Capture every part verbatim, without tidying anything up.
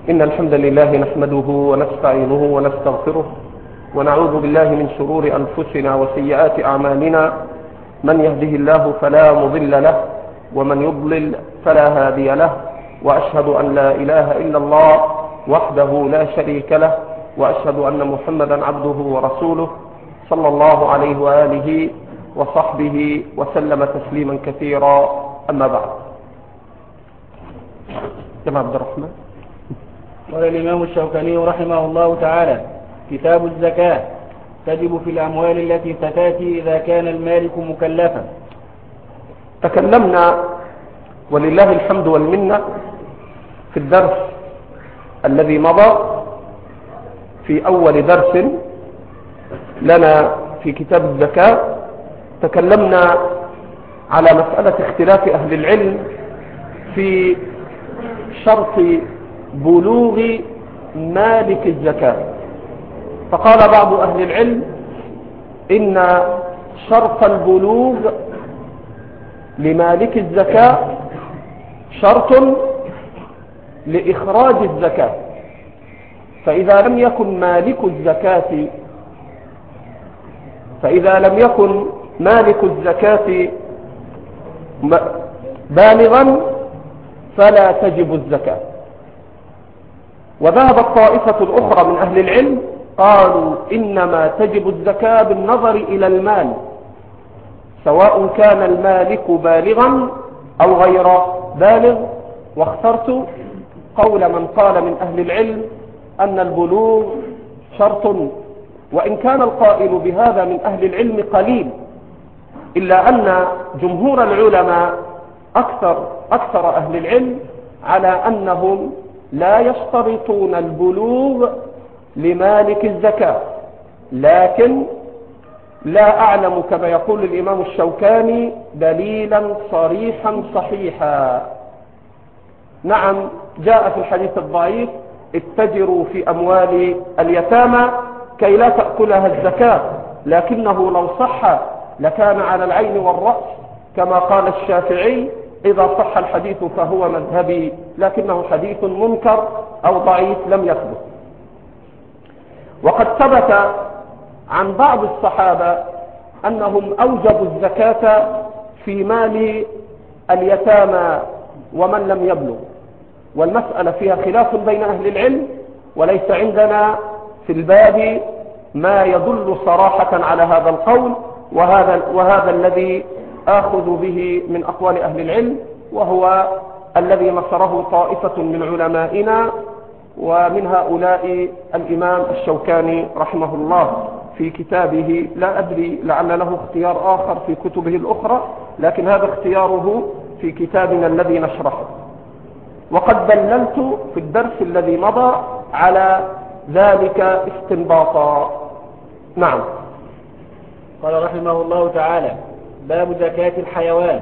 إن الحمد لله نحمده ونستعينه ونستغفره ونعوذ بالله من شرور أنفسنا وسيئات أعمالنا. من يهده الله فلا مضل له ومن يضلل فلا هادي له، وأشهد أن لا إله إلا الله وحده لا شريك له، وأشهد أن محمدا عبده ورسوله صلى الله عليه وآله وصحبه وسلم تسليما كثيرا. أما بعد، جماعة عبد الرحمن. قال الإمام الشوكاني رحمه الله تعالى: كتاب الزكاة تجب في الأموال التي ستأتي إذا كان المالك مكلفا. تكلمنا ولله الحمد والمنة في الدرس الذي مضى في أول درس لنا في كتاب الزكاة، تكلمنا على مسألة اختلاف أهل العلم في شرط بلوغ مالك الزكاة. فقال بعض أهل العلم إن شرط البلوغ لمالك الزكاة شرط لإخراج الزكاة، فإذا لم يكن مالك الزكاة فإذا لم يكن مالك الزكاة بالغا فلا تجب الزكاة. وذهبت طائفة الأخرى من أهل العلم قالوا إنما تجب الزكاة بالنظر إلى المال، سواء كان المالك بالغا أو غير بالغ. واخترت قول من قال من أهل العلم أن البلوغ شرط، وإن كان القائل بهذا من أهل العلم قليل، إلا أن جمهور العلماء أكثر, أكثر أهل العلم على أنهم لا يشترطون البلوغ لمالك الزكاة. لكن لا أعلم كما يقول الإمام الشوكاني دليلا صريحا صحيحا. نعم، جاء في الحديث الضعيف: اتجروا في أموال اليتامى كي لا تأكلها الزكاة، لكنه لو صح لكان على العين والرأس، كما قال الشافعي: إذا صح الحديث فهو مذهبي، لكنه حديث منكر أو ضعيف لم يثبت. وقد ثبت عن بعض الصحابة أنهم أوجبوا الزكاة في مال اليتامى ومن لم يبلغ، والمسألة فيها خلاف بين أهل العلم، وليس عندنا في الباب ما يدل صراحة على هذا القول، وهذا, وهذا الذي آخذ به من أقوال أهل العلم، وهو الذي نصره طائفة من علمائنا، ومن هؤلاء الإمام الشوكاني رحمه الله في كتابه. لا أدري لعل له اختيار آخر في كتبه الأخرى، لكن هذا اختياره في كتابنا الذي نشرحه. وقد دللت في الدرس الذي مضى على ذلك استنباطا. نعم. قال رحمه الله تعالى: باب زكاة الحيوان.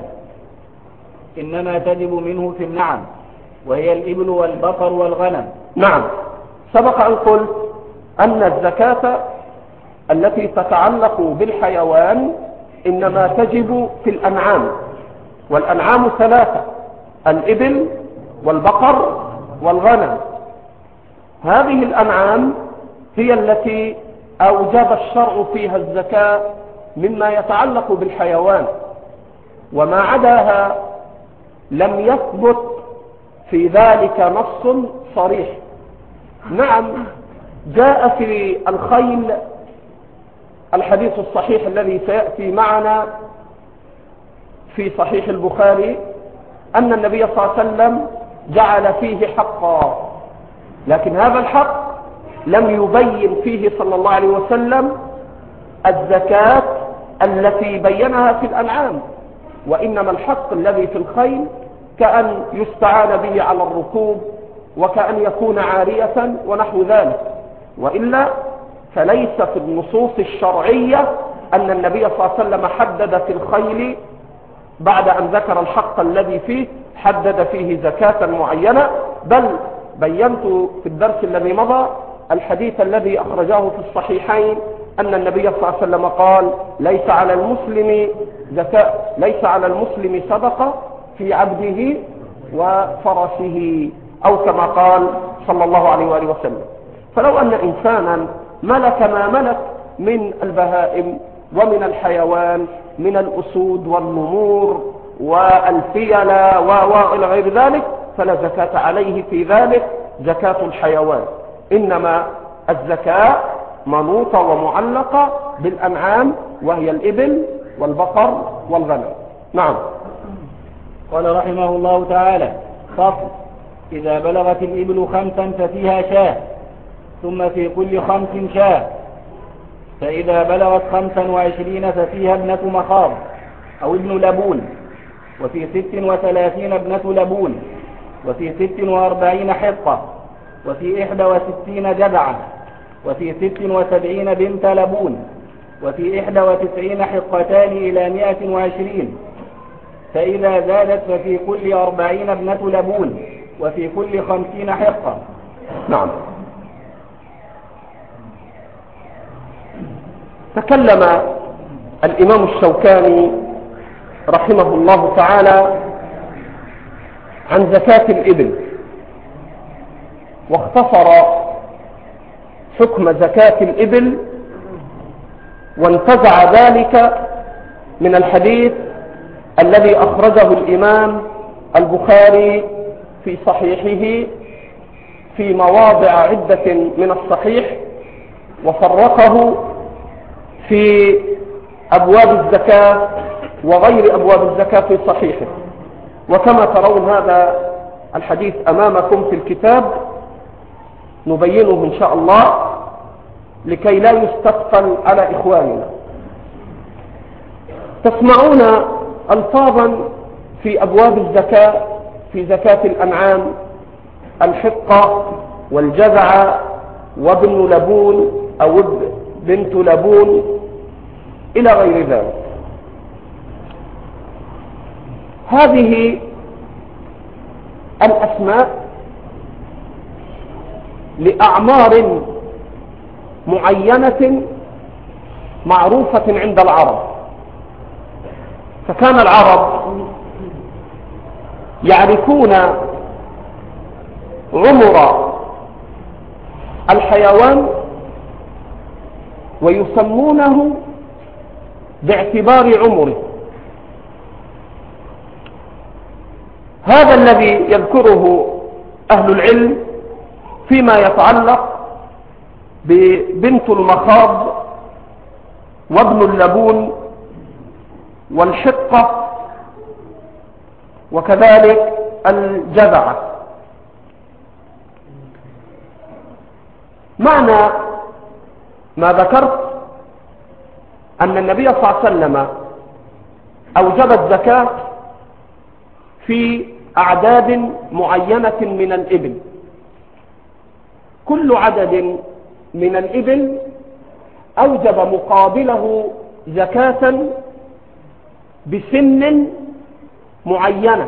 إنما تجب منه في النعم، وهي الإبل والبقر والغنم. نعم، سبق أن قلت أن الزكاة التي تتعلق بالحيوان إنما تجب في الأنعام، والأنعام ثلاثة: الإبل والبقر والغنم. هذه الأنعام هي التي أوجب الشرع فيها الزكاة مما يتعلق بالحيوان، وما عداها لم يثبت في ذلك نص صريح. نعم، جاء في الخيل الحديث الصحيح الذي سيأتي معنا في صحيح البخاري أن النبي صلى الله عليه وسلم جعل فيه حقا، لكن هذا الحق لم يبين فيه صلى الله عليه وسلم الزكاة التي بينها في الأنعام، وإنما الحق الذي في الخيل كأن يستعان به على الركوب، وكأن يكون عارية ونحو ذلك. وإلا فليس في النصوص الشرعية أن النبي صلى الله عليه وسلم حدد في الخيل بعد أن ذكر الحق الذي فيه حدد فيه زكاة معينة، بل بينت في الدرس الذي مضى الحديث الذي أخرجاه في الصحيحين أن النبي صلى الله عليه وسلم قال: ليس على المسلم زكاة ليس على المسلم صدقة في عبده وفرسه، أو كما قال صلى الله عليه وآله وسلم. فلو أن إنسانا ملك ما ملك من البهائم ومن الحيوان من الأسود والنمور والفيلة وإلى غير ذلك فلا زكاة عليه في ذلك زكاة الحيوان، إنما الزكاة منوطة ومعلقة بالأنعام وهي الإبل والبقر والغنم. نعم. قال رحمه الله تعالى: فصل: إذا بلغت الإبل خمسا ففيها شاة، ثم في كل خمس شاة، فإذا بلغت خمسا وعشرين ففيها ابنة مخاض أو ابن لبون، وفي ست وثلاثين ابنة لبون، وفي ست وأربعين حقة، وفي إحدى وستين جذعة، وفي ست وسبعين بنت لبون، وفي إحدى وتسعين حقتان إلى مائة وعشرين، فإذا زادت ففي كل أربعين ابنة لبون، وفي كل خمسين حقة. نعم. تكلم الإمام الشوكاني رحمه الله تعالى عن زكاة الإبل، واختصر حكم زكاة الإبل، وانتزع ذلك من الحديث الذي أخرجه الإمام البخاري في صحيحه في مواضع عدة من الصحيح، وفرقه في أبواب الزكاة وغير أبواب الزكاة في صحيحه. وكما ترون هذا الحديث أمامكم في الكتاب نبينه إن شاء الله لكي لا يستثقل على إخواننا. تسمعون ألفاظا في أبواب الزكاة في زكاة الأنعام: الحقة والجذع وابن لبون أو بنت لبون إلى غير ذلك. هذه الأسماء لأعمار معينة معروفة عند العرب، فكان العرب يعرفون عمر الحيوان ويسمونه باعتبار عمره. هذا الذي يذكره أهل العلم فيما يتعلق ببنت المخاض وابن اللبون والحقة وكذلك الجذعة. معنى ما ذكرت أن النبي صلى الله عليه وسلم أوجب الزكاة في أعداد معينة من الإبل. كل عدد من الإبل أوجب مقابله زكاة بسن معينة.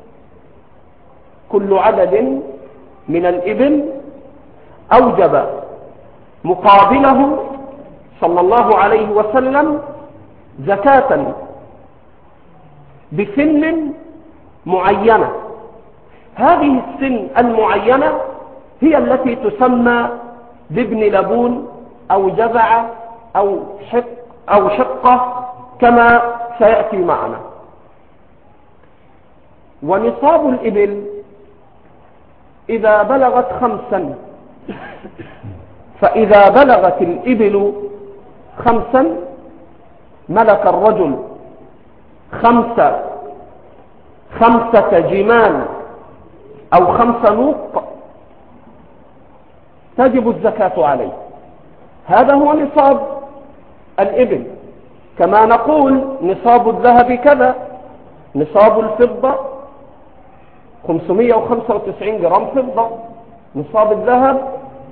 كل عدد من الإبل أوجب مقابله صلى الله عليه وسلم زكاة بسن معينة. هذه السن المعينة هي التي تسمى بابن لبون أو جذع أو شق أو شقة كما سيأتي معنا. ونصاب الإبل إذا بلغت خمسا، فإذا بلغت الإبل خمسا ملك الرجل خمسة خمسة جمال أو خمس نوق تجب الزكاة عليه. هذا هو نصاب الإبل. كما نقول نصاب الذهب كذا، نصاب الفضة خمسمائة وخمسة وتسعين جرام فضة، نصاب الذهب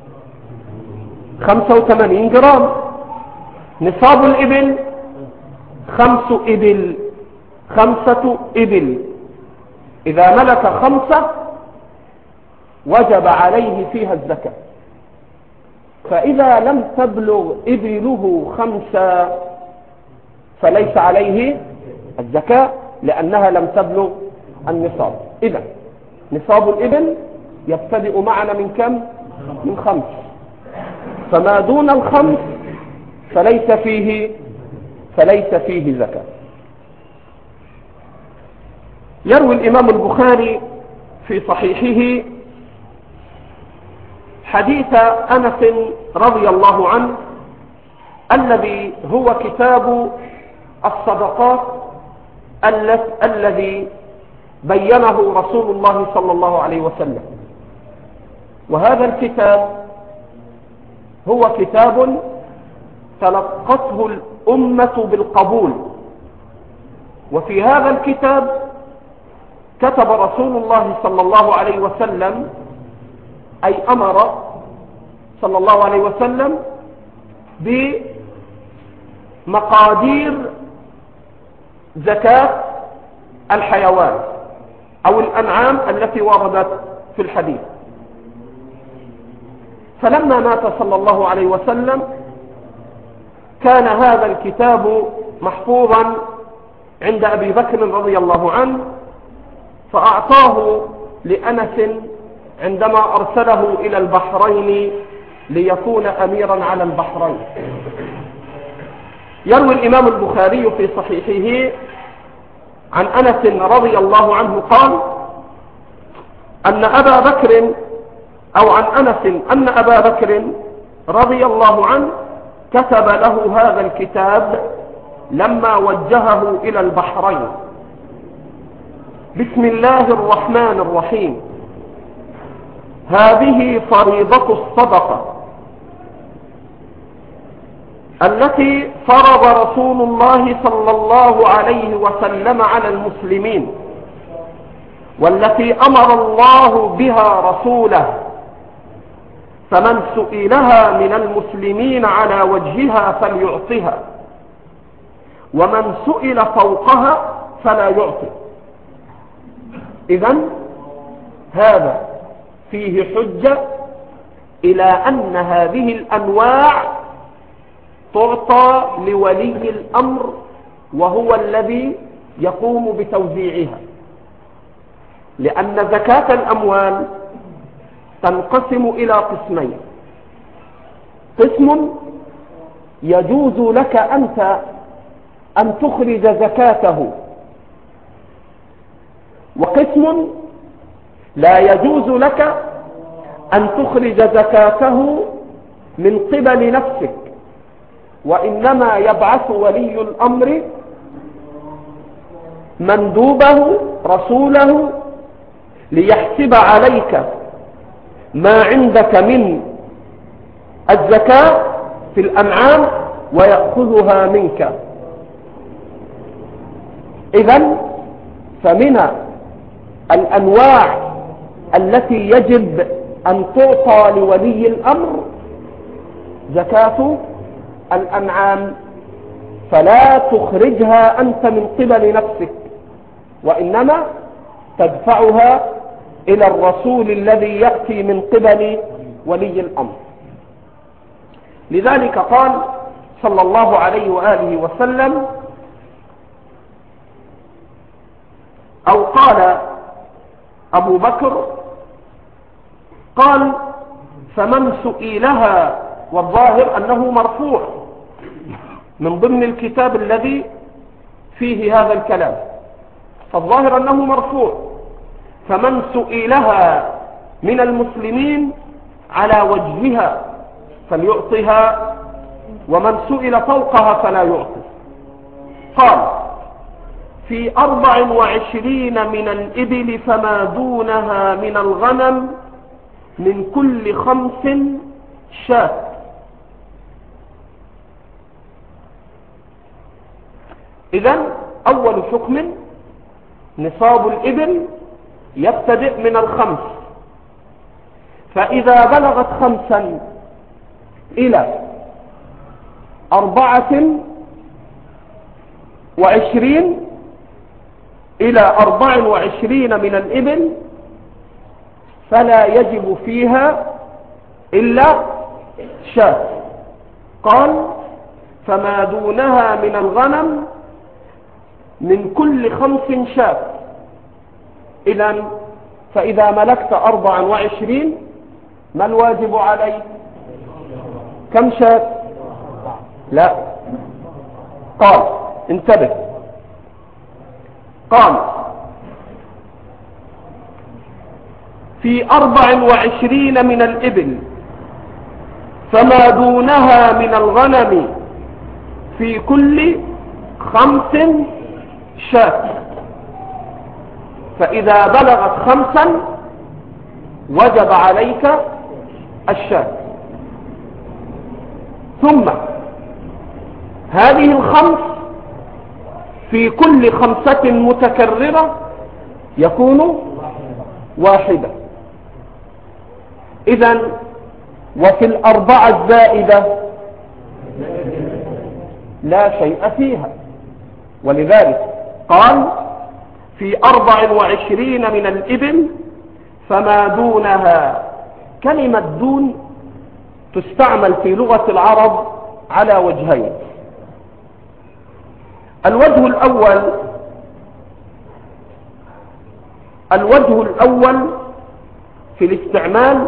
خمسة وثمانين جرام. نصاب الإبل خمس إبل، خمسة إبل. إذا ملك خمسة وجب عليه فيها الزكاة. فإذا لم تبلغ إبله خمسة فليس عليه الزكاة لأنها لم تبلغ النصاب. إذا نصاب الإبل يبتدئ معنا من كم؟ من خمس. فما دون الخمس فليس فيه فليس فيه زكاة. يروي الإمام البخاري في صحيحه حديث أنس رضي الله عنه الذي هو كتاب الصدقات الذي بينه رسول الله صلى الله عليه وسلم. وهذا الكتاب هو كتاب تلقته الأمة بالقبول. وفي هذا الكتاب كتب رسول الله صلى الله عليه وسلم، أي أمر صلى الله عليه وسلم بمقادير زكاة الحيوان أو الأنعام التي وردت في الحديث. فلما مات صلى الله عليه وسلم كان هذا الكتاب محفوظا عند أبي بكر رضي الله عنه، فأعطاه لأنس عندما أرسله إلى البحرين ليكون أميرا على البحرين. يروي الإمام البخاري في صحيحه عن أنس رضي الله عنه قال أن أبا بكر أو عن أنس أن أبا بكر رضي الله عنه كتب له هذا الكتاب لما وجهه إلى البحرين: بسم الله الرحمن الرحيم، هذه فريضة الصدقة التي فرض رسول الله صلى الله عليه وسلم على المسلمين، والتي أمر الله بها رسوله، فمن سئلها من المسلمين على وجهها فليعطها، ومن سئل فوقها فلا يعطي. إذن هذا فيه حجة إلى أن هذه الأنواع تعطى لولي الأمر، وهو الذي يقوم بتوزيعها، لأن زكاة الأموال تنقسم إلى قسمين: قسم يجوز لك أنت أن تخرج زكاته، وقسم لا يجوز لك أن تخرج زكاته من قبل نفسك، وإنما يبعث ولي الأمر مندوبه رسوله ليحسب عليك ما عندك من الزكاة في الأنعام ويأخذها منك. إذن فمن الأنواع التي يجب أن تعطى لولي الأمر زكاة الأنعام، فلا تخرجها أنت من قبل نفسك، وإنما تدفعها إلى الرسول الذي يأتي من قبل ولي الأمر. لذلك قال صلى الله عليه وآله وسلم، أو قال أبو بكر قال: فمن سئلها، والظاهر أنه مرفوع من ضمن الكتاب الذي فيه هذا الكلام، فالظاهر أنه مرفوع: فمن سئلها من المسلمين على وجهها فليعطها، ومن سئل فوقها فلا يعطي. قال: في أربع وعشرين من الإبل فما دونها من الغنم من كل خمس شاة. إذن أول حكم نصاب الإبل يبتدئ من الخمس، فإذا بلغت خمسا إلى أربعة وعشرين إلى أربع وعشرين من الإبل فلا يجب فيها إلا شاة. قال: فما دونها من الغنم من كل خمس شاة. إذن فإذا ملكت أربعا وعشرين ما الواجب عليك؟ كم شاة؟ لا، قال انتبه، قال في أربع وعشرين من الإبل فما دونها من الغنم في كل خمس شاة، فإذا بلغت خمسا وجب عليك الشاة. ثم هذه الخمس في كل خمسة متكررة يكون واحدة. إذن وفي الأربعة الزائدة لا شيء فيها، ولذلك قال في أربع وعشرين من الإبل فما دونها. كلمة دون تستعمل في لغة العرب على وجهين. الوجه الأول الوجه الأول في الاستعمال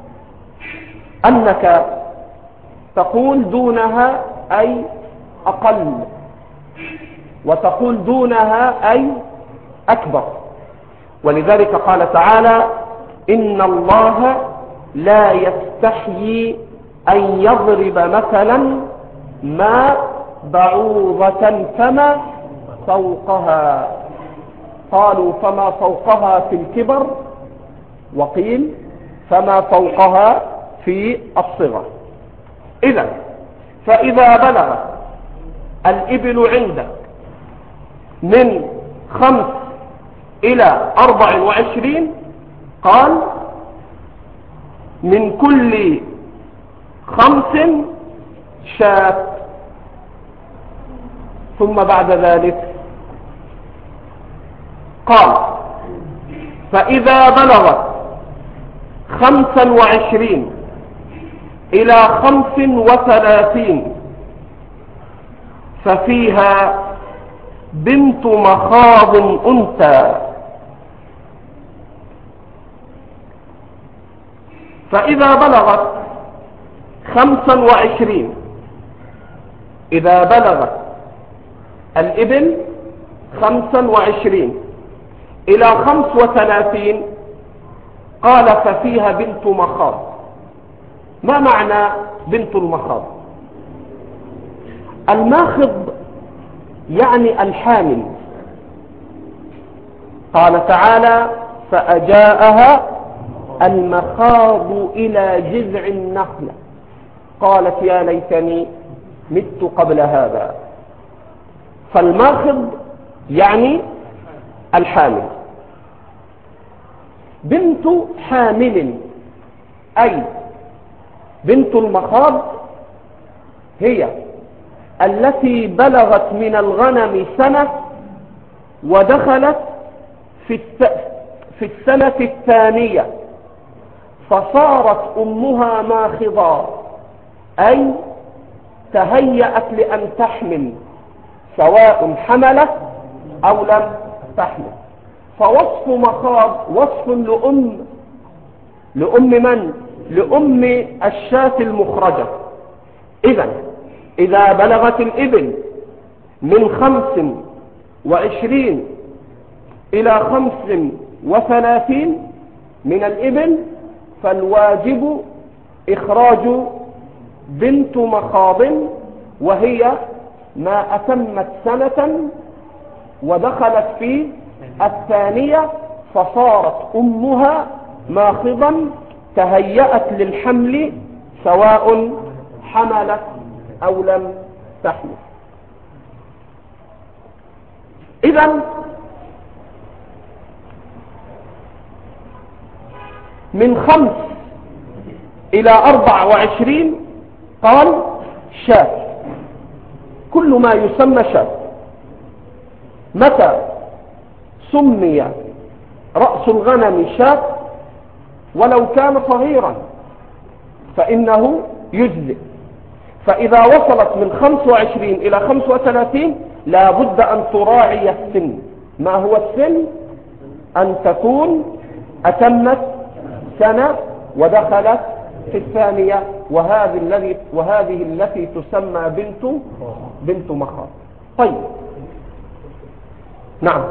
أنك تقول دونها أي أقل، وتقول دونها أي أكبر. ولذلك قال تعالى إن الله لا يستحيي أن يضرب مثلا ما بعوضة فما فوقها. قالوا فما فوقها في الكبر، وقيل فما فوقها في الصغر. إذن فإذا بلغ الإبل عندك من خمس إلى أربع وعشرين قال من كل خمس شاة. ثم بعد ذلك قال فإذا بلغت خمسا وعشرين إلى خمس وثلاثين ففيها بنت مخاض أنثى. فإذا بلغت خمسا وعشرين إذا بلغت الإبل خمسا وعشرين إلى خمس وثلاثين قال ففيها بنت مخاض. ما معنى بنت المخاض؟ الماخض يعني الحامل. قال تعالى فأجاءها المخاض إلى جذع النخلة قالت يا ليتني مت قبل هذا. فالماخض يعني الحامل. بنت حامل أي بنت المخاض هي التي بلغت من الغنم سنة ودخلت في في السنة الثانية فصارت أمها ماخضا، أي تهيأت لأن تحمل سواء حملت أو لم تحمل. فوصف مخاض وصف لأم لأم من؟ لأم الشاة المخرجة. إذن إذا بلغت الإبل من خمس وعشرين إلى خمس وثلاثين من الإبل فالواجب إخراج بنت مخاض، وهي ما أتمت سنة ودخلت في الثانية فصارت أمها ماخضا تهيأت للحمل سواء حملت أو لم تحمل. إذن من خمس إلى أربع وعشرين قال شاة، كل ما يسمى شاة. متى سمي رأس الغنم شاة ولو كان صغيرا فإنه يجزئ. فإذا وصلت من خمس وعشرين إلى خمس وثلاثين لا بد أن تراعي السن. ما هو السن؟ أن تكون أتمت سنة ودخلت في الثانية، وهذه الذي وهذه التي تسمى بنت بنت مخاض. طيب نعم،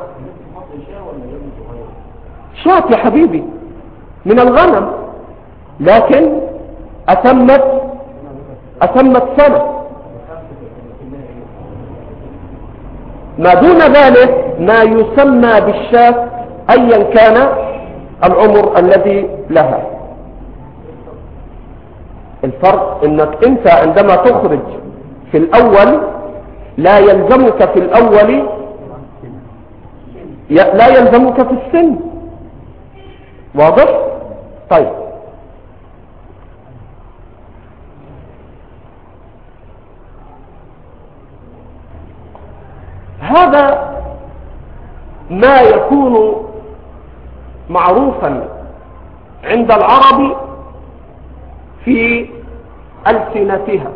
شاة يا حبيبي من الغنم، لكن أتمت أتمت سنة. ما دون ذلك ما يسمى بالشاة أيا كان العمر الذي لها. الفرق انك انت عندما تخرج في الاول لا يلزمك في الاول لا يلزمك في السن. واضح؟ طيب هذا ما يكون معروفا عند العرب في ألسنتها.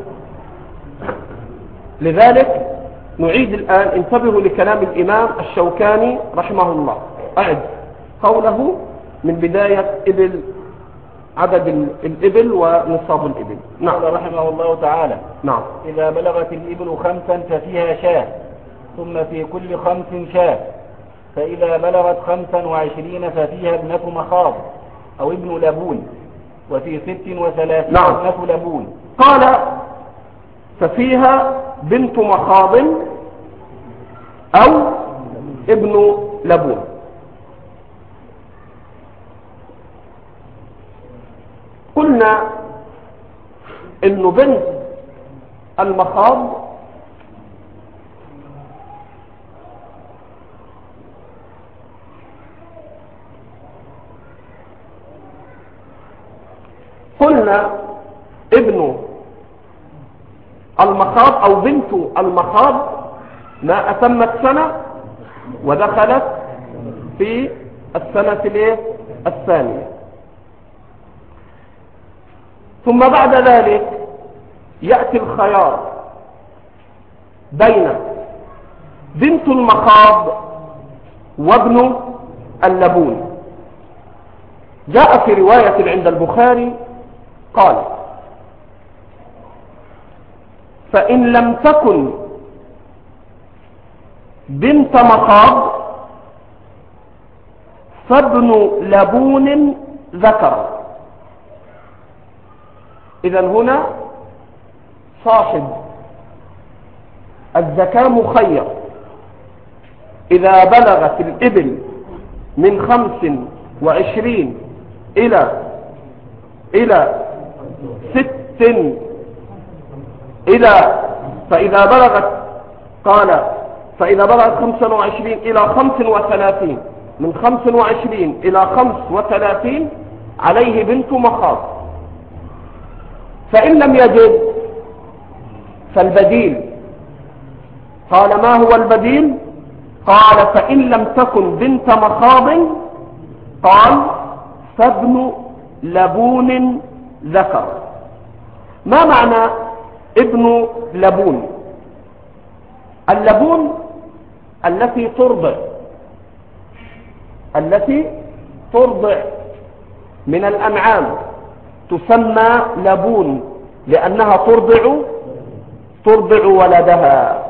لذلك نعيد الآن، انتبهوا لكلام الإمام الشوكاني رحمه الله. أعد قوله من بداية إبل، عدد الإبل ونصاب الإبل. نعم. رحمه الله تعالى. نعم. إذا بلغت الإبل خمسا ففيها شاة، ثم في كل خمس شاة، فإذا بلغت خمسا وعشرين ففيها ابنة مخاض أو ابن لبون، وفي ست وثلاثين نعم. ابنة لبون. قال ففيها بنت مخاض أو ابن لبون. قلنا إنه بنت المخاض قلنا ابن المخاض أو بنت المخاض ما أتمت سنة ودخلت في السنة الثانية. ثم بعد ذلك يأتي الخيار بين بنت المخاض وابن اللبون. جاء في رواية عند البخاري قال فإن لم تكن بنت مخاض فابن لبون ذكر. إذن هنا صاحب الزكاة مخير. إذا بلغت الإبل من خمس وعشرين إلى إلى ست إلى فإذا بلغت قال فإذا بلغت خمسا وعشرين إلى خمس وثلاثين، من خمس وعشرين إلى خمس وثلاثين عليه بنت مخاض. فإن لم يجد فالبديل. قال ما هو البديل؟ قال فإن لم تكن بنت مخاض قال فابن لبون ذكر. ما معنى ابن لبون؟ اللبون التي ترضع التي ترضع من الأنعام تسمى لبون لأنها ترضع ترضع ولدها.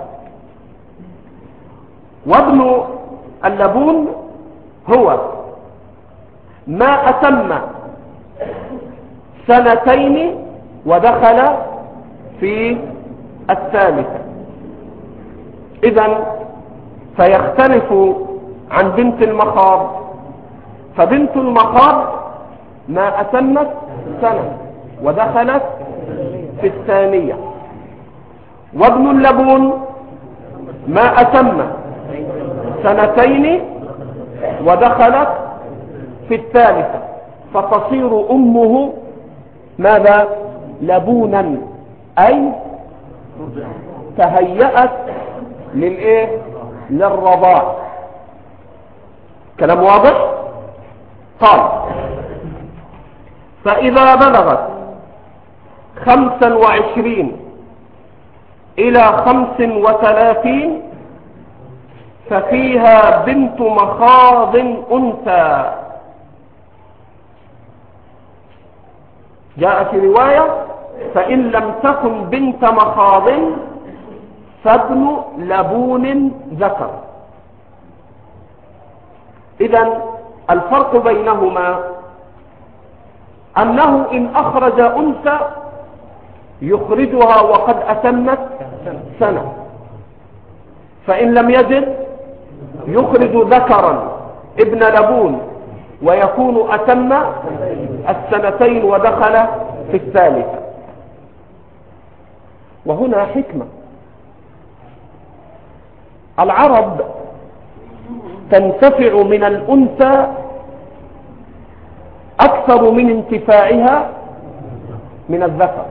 وابن اللبون هو ما أتم سنتين ودخل في الثالثة. إذن فيختلف عن بنت المخاض. فبنت المخاض ما أتمت سنة ودخلت في الثانية، وابن اللبون ما أتم سنتين ودخلت في الثالثة، فتصير أمه ماذا؟ لبونا، أي تهيأت للإيه؟ للرضاع. كلام واضح؟ قال فإذا بلغت خمسا وعشرين إلى خمس وثلاثين ففيها بنت مخاض أنثى جاء في رواية فإن لم تكن بنت مخاض فابن لبون ذكر. إذن الفرق بينهما أنه إن أخرج أنثى يخرجها وقد أتمت سنة، فإن لم يجد يخرج ذكرا ابن لبون ويكون أتم السنتين ودخل في الثالثة. وهنا حكمة. العرب تنتفع من الأنثى أكثر من انتفاعها من الذكر،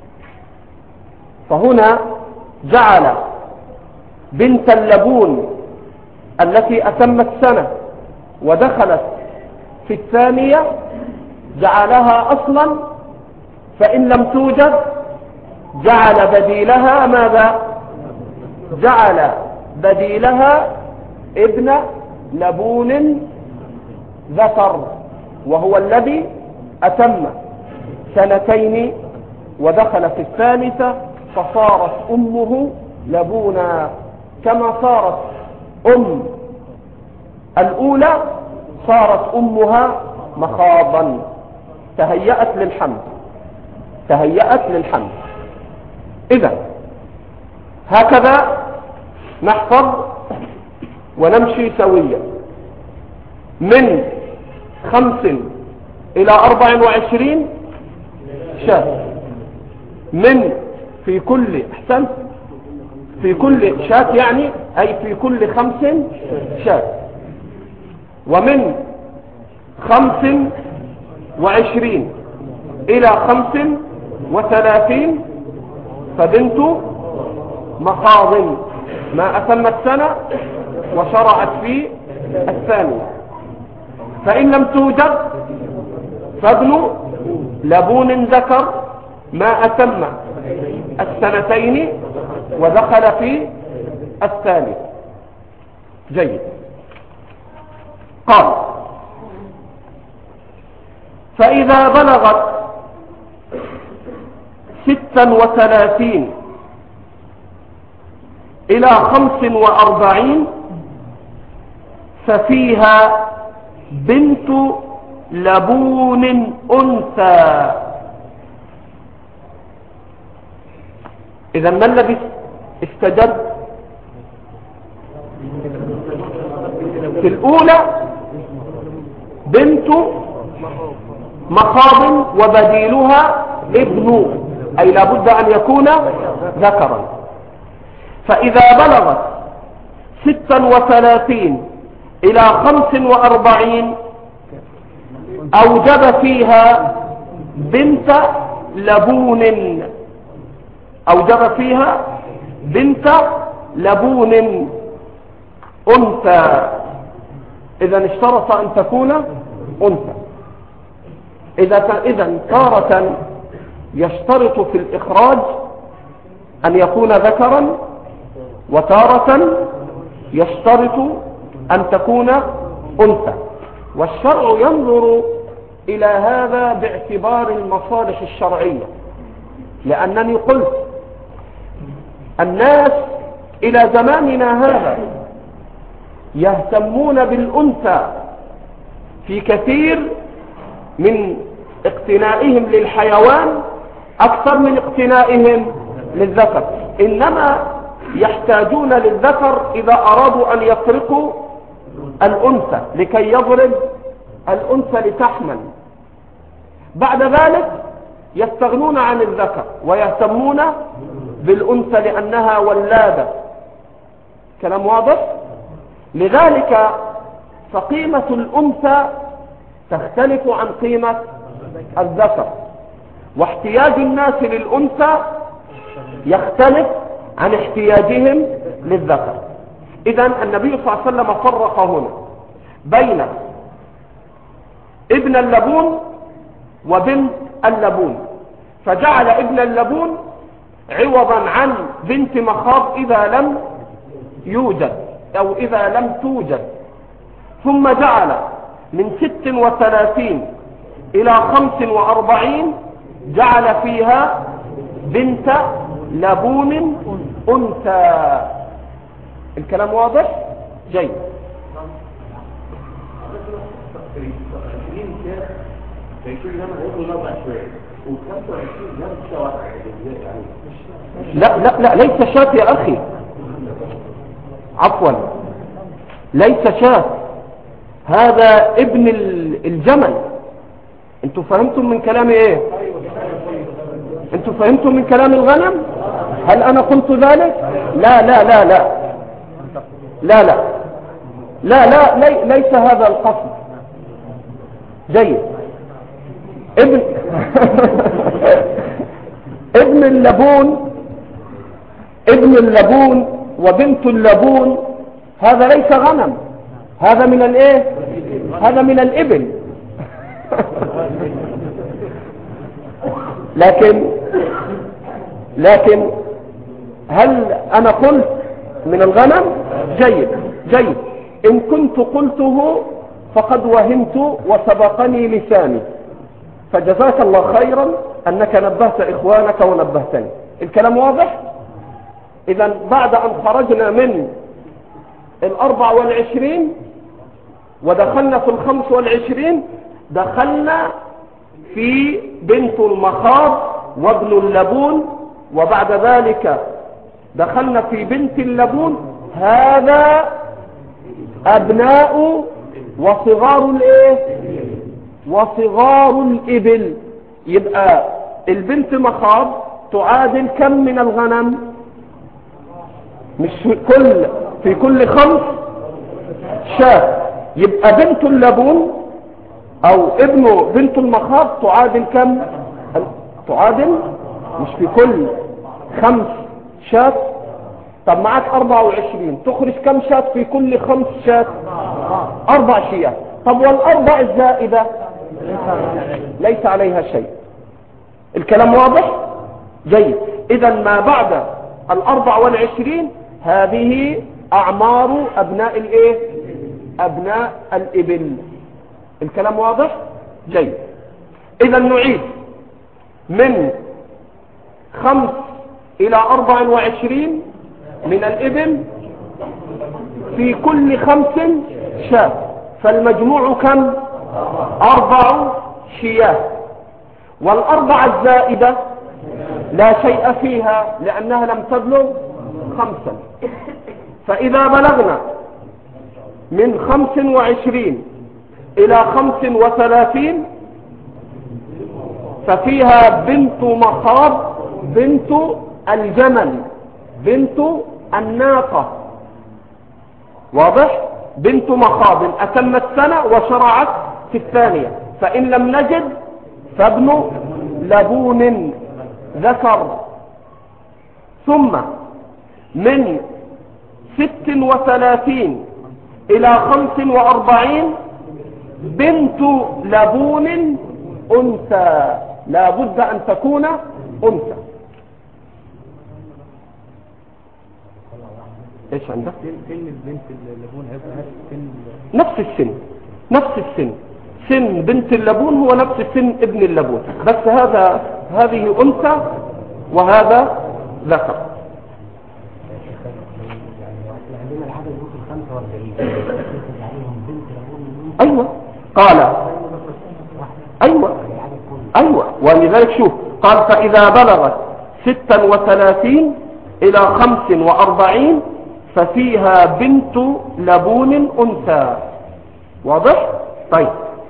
فهنا جعل بنت اللبون التي أتمت سنة ودخلت في الثانية جعلها أصلا، فإن لم توجد جعل بديلها ماذا؟ جعل بديلها ابن لبون ذكر، وهو الذي أتم سنتين ودخل في الثالثة، فصارت أمه لبونا كما صارت أم الأولى صارت أمها مخاضا، تهيأت للحمل تهيأت للحمل. إذا هكذا نحفظ ونمشي سويا من خمس إلى أربع وعشرين شاة، من في كل أحسن في كل شاة يعني أي في كل خمس شاة، ومن خمس وعشرين إلى خمس وثلاثين فبنت مخاض ما أتمت سنة وشرعت في الثانية، فإن لم توجد فابن لبون ذكر ما أتم السنتين ودخل في الثالث. جيد. قال فإذا بلغت ستا وثلاثين إلى خمس وأربعين ففيها بنت لبون أنثى. إذا ما الذي استجد؟ في الأولى بنت مخاض وبديلها ابن، أي لابد أن يكون ذكرا. فإذا بلغت ستا وثلاثين إلى خمس وأربعين أوجب فيها بنت لبون أوجب فيها بنت لبون أنثى. إذا اشترط أن تكون أنثى. إذا إذا تارة يشترط في الإخراج أن يكون ذكرا، وتارة يشترط أن تكون أنثى، والشرع ينظر إلى هذا باعتبار المصالح الشرعية. لأنني قلت الناس إلى زماننا هذا يهتمون بالأنثى في كثير من اقتنائهم للحيوان أكثر من اقتنائهم للذكر، إنما يحتاجون للذكر إذا أرادوا أن يفرقوا الأنثى لكي يضرب الأنثى لتحمل، بعد ذلك يستغنون عن الذكر ويهتمون بالأنثى لأنها ولادة. كلام واضح؟ لذلك فقيمة الأنثى تختلف عن قيمة الذكر، واحتياج الناس للأنثى يختلف عن احتياجهم للذكر. إذن النبي صلى الله عليه وسلم فرق هنا بين ابن اللبون وبنت اللبون، فجعل ابن اللبون عوضا عن بنت مخاض إذا لم يوجد أو إذا لم توجد، ثم جعل من ست وثلاثين إلى خمس وأربعين جعل فيها بنت لبون أنثى. الكلام واضح؟ جيد. لا لا لا ليس شاة يا أخي، عفوا، ليس شاة، هذا ابن الجمل. انتوا فهمتم من كلامي ايه؟ انتوا فهمتم من كلام الغنم؟ هل انا قلت ذلك؟ لا لا لا لا لا لا لا لا لي ليس هذا القصد. جيد. ابن ابن اللبون، ابن اللبون وبنت اللبون، هذا ليس غنم، هذا من الايه؟ هذا من الابل. لكن لكن هل انا قلت من الغنم؟ جيد جيد. ان كنت قلته فقد وهمت وسبقني لساني، فجزاك الله خيرا انك نبهت اخوانك ونبهتني. الكلام واضح؟ اذا بعد ان خرجنا من الاربع والعشرين ودخلنا في الخمس والعشرين، دخلنا في بنت المخاض وابن اللبون، وبعد ذلك دخلنا في بنت اللبون. هذا أبناء وصغار الايه؟ وصغار الإبل. يبقى البنت مخاض تعادل كم من الغنم؟ مش في كل في كل خمس شاة. يبقى بنت اللبون او ابن بنت المخاض تعادل كم؟ تعادل مش في كل خمس شاة. طب معك اربعة وعشرين، تخرج كم شاة في كل خمس شاة؟ اربع شيات. طب والاربع الزائدة ليس عليها شيء. الكلام واضح؟ جيد. اذا ما بعد الاربع والعشرين هذه اعمار ابناء الايه؟ ابناء الابل. الكلام واضح؟ جيد. اذا نعيد من خمس الى اربع وعشرين من الابل، في كل خمس شاة، فالمجموع كم؟ اربع شيات. والاربع الزائدة لا شيء فيها لانها لم تبلغ خمسا. فاذا بلغنا من خمس وعشرين الى خمس وثلاثين ففيها بنت مخاض بنت الجمل بنت الناقة. واضح؟ بنت مخاض أتمت سنة وشرعت في الثانية. فإن لم نجد فابن لبون ذكر. ثم من ست وثلاثين إلى خمس وأربعين بنت لبون أنثى، لا بد أن تكون أنثى. ايش عندك؟ سن البنت اللبون هيبقى سن نفس السن، نفس السن. سن بنت اللبون هو نفس سن ابن اللبون، بس هذا هذه أنثى وهذا ذكر. ايوه قال ايوه ايوه ولذلك شوف قال فاذا بلغت ستا وثلاثين الى خمس واربعين ففيها بنت لبون انثى. واضح؟ طيب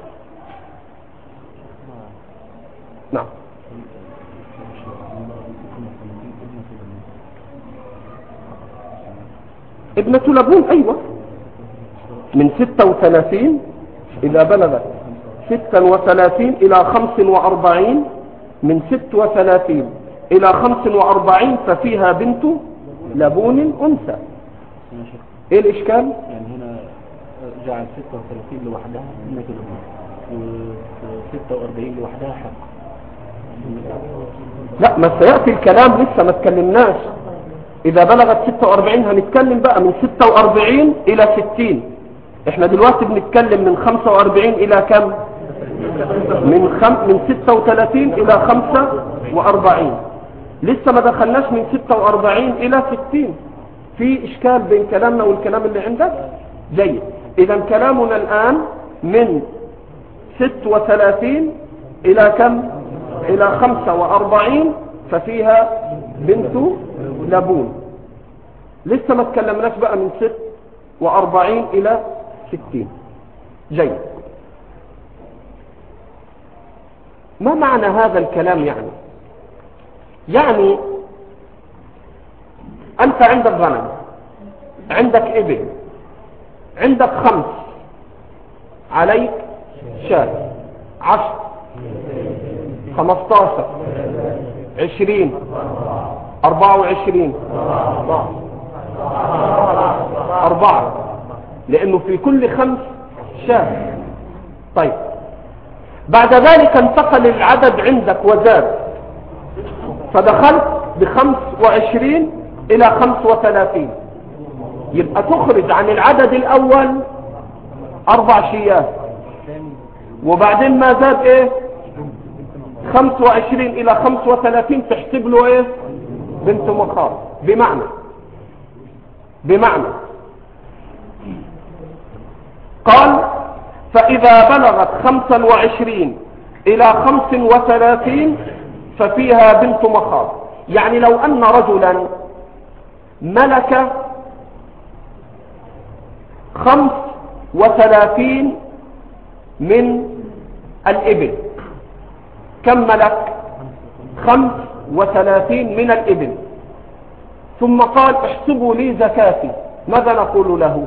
نعم. ابنة لبون ايوه من ستة وثلاثين اذا بلغت ستا وثلاثين الى خمس واربعين، من ست وثلاثين الى خمس واربعين ففيها بنت لبون انثى. ايه الاشكال؟ يعني هنا جعل ستة وثلاثين لوحدها ابنة لبون و ستة واربعين لوحدها حق. لا ما سيأتي الكلام، لسه ما تكلمناش. اذا بلغت ستة واربعين هنتكلم بقى من ستة واربعين الى ستين. احنا دلوقتي بنتكلم من خمسة واربعين الى كم؟ من خم... من ستة وثلاثين إلى خمسة وأربعين. لسه ما دخلناش من ستة وأربعين إلى ستين. في إشكال بين كلامنا والكلام اللي عندك؟ جيد. إذا كلامنا الآن من ستة وثلاثين إلى كم؟ إلى خمسة وأربعين، ففيها بنت لبون. لسه ما تكلمناش بقى من ستة وأربعين إلى ستين. جيد. ما معنى هذا الكلام يعني؟ يعني أنت عندك غنم، عندك إبل، عندك خمس، عليك شاة، عشر، خمستاشر، عشرين، أربعة وعشرين، أربعة، لأنه في كل خمس شاة. طيب بعد ذلك انتقل العدد عندك وزاد، فدخلت بخمس وعشرين إلى خمس وثلاثين، يبقى تخرج عن العدد الأول أربع شيات، وبعدين ما زاد إيه؟ خمس وعشرين إلى خمس وثلاثين، تحسب له إيه؟ بنت مخاض. بمعنى بمعنى قال فإذا بلغت خمسا وعشرين إلى خمس وثلاثين ففيها بنت مخاض. يعني لو أن رجلا ملك خمس وثلاثين من الإبل، كم ملك؟ خمس وثلاثين من الإبل، ثم قال احسبوا لي زكاتي، ماذا نقول له؟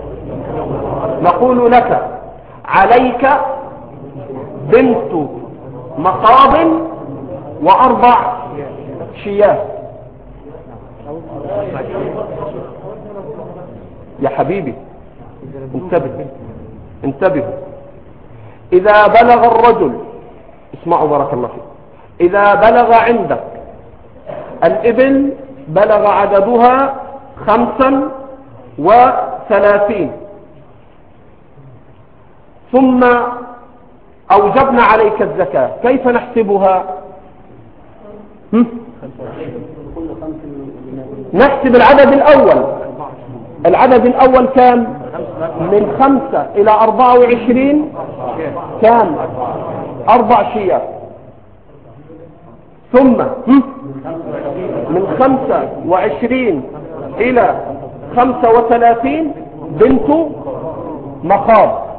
نقول لك عليك بنت مخاض وأربع شياه. يا حبيبي انتبه انتبه إذا بلغ الرجل، اسمعوا بارك الله فيك، إذا بلغ عندك الإبل بلغ عددها خمسا وثلاثين، ثم أوجبنا عليك الزكاة، كيف نحسبها؟ نحسب العدد الأول. العدد الأول كان من خمسة إلى أربعة وعشرين، كان أربع شيات، ثم من خمسة وعشرين إلى خمسة وثلاثين بنت مخاض.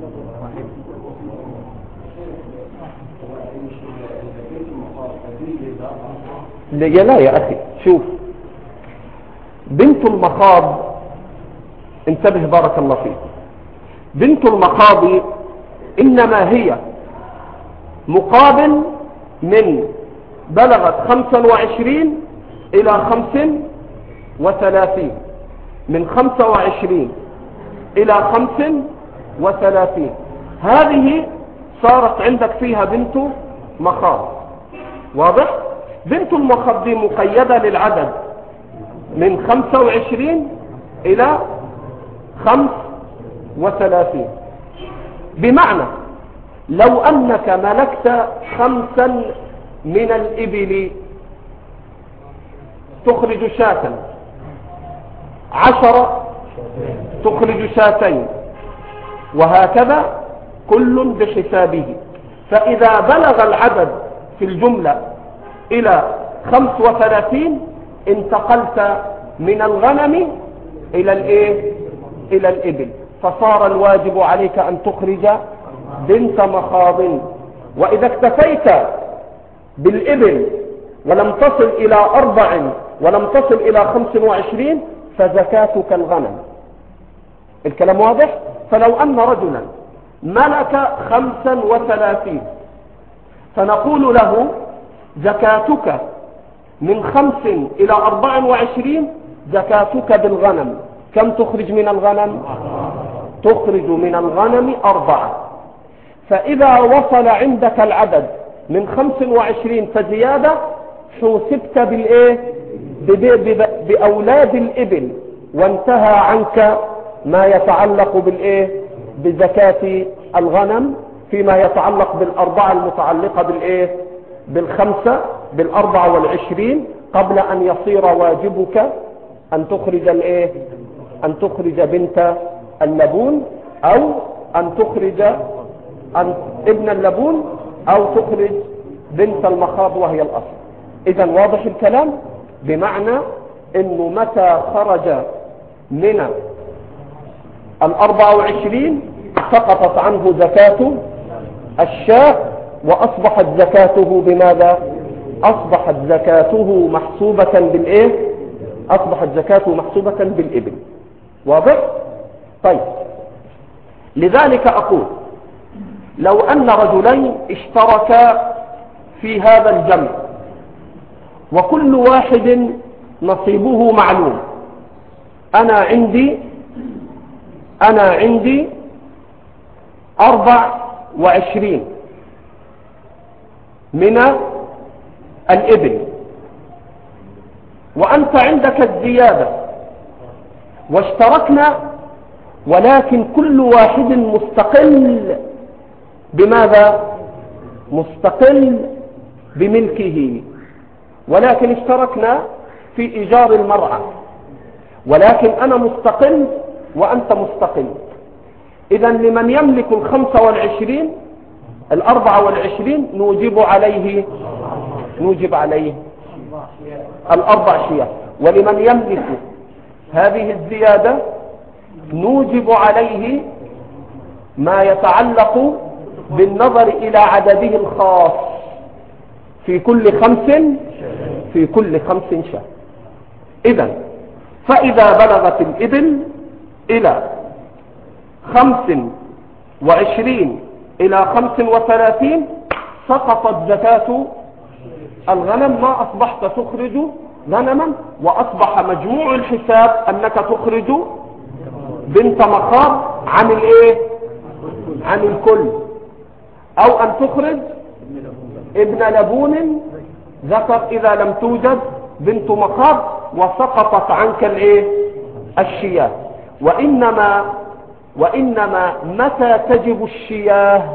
لا يا أخي، شوف، بنت المخاض، انتبه بارك الله فيك، بنت المخاض إنما هي مقابل من بلغت خمسا وعشرين إلى خمس وثلاثين، من خمسة وعشرين إلى خمس وثلاثين، هذه صارت عندك فيها بنت مخاض. واضح؟ بنت المخاض دي مقيدة للعدد من خمسة وعشرين إلى خمس وثلاثين. بمعنى لو أنك ملكت خمسا من الإبل تخرج شاة، عشرة تخرج شاتين، وهكذا كل بحسابه. فإذا بلغ العدد في الجملة إلى خمس وثلاثين انتقلت من الغنم إلى الإيه؟ إلى الإبل، فصار الواجب عليك أن تخرج بنت مخاض. وإذا اكتفيت بالإبل ولم تصل إلى أربع ولم تصل إلى خمس وعشرين فزكاتك الغنم. الكلام واضح؟ فلو أن رجلا ملك خمسا وثلاثين فنقول له زكاتك من خمس إلى أربع وعشرين زكاتك بالغنم، كم تخرج من الغنم؟ تخرج من الغنم أربعة. فإذا وصل عندك العدد من خمس وعشرين فزيادة حوسبت بالإيه؟ بأولاد الإبل، وانتهى عنك ما يتعلق بالإيه؟ بزكاة الغنم. فيما يتعلق بالأربعة المتعلقة بالإيه؟ بالخمسة، بالأربعة والعشرين، قبل أن يصير واجبك أن تخرج الإيه؟ أن تخرج بنت اللبون، أو أن تخرج أن ابن اللبون، أو تخرج بنت المخاض وهي الأصل. إذا واضح الكلام؟ بمعنى أنه متى خرج من الأربعة وعشرين سقطت عنه زكاة الشاة، وأصبحت زكاته بماذا؟ أصبحت زكاته محسوبة بالإيه؟ أصبحت زكاته محسوبة بالإبل. واضح؟ طيب، لذلك أقول لو أن رجلين اشتركا في هذا الجمع وكل واحد نصيبه معلوم، أنا عندي أنا عندي أربع وعشرين من الإبل، وأنت عندك الزيادة، واشتركنا، ولكن كل واحد مستقل بماذا؟ مستقل بملكه، ولكن اشتركنا في إيجار المرعى، ولكن أنا مستقل وأنت مستقل. إذا لمن يملك الخمسة والعشرين الأربعة والعشرين نوجب عليه نوجب عليه الأربع شياه، ولمن يملك هذه الزيادة نوجب عليه ما يتعلق بالنظر إلى عدده الخاص في كل خمس في كل خمس شاة. إذا فإذا بلغت الإبل إلى خمس وعشرين إلى خمس وثلاثين سقطت زكاة الغنم، ما أصبحت تخرج غنما، وأصبح مجموع الحساب أنك تخرج بنت مخاض عن الإيه؟ عن الكل، أو أن تخرج ابن لبون ذكر إذا لم توجد بنت مخاض، وسقطت عنك الإيه؟ الشياه. وإنما وإنما متى تجب الشياه؟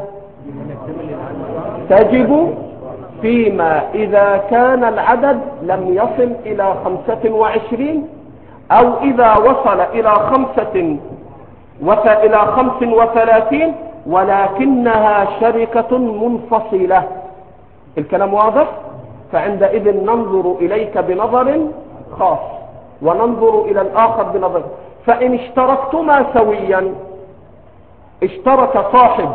تجب فيما إذا كان العدد لم يصل إلى خمسة وعشرين، أو إذا وصل إلى خمسة إلى خمس وثلاثين ولكنها شركة منفصلة. الكلام واضح؟ فعندئذ ننظر إليك بنظر خاص، وننظر إلى الآخر بنظر. فإن اشتركتما سويا، اشترك صاحب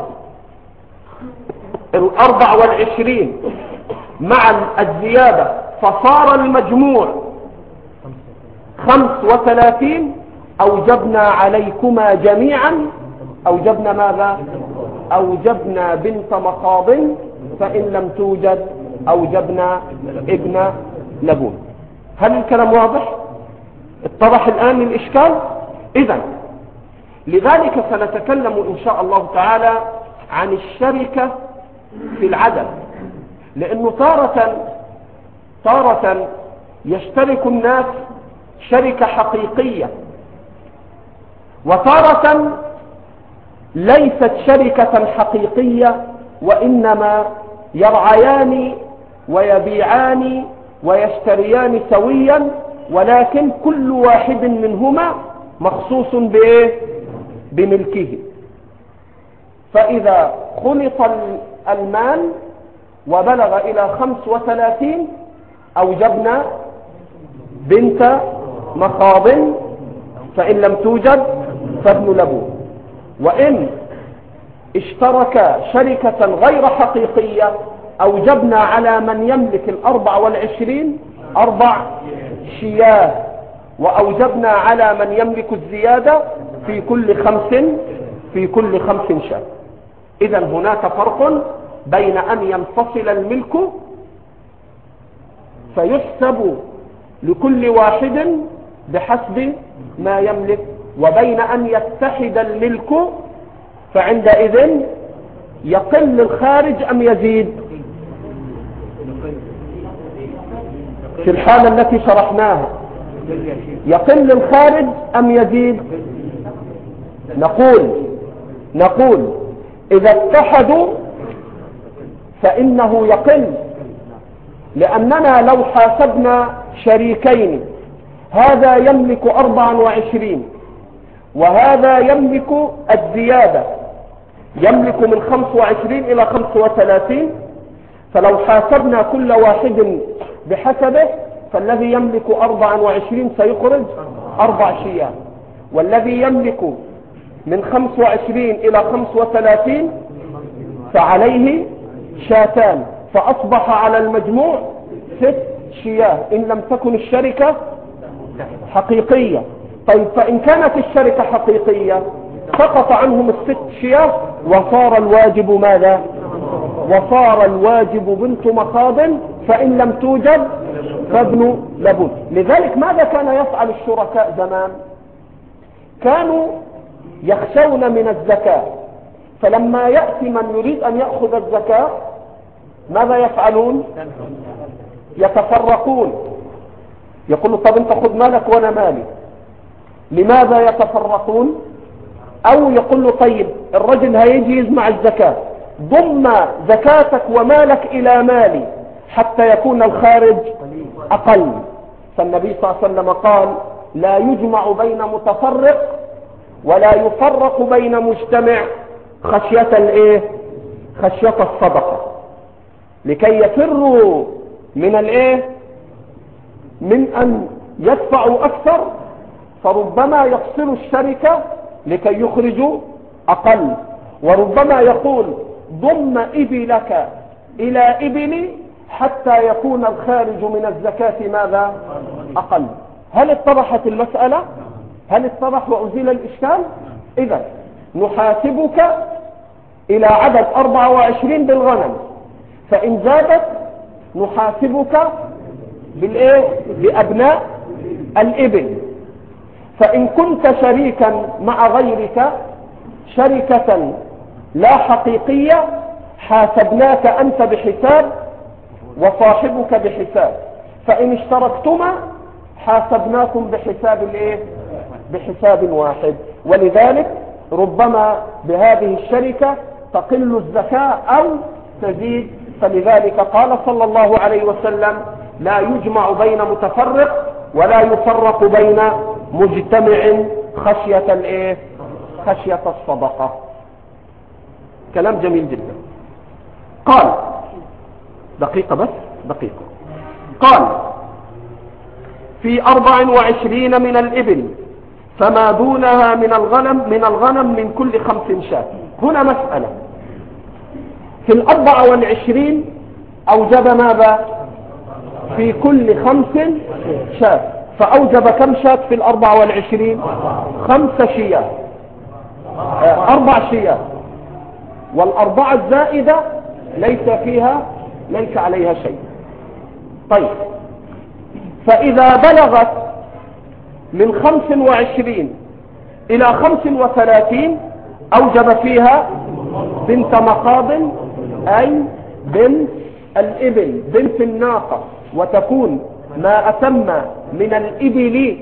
الأربع والعشرين مع الزيادة فصار المجموع خمس وثلاثين، أوجبنا عليكما جميعا أوجبنا ماذا؟ أوجبنا بنت مخاض، فإن لم توجد أوجبنا ابن لبون. هل الكلام واضح؟ اتضح الآن الإشكال؟ إذن لذلك سنتكلم إن شاء الله تعالى عن الشركة في العدد، لأنه تارة تارة يشترك الناس شركة حقيقية، وتارة ليست شركة حقيقية، وإنما يرعيان ويبيعان ويشتريان سويا، ولكن كل واحد منهما مخصوص بإيه؟ بملكه. فإذا خلط المال وبلغ إلى خمس وثلاثين أوجبنا بنت مخاض، فإن لم توجد فابن لبون. وإن اشترك شركة غير حقيقية أوجبنا على من يملك الأربع والعشرين أربع شياه، وأوجبنا على من يملك الزيادة في كل خمس في كل خمس شاة. إذا هناك فرق بين أن ينفصل الملك فيحسب لكل واحد بحسب ما يملك، وبين أن يتحد الملك فعندئذ يقل الخارج أم يزيد. في الحالة التي شرحناها يقل الخارج أم يزيد. نقول نقول إذا اتحدوا فإنه يقل، لأننا لو حاسبنا شريكين، هذا يملك أربعة وعشرين وهذا يملك الزيادة، يملك من خمس وعشرين إلى خمس وثلاثين، فلو حاسبنا كل واحد بحسبه فالذي يملك أربعة وعشرين سيخرج أربع شياه، والذي يملك من خمس وعشرين إلى خمس وثلاثين فعليه شاتان، فأصبح على المجموع ست شياه إن لم تكن الشركة حقيقية. طيب فإن كانت الشركة حقيقية سقط عنهم الست شياه وصار الواجب ماذا؟ وصار الواجب بنت مخاض، فإن لم توجد فابن لبن. لذلك ماذا كان يفعل الشركاء زمان؟ كانوا يخشون من الزكاة، فلما يأتي من يريد أن يأخذ الزكاة ماذا يفعلون؟ يتفرقون، يقولوا طب انت خذ مالك وانا مالي. لماذا يتفرقون؟ او يقول له طيب الرجل هيجي يجمع الزكاة، ضم زكاتك ومالك الى مالي حتى يكون الخارج اقل. فالنبي صلى الله عليه وسلم قال لا يجمع بين متفرق ولا يفرق بين مجتمع خشية الايه؟ خشية الصدقة، لكي يفروا من الايه؟ من ان يدفعوا اكثر، فربما يفصلوا الشركة لكي يخرجوا اقل، وربما يقول ضم ابلك الى ابلي حتى يكون الخارج من الزكاة ماذا؟ اقل. هل اتضحت المسألة؟ هل اتضح وازيل الاشكال؟ اذا نحاسبك الى عدد أربعة وعشرين بالغنم، فان زادت نحاسبك بالايه؟ بابناء الابل. فان كنت شريكا مع غيرك شركة لا حقيقية حاسبناك انت بحساب وصاحبك بحساب، فان اشتركتما حاسبناكم بحساب الايه؟ بحساب واحد. ولذلك ربما بهذه الشركة تقل الزكاة او تزيد. فلذلك قال صلى الله عليه وسلم لا يجمع بين متفرق ولا يفرق بين مجتمع خشية الايه؟ خشية الصدقة. كلام جميل جدا. قال دقيقة بس دقيقة. قال في أربع وعشرين من الإبل فما دونها من الغنم من الغنم من كل خمس شاة. هنا مسألة، في الأربع والعشرين أوجب ماذا؟ في كل خمس شاة، فأوجب كم شاة في الأربع والعشرين؟ خمس شيات، أربع شيات، والأربعة الزائدة ليس فيها ليس عليها شيء. طيب فإذا بلغت من خمس وعشرين إلى خمس وثلاثين أوجب فيها بنت مخاض، أي بنت الإبل، بنت الناقة، وتكون ما أتم من الإبل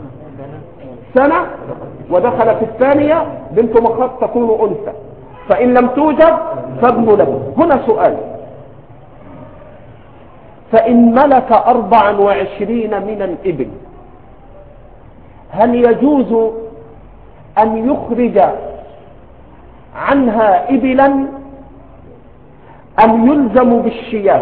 سنة ودخل في الثانية بنت مخاض تكون أنثى، فإن لم توجد فابن لبن. هنا سؤال، فإن ملك أربعا وعشرين من الإبل هل يجوز أن يخرج عنها إبلا أم يلزم بالشياه؟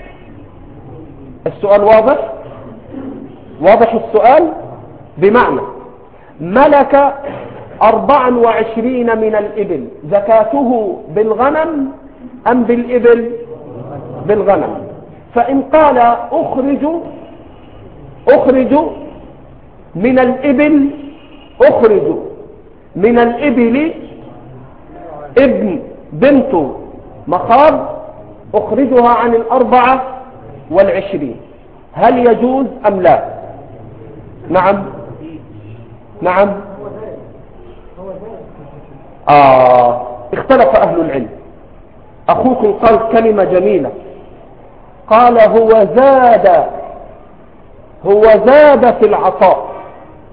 السؤال واضح؟ واضح السؤال؟ بمعنى ملك أربعا وعشرين من الإبل، زكاته بالغنم أم بالإبل؟ بالغنم. فإن قال أخرج أخرج من الإبل أخرج من الإبل ابن بنت مخاض أخرجها عن الأربعة والعشرين، هل يجوز أم لا؟ نعم نعم آه اختلف أهل العلم. أخوكم قال كلمة جميلة، قال هو زاد هو زاد في العطاء.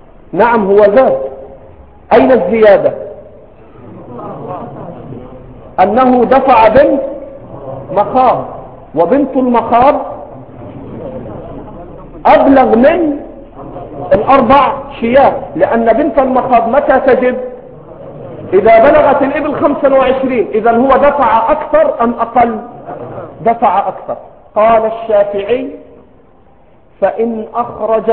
نعم هو زاد. أين الزيادة؟ أنه دفع بنت مخاض، وبنت المخاض أبلغ من الأربع شياه، لأن بنت المخاض متى تجب؟ إذا بلغت الإبل خمسة وعشرين. إذا هو دفع أكثر أم أقل؟ دفع أكثر. قال الشافعي: فإن أخرج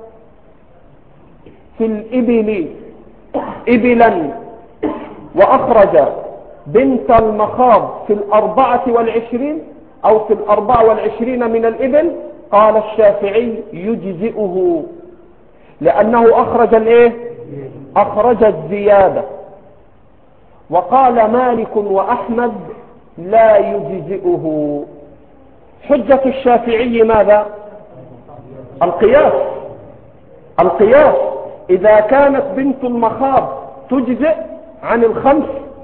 في الإبل إبلا وأخرج بنت المخاض في الأربعة والعشرين أو في الأربعة والعشرين من الإبل، قال الشافعي: يجزئه، لأنه أخرج الإيه؟ أخرج الزيادة. وقال مالك وأحمد: لا يجزئه. حجة الشافعي ماذا؟ القياس. القياس إذا كانت بنت المخاض تجزئ عن الخمس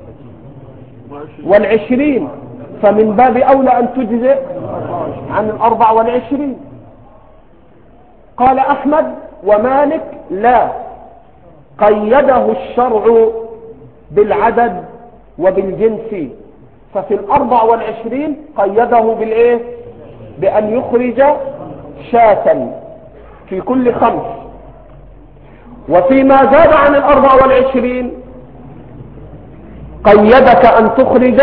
والعشرين، فمن باب أولى أن تجزئ عن الأربع والعشرين. قال أحمد ومالك: لا، قيده الشرع بالعدد وبالجنس، ففي الأربع والعشرين قيده بالإيه؟ بأن يخرج شاة في كل خمس، وفيما زاد عن الأربع والعشرين قيدك أن تخرج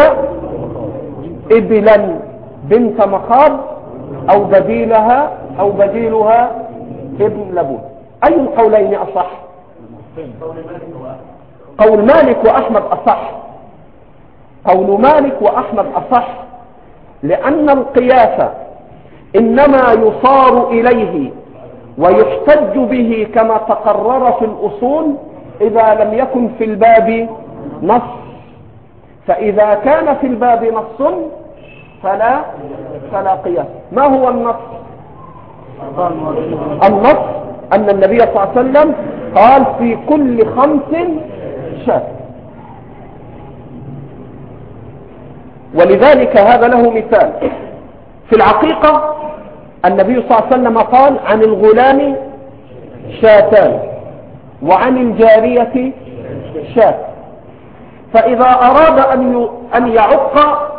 إبلا بنت مخاض أو بديلها أو بديلها ابن لبون. أي القولين أصح؟ قول مالك وأحمد أصح. قول مالك وأحمد أصح، لأن القياس إنما يصار إليه ويحتج به كما تقرر في الأصول إذا لم يكن في الباب نص، فإذا كان في الباب نص فلا فلا قياس. ما هو النص؟ النص أن النبي صلى الله عليه وسلم قال: في كل خمس شاة. ولذلك هذا له مثال في العقيقة. النبي صلى الله عليه وسلم قال: عن الغلام شاتان وعن الجارية شاة. فإذا أراد أن يعق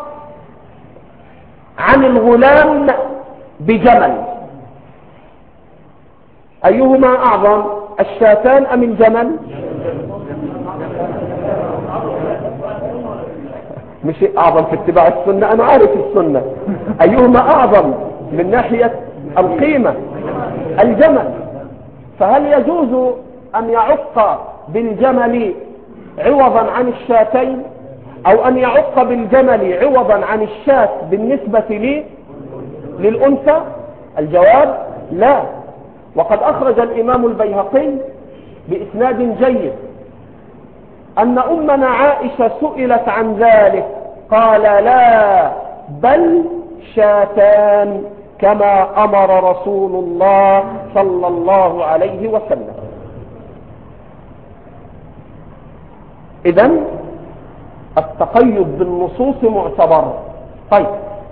عن الغلام بجمل، أيهما أعظم، الشاتان أم الجمل؟ مش أعظم في اتباع السنة، أنا عارف السنة. أيهما أعظم من ناحية القيمة؟ الجمل. فهل يجوز أن يعق بالجمل عوضا عن الشاتين، أو أن يعق بالجمل عوضا عن الشاة بالنسبة لي للأنثى؟ الجواب: لا. وقد أخرج الإمام البيهقي بإسناد جيد أن أمنا عائشة سئلت عن ذلك، قال: لا، بل شاتان، كما أمر رسول الله صلى الله عليه وسلم. إذن التقيد بالنصوص معتبر. طيب،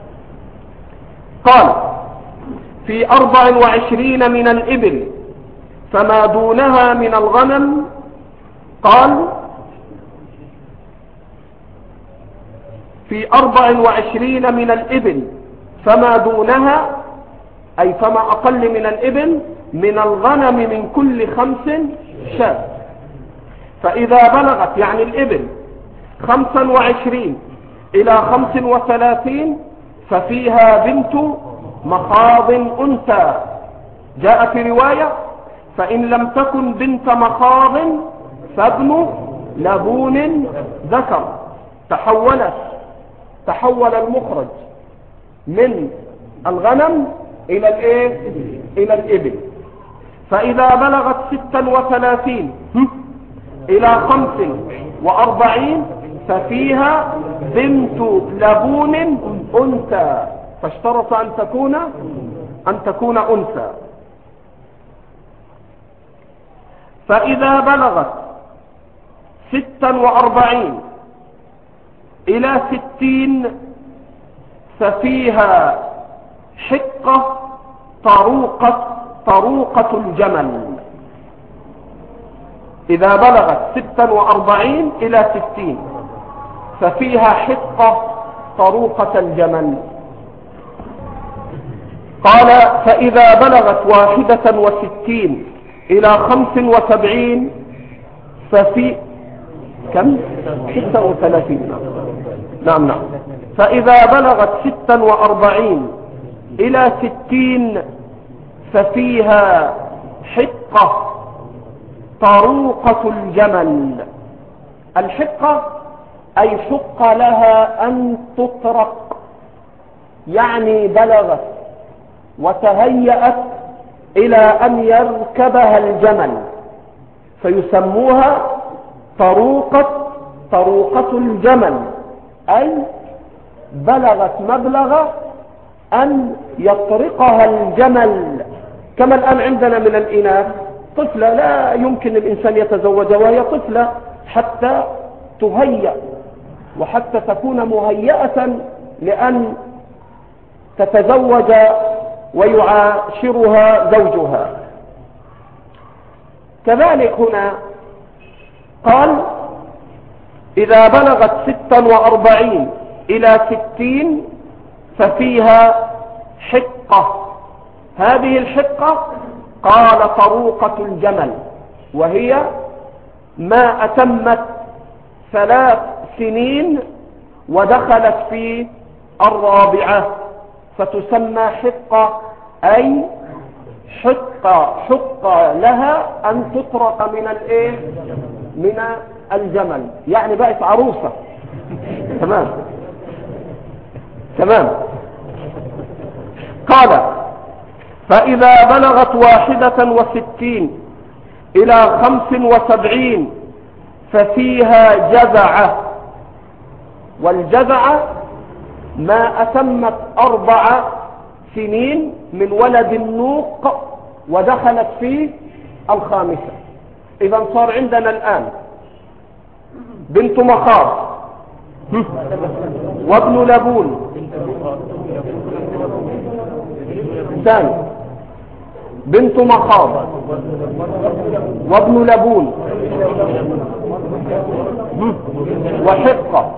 قال: في أربع وعشرين من الإبل فما دونها من الغنم. قال: في أربع وعشرين من الإبل فما دونها، أي فما أقل من الإبل، من الغنم من كل خمس شاة. فإذا بلغت يعني الإبل خمسا وعشرين إلى خمس وثلاثين ففيها بنت مخاض أنثى. جاء في رواية: فإن لم تكن بنت مخاض فابن لبون ذكر. تحولت تحول المخرج من الغنم إلى الإيه؟ إلى الإبل. فإذا بلغت ستا وثلاثين إلى خمس وأربعين ففيها بنت لبون أنثى، فاشترط أن تكون أن تكون أنثى. فإذا بلغت ستا وأربعين إلى ستين ففيها حقة طروقة طروقة الجمل. إذا بلغت ستا وأربعين إلى ستين ففيها حقة طروقة الجمل. قال فإذا بلغت واحدة وستين إلى خمس وسبعين ففي كم؟ ستة وثلاثين. نعم نعم. فإذا بلغت ستا وأربعين إلى ستين ففيها حقة طروقة الجمل. الحقة أي شق لها أن تطرق، يعني بلغت وتهيأت إلى أن يركبها الجمل، فيسموها طروقة طروقة الجمل، أي بلغت مبلغ أن يطرقها الجمل. كما الآن عندنا من الإناث طفلة لا يمكن الإنسان يتزوجها وهي طفلة حتى تهيأ وحتى تكون مهيئة لأن تتزوج ويعاشرها زوجها. كذلك هنا قال إذا بلغت ستا وأربعين إلى ستين ففيها حقة. هذه الحقة قال طروقة الجمل، وهي ما أتمت ثلاث سنين ودخلت في الرابعة فتسمى حقة، أي حقة حقة لها أن تطرق من الإيه؟ من الجمل، يعني بقت عروسة. تمام تمام. قال فإذا بلغت واحدة وستين إلى خمس وسبعين ففيها جذعة. والجذعة ما أتمت أربع سنين من ولد النوق ودخلت في الخامسة. إذا صار عندنا الآن بنت مخاض وابن لبون ثاني، بنت مخاض وابن لبون وحقة.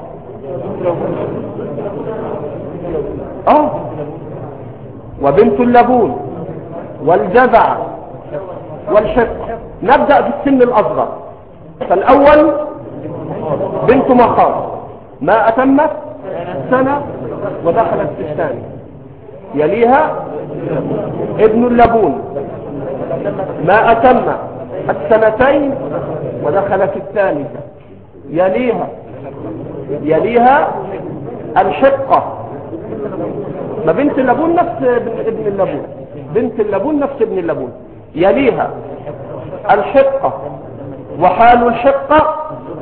اه وبنت اللبون والجذع والحقة. نبدأ بالسن الأصغر. فالأول بنت مخاض ما أتمت سنة ودخلت في الثاني. يليها ابن اللبون ما أتم السنتين ودخلت الثالثة. يليها يليها الحقة. ما بنت اللبون نفس ابن اللبون، بنت اللبون نفس ابن اللبون. يليها الحقة. وحال الحقة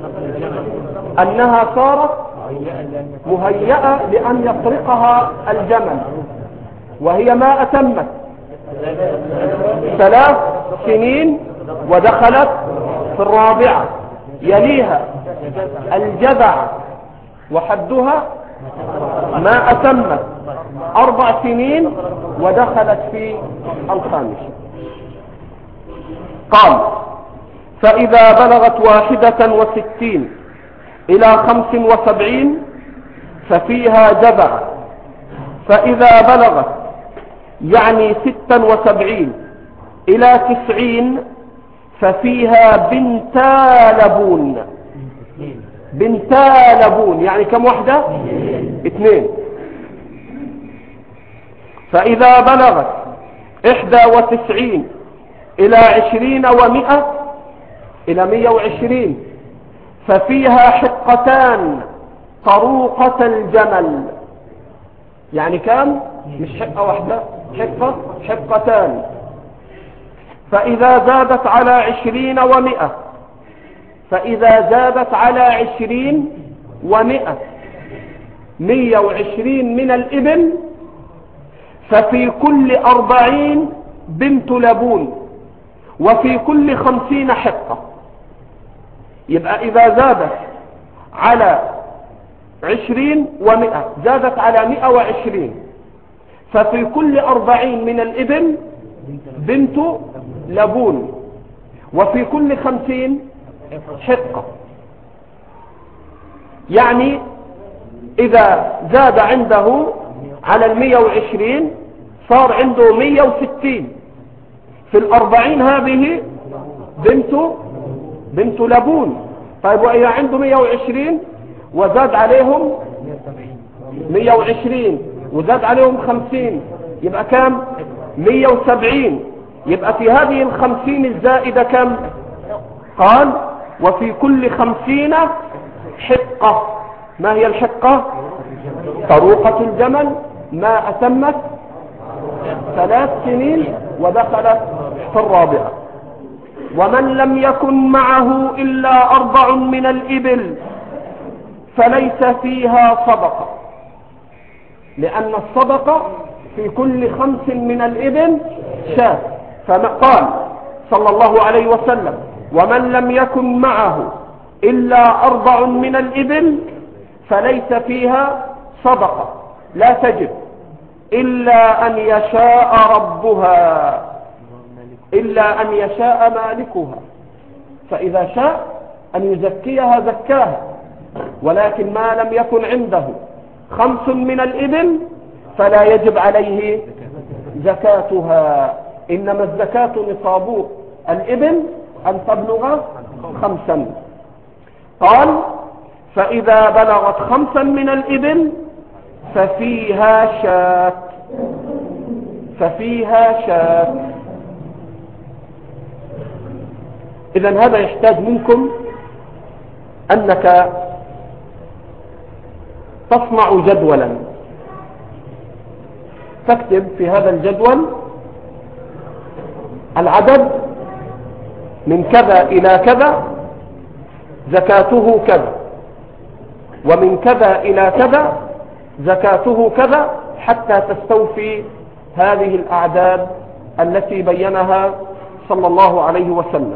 أنها صارت مهيئة لأن يطرقها الجمل، وهي ما أتمت ثلاث سنين ودخلت في الرابعة. يليها الجذع وحدها ما أتمت أربع سنين ودخلت في الخامسة. قال فإذا بلغت واحدة وستين إلى خمس وسبعين ففيها جذع. فإذا بلغت يعني ستا وسبعين إلى تسعين ففيها بنتا لبون. بنتا لبون يعني كم وحدة؟ اثنين. فإذا بلغت إحدى وتسعين إلى عشرين ومئة إلى مئة وعشرين ففيها حقتان طروقة الجمل. يعني كم؟ مش حقة واحدة، حقة حقتان. فإذا زادت على عشرين ومئة فإذا زادت على عشرين ومئة مية وعشرين من الإبل ففي كل أربعين بنت لبون وفي كل خمسين حقة. يبقى إذا زادت على عشرين ومئة زادت على مئة وعشرين ففي كل أربعين من الإبل بنت لبون وفي كل خمسين حقة. يعني إذا زاد عنده على المية وعشرين صار عنده مية وستين. في الأربعين هذه بنت بنت لبون. طيب وإذا عنده مية وعشرين وزاد عليهم مية وعشرين وزاد عليهم خمسين يبقى كم؟ مية وسبعين. يبقى في هذه الخمسين الزائدة كم؟ قال وفي كل خمسين حقة. ما هي الحقة؟ طروقة الجمل ما أتمت ثلاث سنين ودخلت في الرابعة. ومن لم يكن معه إلا أربع من الإبل فليس فيها صدقة، لأن الصدقة في كل خمس من الإبل شاة. فقال صلى الله عليه وسلم ومن لم يكن معه إلا أربع من الإبل فليس فيها صدقة لا تجب إلا أن يشاء ربها، إلا أن يشاء مالكها. فإذا شاء أن يزكيها زكاها، ولكن ما لم يكن عنده خمس من الإبل فلا يجب عليه زكاتها. إنما الزكاة نصاب الإبل أن تبلغ خمسا. قال فإذا بلغت خمسا من الإبل ففيها شاة، ففيها شاة. إذن هذا يحتاج منكم أنك تصنع جدولا، تكتب في هذا الجدول العدد من كذا إلى كذا زكاته كذا، ومن كذا إلى كذا زكاته كذا، حتى تستوفي هذه الأعداد التي بينها صلى الله عليه وسلم.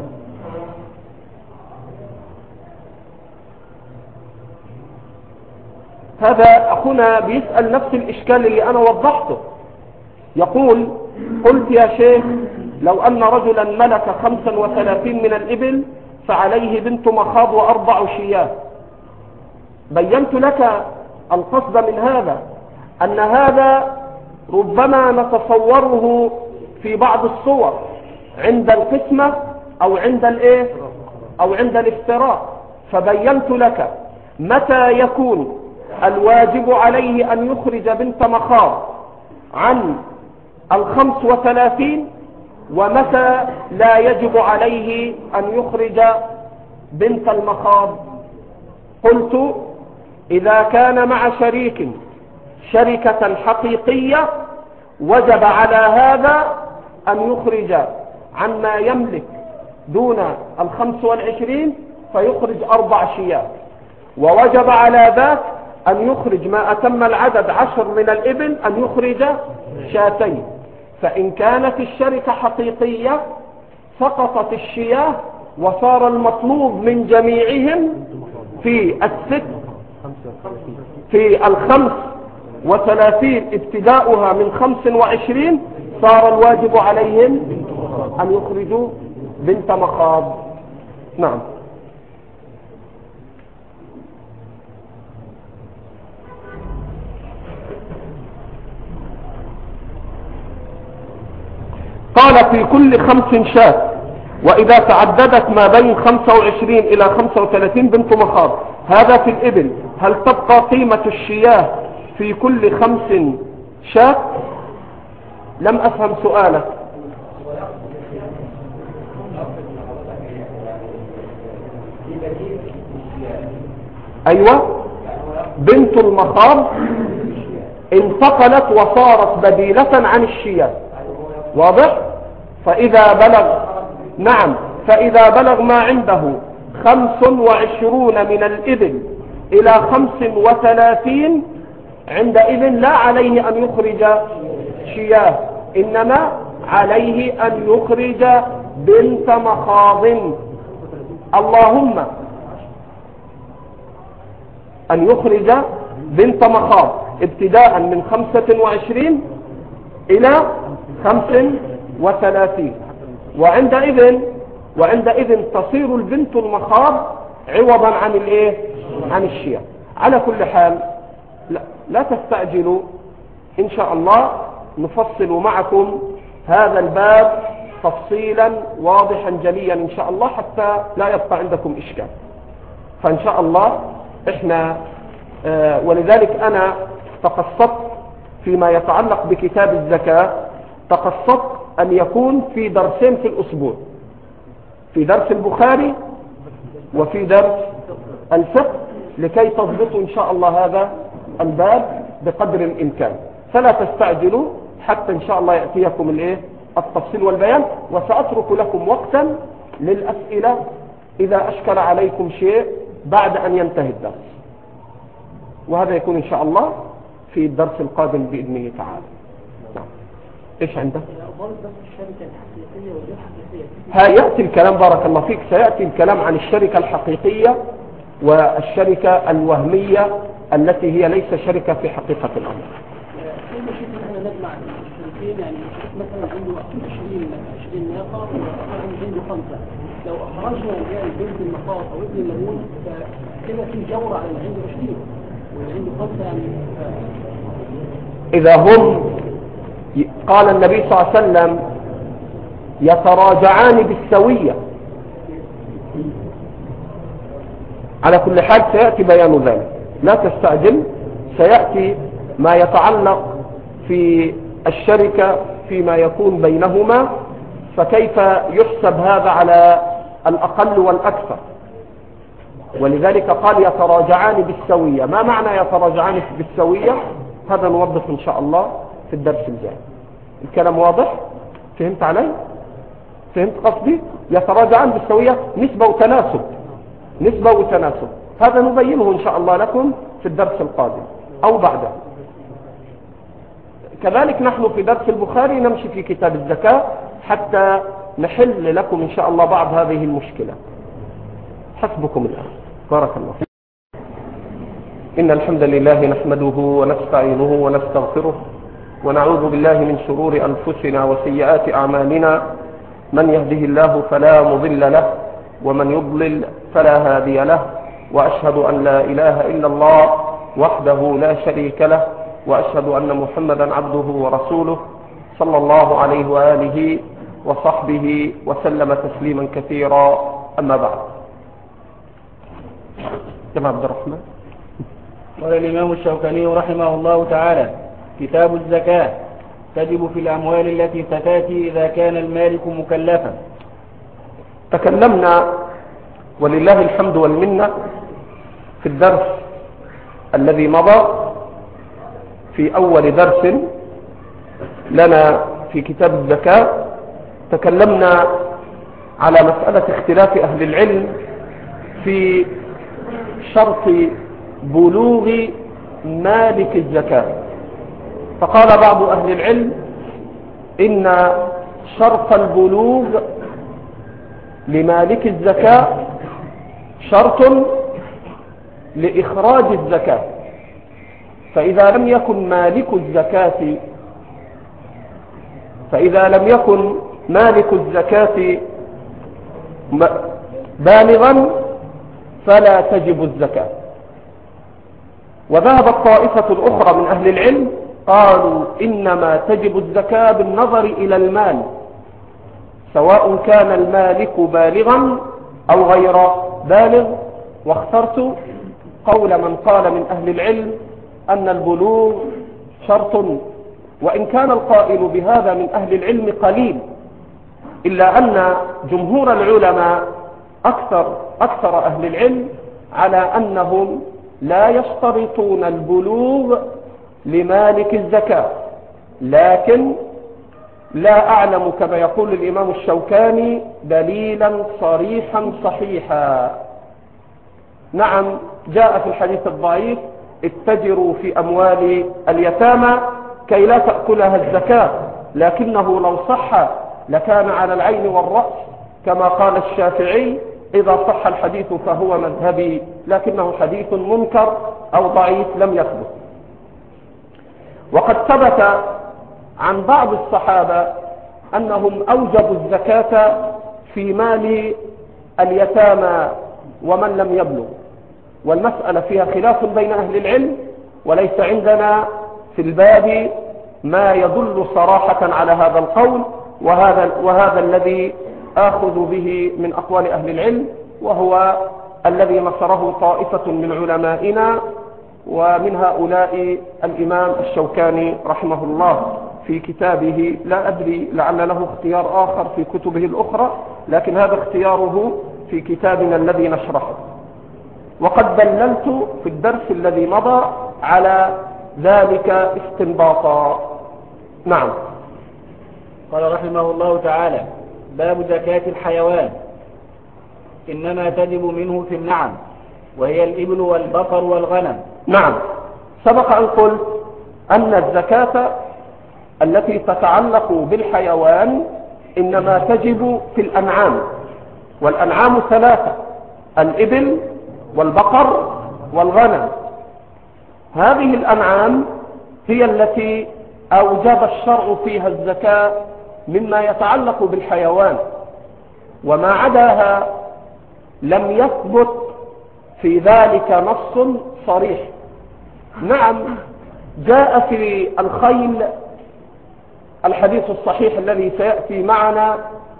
هذا أخونا بيسأل نفس الإشكال اللي أنا وضحته. يقول قلت يا شيخ لو أن رجلا ملك خمسا وثلاثين من الإبل فعليه بنت مخاض وأربع شياه. بينت لك القصد من هذا أن هذا ربما نتصوره في بعض الصور عند القسمة أو عند الإيه أو عند الافتراء. فبينت لك متى يكون الواجب عليه أن يخرج بنت مخاض عن الخمس وثلاثين، ومتى لا يجب عليه أن يخرج بنت المخاض. قلت إذا كان مع شريك شركة حقيقية وجب على هذا أن يخرج عما يملك دون الخمس والعشرين فيخرج أربع شياه، ووجب على ذاك أن يخرج ما أتم العدد عشر من الإبل أن يخرج شاتين. فإن كانت الشركة حقيقية سقطت الشياه وصار المطلوب من جميعهم في الست في الخمس وثلاثين ابتداؤها من خمس وعشرين صار الواجب عليهم أن يخرجوا بنت مخاض. نعم. قال في كل خمس شاة، وإذا تعددت ما بين خمسة وعشرين إلى خمسة وثلاثين بنت مخاض. هذا في الإبل. هل تبقى قيمة الشياه في كل خمس شاة؟ لم أفهم سؤالك. أيوة، بنت المخاض انتقلت وصارت بديلة عن الشياه. واضح؟ فإذا بلغ نعم فإذا بلغ ما عنده خمس وعشرون من الإبل إلى خمس وثلاثين عندئذ لا عليه أن يخرج شياه، إنما عليه أن يخرج بنت مخاض. اللهم أن يخرج بنت مخاض ابتداء من خمسة وعشرين إلى خمس وثلاثين، وعندئذ وعندئذ تصير البنت المخاض عوضا عن الايه عن الشياه. على كل حال لا, لا تستعجلوا، إن شاء الله نفصل معكم هذا الباب تفصيلا واضحا جليا إن شاء الله حتى لا يبقى عندكم إشكال. فإن شاء الله إحنا آه ولذلك أنا تقصدت فيما يتعلق بكتاب الزكاة، تقصدت أن يكون في درسين في الأسبوع، في درس البخاري وفي درس الفقه، لكي تضبطوا إن شاء الله هذا الباب بقدر الإمكان. فلا تستعجلوا حتى إن شاء الله يأتيكم الإيه التفصيل والبيان. وسأترك لكم وقتا للأسئلة إذا أشكل عليكم شيء بعد أن ينتهي الدرس، وهذا يكون إن شاء الله في الدرس القادم بإذنه تعالى. إيش عندك؟ هيأتي الكلام بارك الله فيك، سيأتي الكلام عن الشركة الحقيقية والشركة الوهمية التي هي ليس شركة في حقيقة الأمر. يعني مثلا عنده عشرين عشرين ناقة وعنده خمسة، لو أخرجنا البنت المخاض أو ابن الليمون فكده في جورة على اللي عنده عشرين واللي عنده خمسة. يعني إذا هم قال النبي صلى الله عليه وسلم يتراجعان بالسوية، على كل حال سيأتي بيان ذلك، لا تستعجل. سيأتي ما يتعلق في الشركة فيما يكون بينهما، فكيف يحسب هذا على الأقل والأكثر. ولذلك قال يتراجعان بالسوية. ما معنى يتراجعان بالسوية؟ هذا نوضح إن شاء الله في الدرس الجاي. الكلام واضح؟ فهمت علي؟ فهمت قصدي؟ يتراجعان بالسوية نسبة وتناسب، نسبة وتناسب، هذا نبينه إن شاء الله لكم في الدرس القادم أو بعده. كذلك نحن في درس البخاري نمشي في كتاب الزكاة حتى نحل لكم إن شاء الله بعض هذه المشكلة. حسبكم الآن، بارك الله فيكم. إن الحمد لله نحمده ونستعينه ونستغفره ونعوذ بالله من شرور أنفسنا وسيئات أعمالنا، من يهده الله فلا مضل له ومن يضلل فلا هادي له، وأشهد أن لا إله إلا الله وحده لا شريك له، وأشهد أن محمدا عبده ورسوله صلى الله عليه وآله وصحبه وسلم تسليما كثيرا. أما بعد، جماعة عبد الرحمن. قال الإمام الشوكاني رحمه الله تعالى: كتاب الزكاة تجب في الأموال التي ستأتي إذا كان المالك مكلفا. تكلمنا ولله الحمد والمنة في الدرس الذي مضى في أول درس لنا في كتاب الزكاة، تكلمنا على مسألة اختلاف أهل العلم في شرط بلوغ مالك الزكاة. فقال بعض أهل العلم إن شرط البلوغ لمالك الزكاة شرط لإخراج الزكاة، فإذا لم يكن مالك الزكاة فإذا لم يكن مالك الزكاة بالغا فلا تجب الزكاة. وذهبت طائفة الأخرى من أهل العلم قالوا إنما تجب الزكاة بالنظر إلى المال، سواء كان المالك بالغا أو غير بالغ. واخترت قول من قال من أهل العلم أن البلوغ شرط، وإن كان القائل بهذا من أهل العلم قليل، إلا أن جمهور العلماء أكثر, أكثر أهل العلم على أنهم لا يشترطون البلوغ لمالك الزكاة. لكن لا أعلم كما يقول الإمام الشوكاني دليلا صريحا صحيحا. نعم، جاء في الحديث الضعيف: اتجروا في أموال اليتامى كي لا تأكلها الزكاة، لكنه لو صح لكان على العين والرأس، كما قال الشافعي: إذا صح الحديث فهو مذهبي، لكنه حديث منكر أو ضعيف لم يثبت. وقد ثبت عن بعض الصحابة أنهم أوجبوا الزكاة في مال اليتامى ومن لم يبلغ، والمسألة فيها خلاف بين أهل العلم، وليس عندنا في الباب ما يدل صراحة على هذا القول، وهذا, وهذا الذي آخذ به من أقوال أهل العلم، وهو الذي نصره طائفة من علمائنا، ومن هؤلاء الإمام الشوكاني رحمه الله في كتابه، لا أدري لعل له اختيار آخر في كتبه الأخرى، لكن هذا اختياره في كتابنا الذي نشرحه. وقد دللت في الدرس الذي مضى على ذلك استنباطا. نعم. قال رحمه الله تعالى: باب زكاة الحيوان. إنما تجب منه في النعم، وهي الإبل والبقر والغنم. نعم، سبق أن قلت أن الزكاة التي تتعلق بالحيوان إنما تجب في الأنعام، والأنعام ثلاثة: الإبل والبقر والغنم. هذه الأنعام هي التي أوجب الشرع فيها الزكاة مما يتعلق بالحيوان، وما عداها لم يثبت في ذلك نص صريح. نعم، جاء في الخيل الحديث الصحيح الذي سيأتي معنا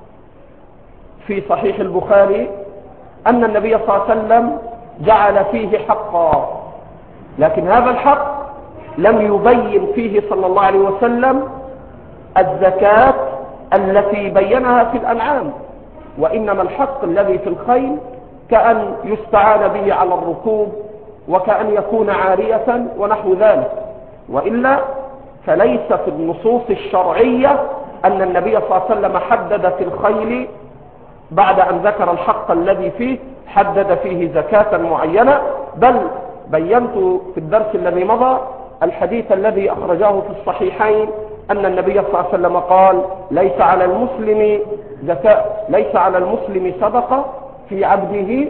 في صحيح البخاري أن النبي صلى الله عليه وسلم جعل فيه حقا، لكن هذا الحق لم يبين فيه صلى الله عليه وسلم الزكاة التي بينها في الأنعام، وإنما الحق الذي في الخيل كأن يستعان به على الركوب، وكأن يكون عارية ونحو ذلك، وإلا فليس في النصوص الشرعية أن النبي صلى الله عليه وسلم حدد في الخيل بعد أن ذكر الحق الذي فيه حدد فيه زكاة معينة، بل بينت في الدرس الذي مضى الحديث الذي أخرجاه في الصحيحين أن النبي صلى الله عليه وسلم قال: ليس على المسلم زكاة، ليس على المسلم صدقة في عبده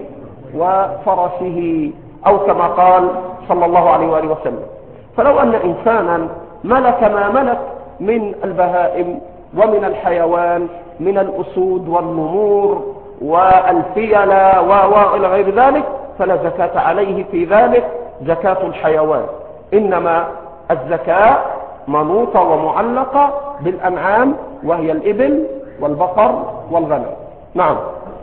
وفرسه، أو كما قال صلى الله عليه وآله وسلم. فلو أن إنسانا ملك ما ملك من البهائم ومن الحيوان من الأسود والنمور والفيلة وإلى غير ذلك فلا زكاة عليه في ذلك زكاة الحيوان، إنما الزكاة منوطة ومعلقة بالأنعام، وهي الإبل والبقر والغنم. نعم.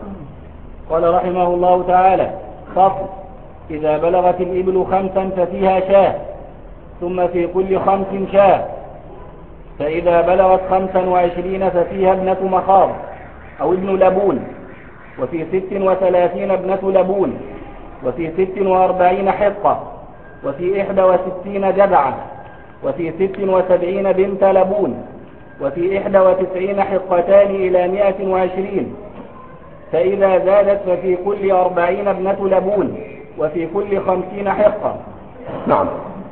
قال رحمه الله تعالى: فصل: إذا بلغت الإبل خمسا ففيها شاة، ثم في كل خمس شاة، فإذا بلغت خمسا وعشرين ففيها ابنة مخاض أو ابن لبون، وفي ست وثلاثين ابنة لبون، وفي ست وأربعين حقة، وفي إحدى وستين جدعة، وفي ست وسبعين بنت لبون، وفي إحدى وتسعين حقتان إلى مائة وعشرين، فإذا زادت ففي كل أربعين ابنة لبون، وفي كل خمسين حقة. نعم.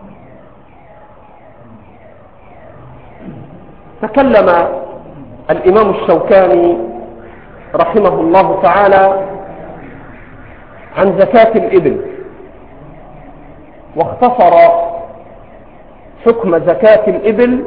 تكلم الإمام الشوكاني رحمه الله تعالى عن زكاة الإبل، واختصر حكم زكاة الإبل،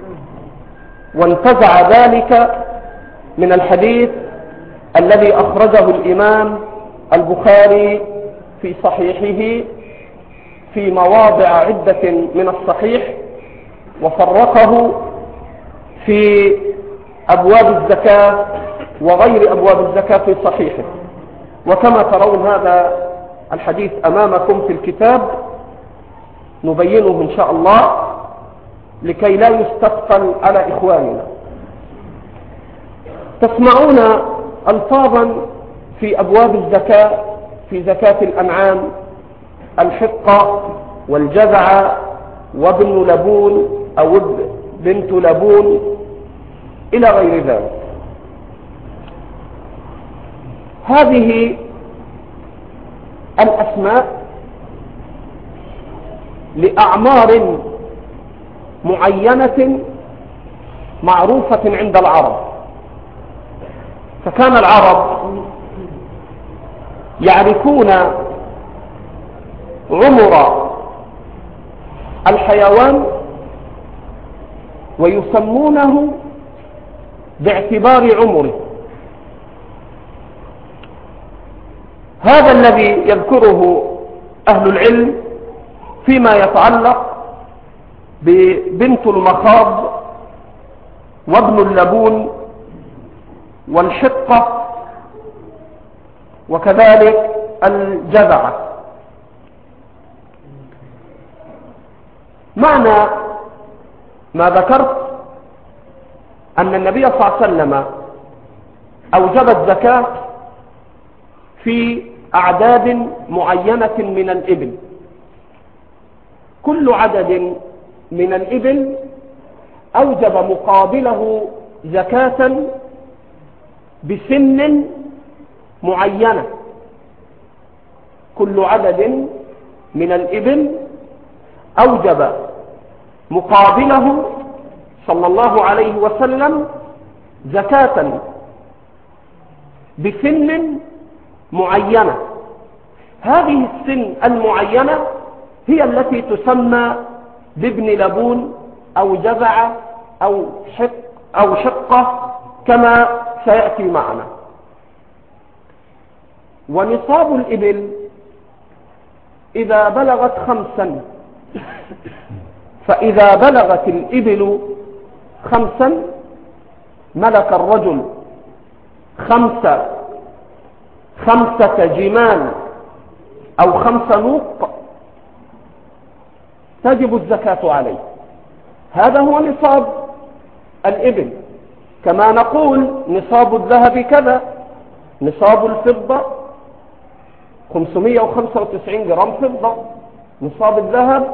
وانتزع ذلك من الحديث الذي أخرجه الإمام البخاري في صحيحه في مواضع عدة من الصحيح، وفرقه في أبواب الزكاة وغير أبواب الزكاة في صحيحه. وكما ترون هذا الحديث أمامكم في الكتاب نبينه إن شاء الله لكي لا يستثقل على إخواننا. تسمعون ألفاظا في أبواب الزكاة في زكاة الأنعام: الحقة والجذع وابن لبون أو بنت لبون إلى غير ذلك. هذه الأسماء لأعمار معينة معروفة عند العرب، فكان العرب يعرفون عمر الحيوان ويسمونه باعتبار عمره. هذا الذي يذكره أهل العلم فيما يتعلق ببنت المخاض وابن اللبون والحقة وكذلك الجذعة. معنى ما ذكرت أن النبي صلى الله عليه وسلم أوجب الزكاة في أعداد معينة من الإبل. كل عدد من الإبل أوجب مقابله زكاة بسن معينة. كل عدد من الإبل أوجب مقابله صلى الله عليه وسلم زكاة بسن معينة. هذه السن المعينة هي التي تسمى بابن لبون أو جذع أو شق أو شقة كما سيأتي معنا. ونصاب الإبل إذا بلغت خمسا، فإذا بلغت الإبل خمسا ملك الرجل خمسة خمسة جمال أو خمس نوق تجب الزكاة عليه. هذا هو نصاب الإبل. كما نقول نصاب الذهب كذا، نصاب الفضة خمسمائة وخمسة وتسعين جرام فضة، نصاب الذهب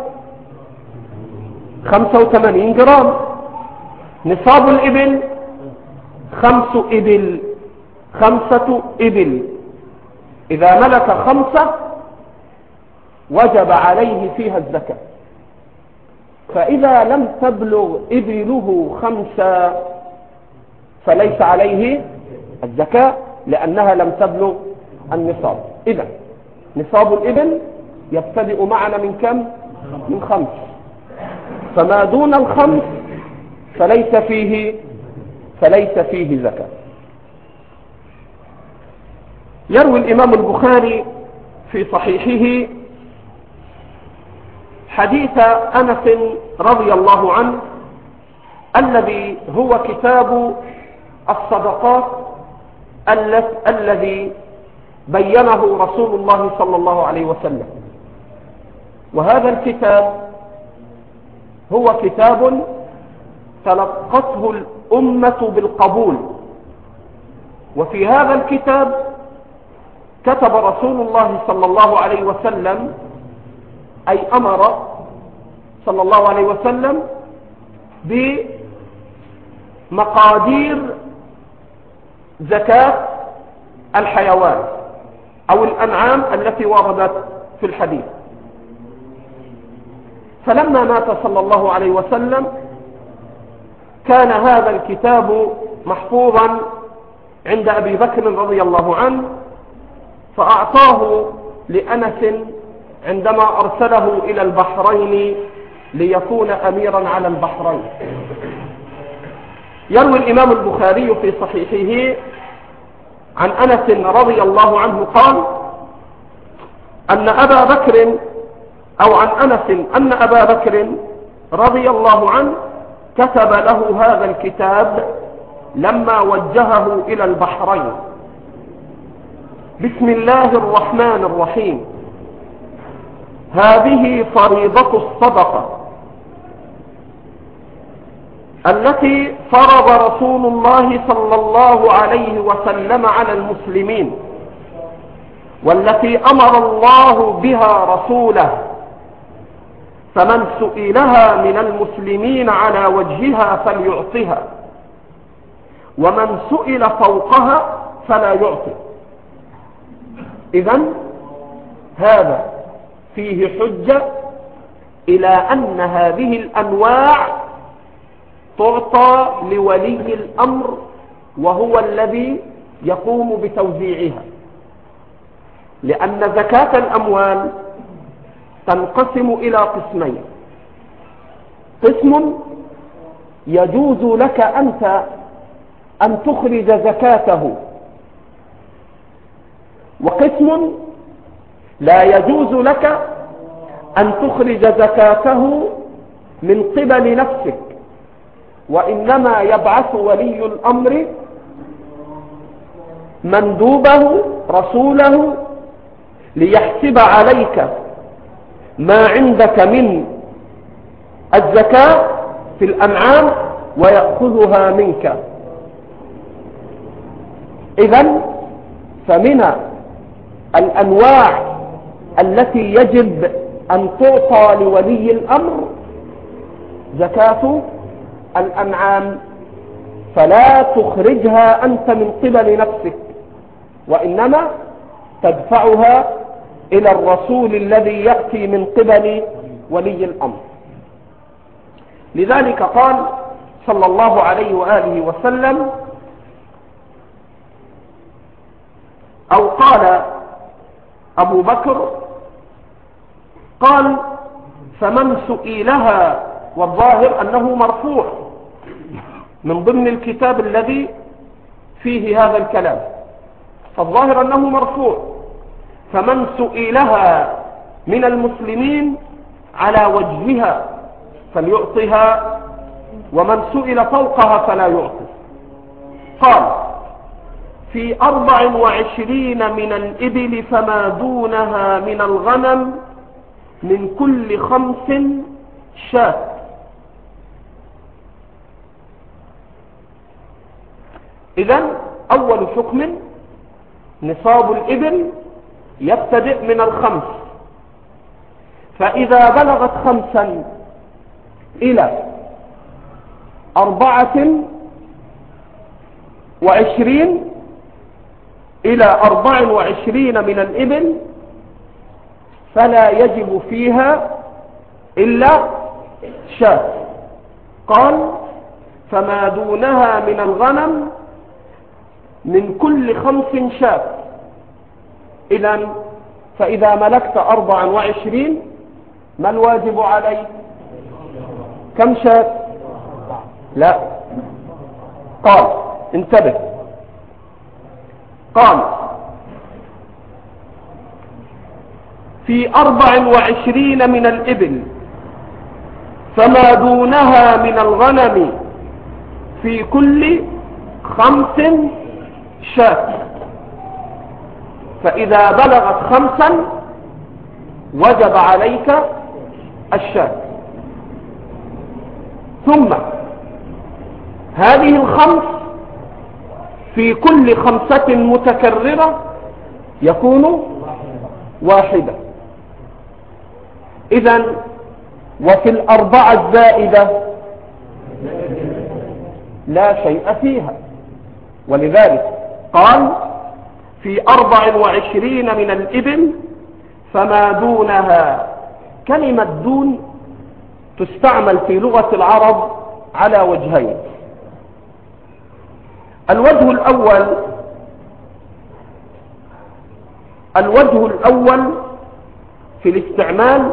خمسة وثمانين جرام. نصاب الإبل خمس إبل، خمسة إبل. إذا ملك خمسة وجب عليه فيها الزكاة. فإذا لم تبلغ إبله خمسة فليس عليه الزكاة لأنها لم تبلغ النصاب. إذا نصاب الإبل يبتدئ معنا من كم؟ من خمس. فما دون الخمس فليس فيه فليس فيه زكاة. يروي الإمام البخاري في صحيحه حديث أنس رضي الله عنه الذي هو كتاب الصدقات الذي بينه رسول الله صلى الله عليه وسلم. وهذا الكتاب هو كتاب تلقته الأمة بالقبول. وفي هذا الكتاب كتب رسول الله صلى الله عليه وسلم، أي أمر صلى الله عليه وسلم بمقادير زكاة الحيوان أو الأنعام التي وردت في الحديث. فلما مات صلى الله عليه وسلم كان هذا الكتاب محفوظا عند أبي بكر رضي الله عنه، فأعطاه لأنس عندما أرسله إلى البحرين ليكون أميرا على البحرين. يروي الإمام البخاري في صحيحه عن أنس رضي الله عنه قال أن أبا بكر أو عن أنس أن أبا بكر رضي الله عنه كتب له هذا الكتاب لما وجهه إلى البحرين: بسم الله الرحمن الرحيم، هذه فريضة الصدقة التي فرض رسول الله صلى الله عليه وسلم على المسلمين، والتي أمر الله بها رسوله، فمن سئلها من المسلمين على وجهها فليعطها، ومن سئل فوقها فلا يعطي. إذن هذا فيه حجة إلى أن هذه الأنواع تعطى لولي الأمر وهو الذي يقوم بتوزيعها، لأن زكاة الأموال تنقسم إلى قسمين: قسم يجوز لك أنت أن تخرج زكاته، وقسم لا يجوز لك أن تخرج زكاته من قبل نفسك، وإنما يبعث ولي الأمر مندوبه رسوله ليحسب عليك ما عندك من الزكاة في الأنعام ويأخذها منك. إذن فمن الأنواع التي يجب أن تعطى لولي الأمر زكاة الأنعام، فلا تخرجها أنت من قبل نفسك، وإنما تدفعها إلى الرسول الذي يأتي من قبل ولي الأمر. لذلك قال صلى الله عليه وآله وسلم، أو قال أبو بكر، قال فمن سئلها، والظاهر أنه مرفوع من ضمن الكتاب الذي فيه هذا الكلام، فالظاهر أنه مرفوع، فمن سئلها من المسلمين على وجهها فليعطها، ومن سئل فوقها فلا يعطي. قال في أربع وعشرين من الإبل فما دونها من الغنم من كل خمس شاة. إذن أول حكم نصاب الإبل يبتدئ من الخمس، فإذا بلغت خمسا إلى أربعة وعشرين إلى أربع وعشرين من الإبل فلا يجب فيها إلا شاة. قال فما دونها من الغنم من كل خمس شاة. إذن فإذا ملكت أربعا وعشرين ما الواجب عليك؟ كم شاة؟ لا، قال انتبه، قال في أربع وعشرين من الإبل فما دونها من الغنم في كل خمس شاة. فإذا بلغت خمسا وجب عليك الشاة. ثم هذه الخمس في كل خمسة متكررة يكون واحدة. إذن وفي الأربعة الزائدة لا شيء فيها، ولذلك قال في أربع وعشرين من الإبل فما دونها. كلمة دون تستعمل في لغة العرب على وجهين. الوجه الأول الوجه الأول في الاستعمال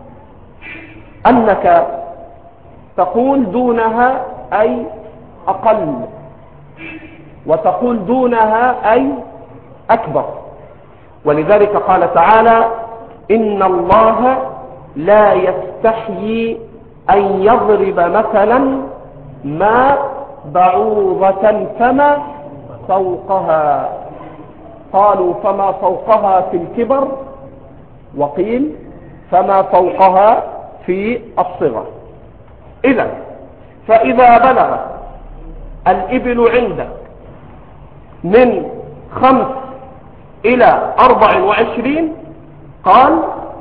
أنك تقول دونها أي أقل، وتقول دونها أي أكبر. ولذلك قال تعالى إن الله لا يستحيي أن يضرب مثلا ما بعوضة فما فوقها. قالوا فما فوقها في الكبر، وقيل فما فوقها في الصغر. إذن فإذا بلغ الإبل عندك من خمس إلى أربع وعشرين قال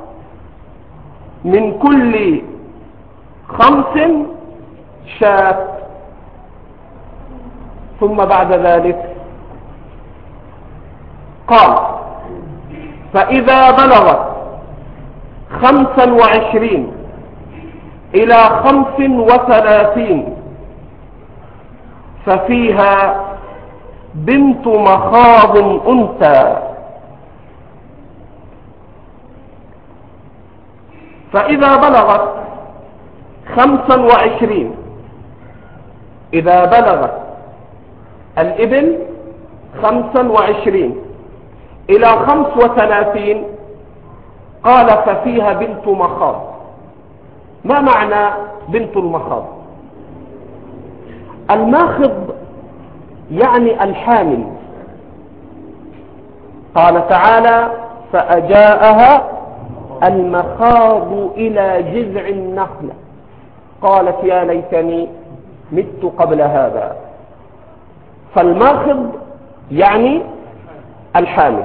من كل خمس شاة. ثم بعد ذلك قال فإذا بلغت خمسا وعشرين إلى خمس وثلاثين ففيها بنت مخاض أنثى. فإذا بلغت خمسا وعشرين إذا بلغت الإبل خمسا وعشرين إلى خمس وثلاثين قال ففيها بنت مخاض. ما معنى بنت المخاض؟ الماخض يعني الحامل. قال تعالى فأجاءها المخاض إلى جذع النخلة قالت يا ليتني مت قبل هذا. فالماخض يعني الحامل.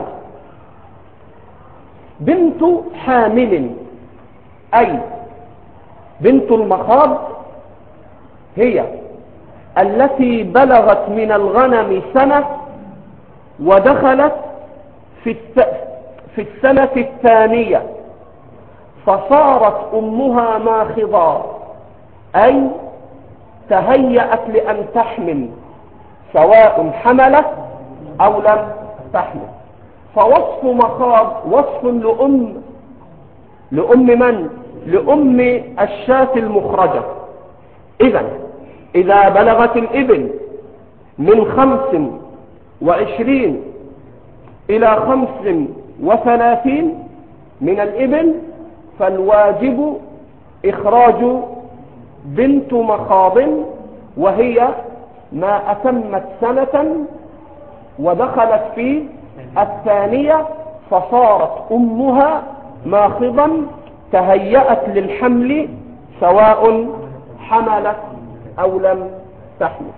بنت حامل أي بنت المخاض هي التي بلغت من الغنم سنة ودخلت في في السنة الثانية فصارت أمها ماخضا، أي تهيأت لأن تحمل سواء حملت أو لم تحمل. فوصف مخاض وصف لأم لأم من؟ لأم الشاة المخرجة. إذن إذا بلغت الإبل من خمس وعشرين إلى خمس وثلاثين من الإبل فالواجب إخراج بنت مخاض، وهي ما أتمت سنة ودخلت في الثانية فصارت أمها ماخضا تهيأت للحمل سواء حملت أو لم تحمل.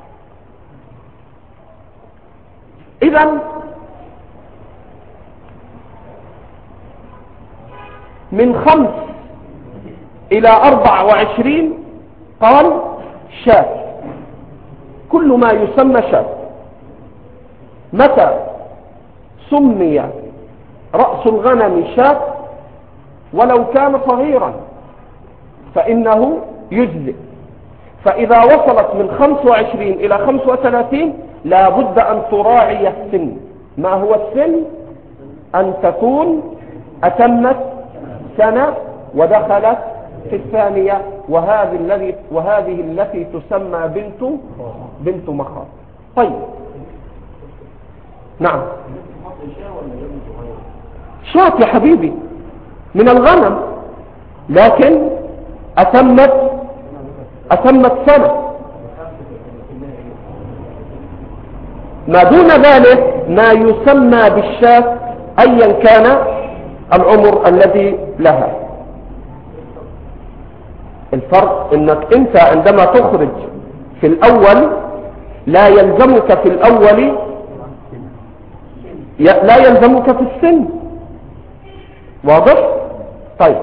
إذن من خمس إلى أربع وعشرين قال شاة، كل ما يسمى شاة. متى سمي رأس الغنم شاة ولو كان صغيرا فإنه يجزئ. فإذا وصلت من خمس وعشرين إلى خمس وثلاثين لا بد أن تراعي السن. ما هو السن؟ أن تكون أتمت سنة ودخلت في الثانية، وهذه الذي وهذه التي تسمى بنت بنت مخاض. طيب نعم شاة يا حبيبي من الغنم، لكن أتمت أتمت سنة. ما دون ذلك ما يسمى بالشاة أيا كان العمر الذي لها. الفرق انك انت عندما تخرج في الاول لا يلزمك في الاول لا يلزمك في السن. واضح؟ طيب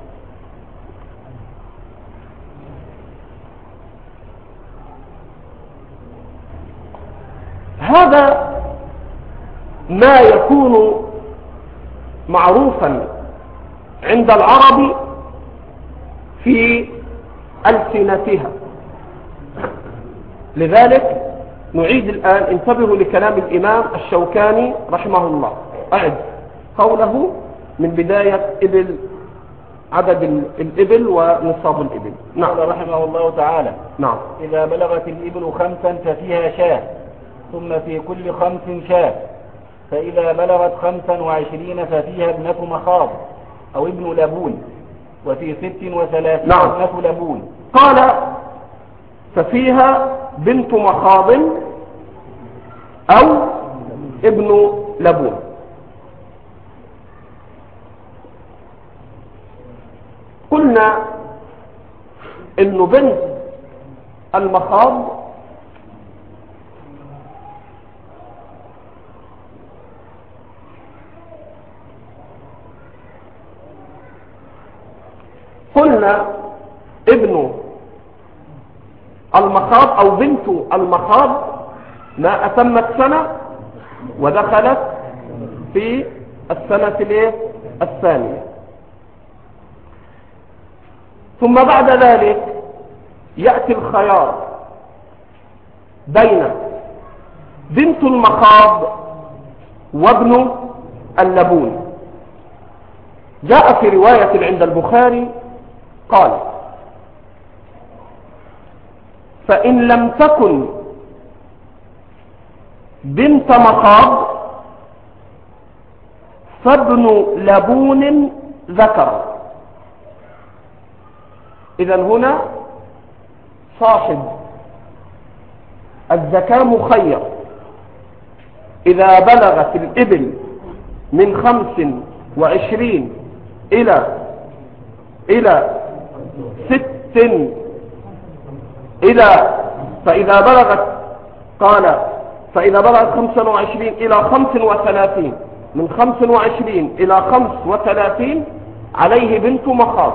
هذا ما يكون معروفا عند العرب في ألسنتها. لذلك نعيد الآن، انتبهوا لكلام الإمام الشوكاني رحمه الله. أعد قوله من بداية إبل، عدد الإبل ونصاب الإبل. نعم. رحمه الله تعالى. نعم. إذا بلغت الإبل خمسا ففيها شاة، ثم في كل خمس شاة، فإذا بلغت خمسا وعشرين ففيها ابنة مخاض أو ابن لبون، وفي ست وثلاثين نعم. ابنة لبون. قال ففيها بنت مخاض أو ابن لبون. قلنا إنه بنت المخاض قلنا ابن المخاض أو بنت المخاض ما أتمت سنة ودخلت في السنة الثانية. ثم بعد ذلك يأتي الخيار بين بنت المخاض وابن اللبون. جاء في رواية عند البخاري قال فإن لم تكن بنت مخاض فابن لبون ذكر. إذا هنا صاحب الزكاة مخير، إذا بلغت الإبل من خمس وعشرين إلى إلى ست إلى فإذا بلغت قال فإذا بلغت خمسا وعشرين إلى خمس وثلاثين، من خمس وعشرين إلى خمس وثلاثين عليه بنت مخاض.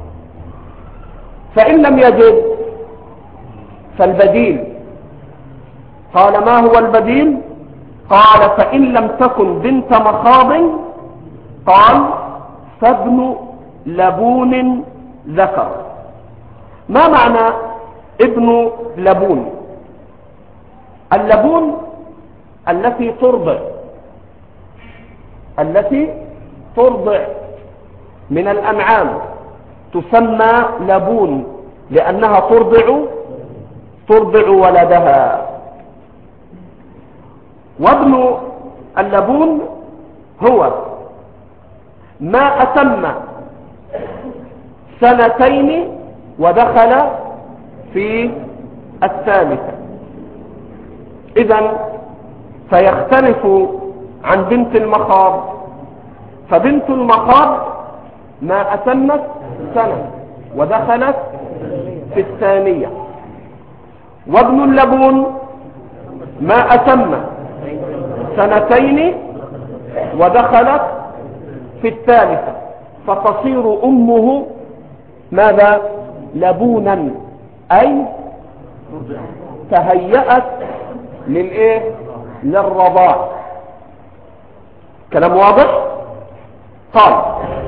فإن لم يجد فالبديل. قال ما هو البديل؟ قال فإن لم تكن بنت مخاض قال فابن لبون ذكر. ما معنى ابن لبون؟ اللبون التي ترضع التي ترضع من الأنعام تسمى لبون، لأنها ترضع ترضع ولدها. وابن اللبون هو ما أتم سنتين ودخل في الثالثة. إذن فيختلف عن بنت المخاض، فبنت المخاض ما أتمت سنة ودخلت في الثانية، وابن اللبون ما أتم سنتين ودخلت في الثالثة، فتصير أمه ماذا؟ لبونا، أي تهيأت للإيه؟ للرضاع. كلام واضح؟ قال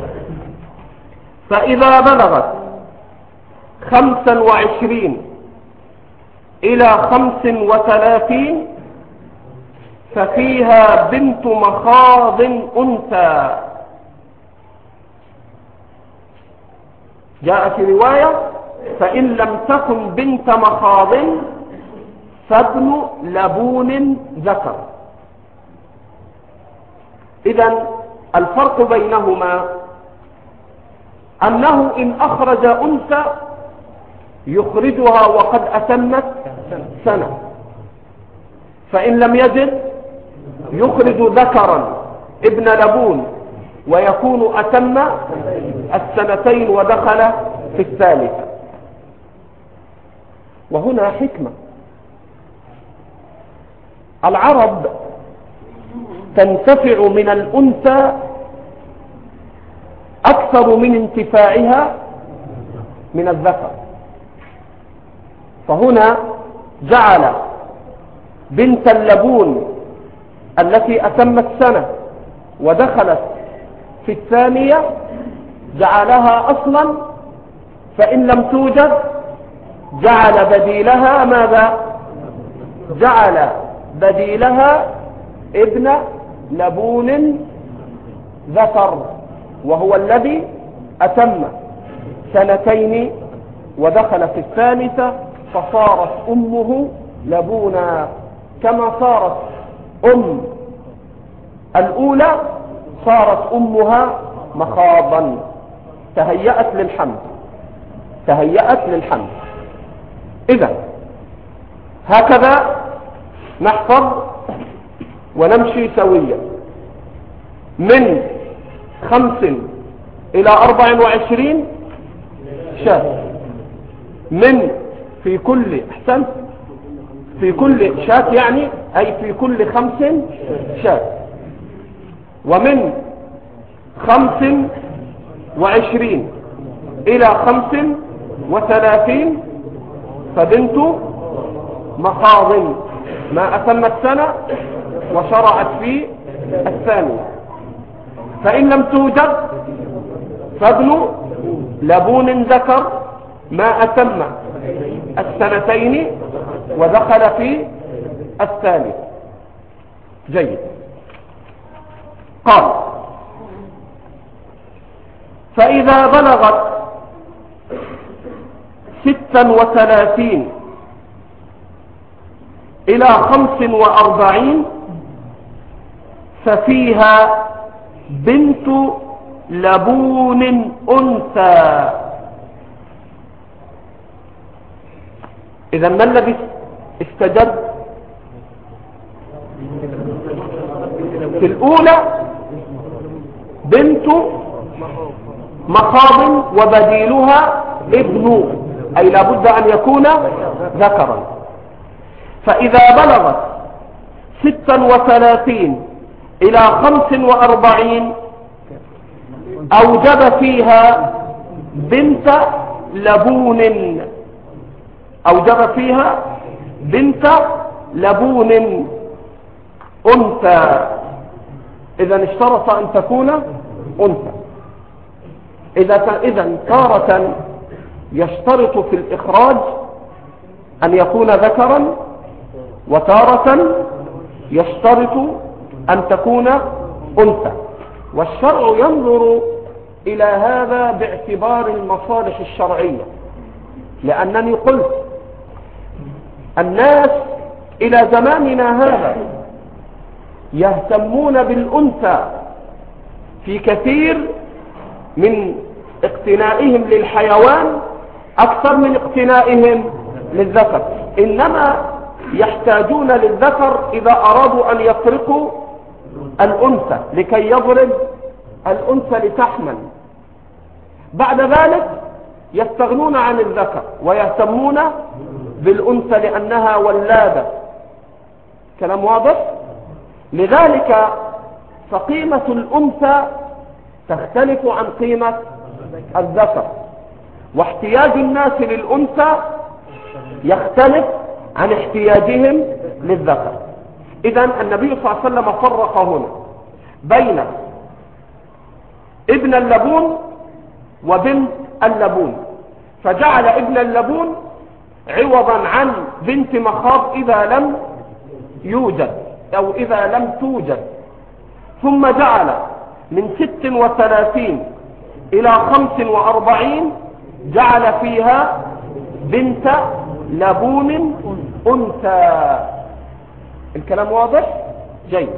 فإذا بلغت خمسا وعشرين إلى خمس وثلاثين ففيها بنت مخاض أنثى. جاء في رواية فإن لم تكن بنت مخاض فابن لبون ذكر. إذن الفرق بينهما أنه إن أخرج أنثى يخرجها وقد أتمت سنة، فإن لم يجد يخرج ذكرا ابن لبون ويكون أتم السنتين ودخل في الثالثة. وهنا حكمة. العرب تنتفع من الأنثى أكثر من انتفاعها من الذكر، فهنا جعل بنت اللبون التي أتمت سنة ودخلت في الثانية جعلها أصلا، فإن لم توجد جعل بديلها ماذا؟ جعل بديلها ابن لبون ذكر، وهو الذي أتم سنتين ودخل في الثالثة، فصارت أمه لبونا كما صارت أم الأولى صارت أمها مخاضا، تهيأت للحمل تهيأت للحمل. إذا هكذا نحفظ ونمشي سويا من خمس إلى أربع وعشرين شاة، من في كل أحسن في كل شاة يعني أي في كل خمس شاة، ومن خمس وعشرين إلى خمس وثلاثين فبنت مخاض ما أتمت سنة وشرعت في الثانية، فإن لم توجد فابن لبون ذكر ما أتم السنتين ودخل في الثالث. جيد. قال فإذا بلغت ستا وثلاثين إلى خمس وأربعين ففيها بنت لبون أنثى. إذا ما الذي استجد؟ في الأولى بنت مخاض وبديلها ابن، أي لابد أن يكون ذكرا. فإذا بلغت ستا وثلاثين إلى خمس وأربعين أوجب فيها بنت لبون، أوجب فيها بنت لبون أنثى. إذا اشترط أن تكون أنثى. إذا إذا تارة يشترط في الإخراج أن يكون ذكرا، وتارة يشترط أن تكون أنثى. والشرع ينظر إلى هذا باعتبار المصالح الشرعية، لأنني قلت الناس إلى زماننا هذا يهتمون بالأنثى في كثير من اقتنائهم للحيوان أكثر من اقتنائهم للذكر، إنما يحتاجون للذكر إذا أرادوا أن يفرقوا الأنثى لكي يضرب الأنثى لتحمل. بعد ذلك يستغنون عن الذكر ويهتمون بالأنثى لأنها ولادة. كلام واضح؟ لذلك فقيمة الأنثى تختلف عن قيمة الذكر، واحتياج الناس للأنثى يختلف عن احتياجهم للذكر. إذا النبي صلى الله عليه وسلم فرق هنا بين ابن اللبون وبنت اللبون، فجعل ابن اللبون عوضا عن بنت مخاض إذا لم يوجد أو إذا لم توجد، ثم جعل من ست وثلاثين إلى خمس وأربعين جعل فيها بنت لبون أنثى. الكلام واضح؟ جيد.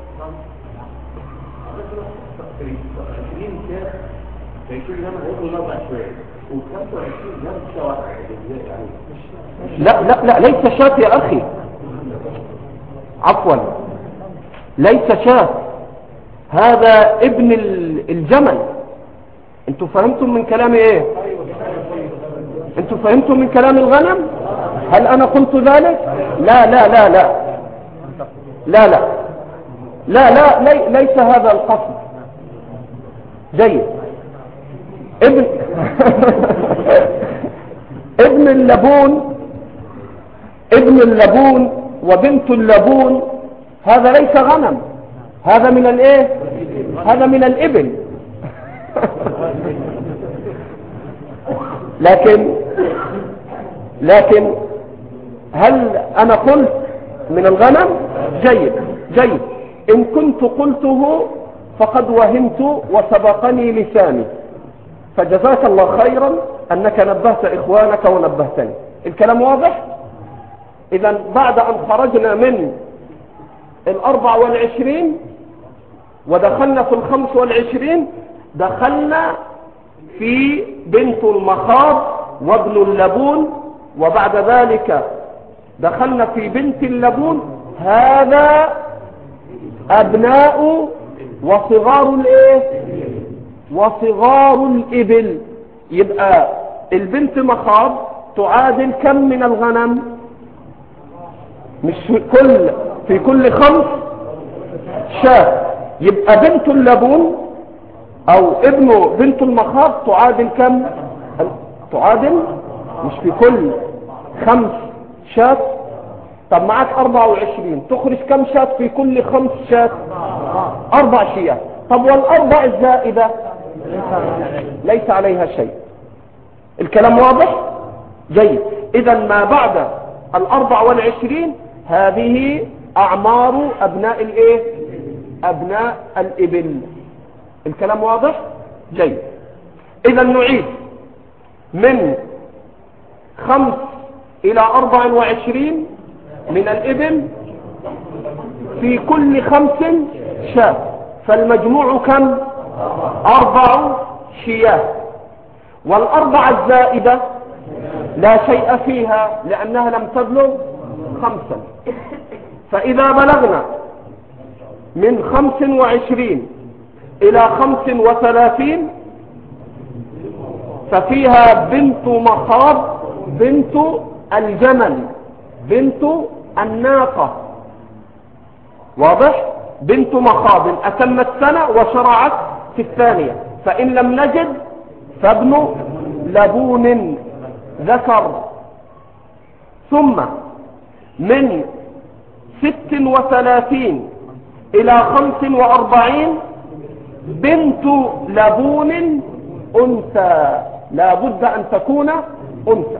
لا لا لا ليس شاة يا أخي، عفوا، ليس شاة، هذا ابن الجمل. انتوا فهمتم من كلامي ايه؟ انتوا فهمتم من كلام الغنم؟ هل انا قلت ذلك؟ لا لا لا لا لا لا لا لا لي ليس هذا القصد. جيد. ابن ابن اللبون ابن اللبون وبنت اللبون هذا ليس غنم، هذا من الايه؟ هذا من الابل. لكن لكن هل انا قلت من الغنم؟ جيد جيد. ان كنت قلته فقد وهمت وسبقني لساني، فجزاك الله خيرا انك نبهت اخوانك ونبهتني. الكلام واضح؟ اذا بعد ان خرجنا من الاربع والعشرين ودخلنا في الخمس والعشرين دخلنا في بنت المخاض وابن اللبون، وبعد ذلك دخلنا في بنت اللبون. هذا أبناء وصغار الايه؟ وصغار الإبل. يبقى البنت مخاض تعادل كم من الغنم؟ مش في كل في كل خمس شاة. يبقى بنت اللبون او ابن بنت المخاض تعادل كم؟ تعادل مش في كل خمس شاة. طب معك أربعة وعشرين، تخرج كم شاة في كل خمس شاة؟ أربع شيات. طب والأربع الزائدة ليس عليها شيء. الكلام واضح؟ جيد. إذا ما بعد الأربع والعشرين هذه أعمار أبناء الإيه؟ أبناء الإبل. الكلام واضح؟ جيد. إذا نعيد من خمس إلى أربع وعشرين من الإبل، في كل خمس شاة، فالمجموع كم؟ أربع شياه، والأربعة الزائدة لا شيء فيها لأنها لم تبلغ خمسا. فإذا بلغنا من خمس وعشرين إلى خمس وثلاثين ففيها بنت مخاض بنت الجمل بنت الناقة. واضح؟ بنت مخاض أتمت سنة وشرعت في الثانية. فإن لم نجد فابن لبون ذكر. ثم من ست وثلاثين إلى خمس وأربعين بنت لبون أنثى، لا بد أن تكون أنثى.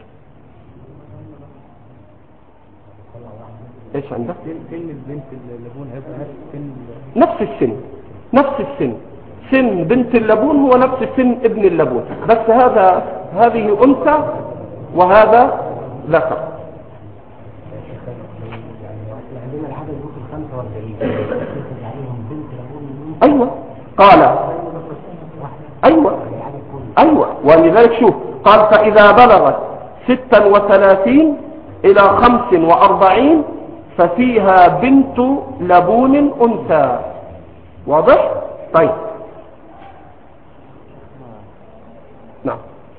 ايش عندك؟ سن البنت اللبون هيبقى سن نفس السن، نفس السن. سن بنت اللبون هو نفس سن ابن اللبون، بس هذا هذه أنثى وهذا ذكر. أيوة قال أيوة أيوة ولذلك شوف قال فإذا بلغت ستا وثلاثين إلى خمس وأربعين ففيها بنت لبون أنثى. واضح؟ طيب نعم.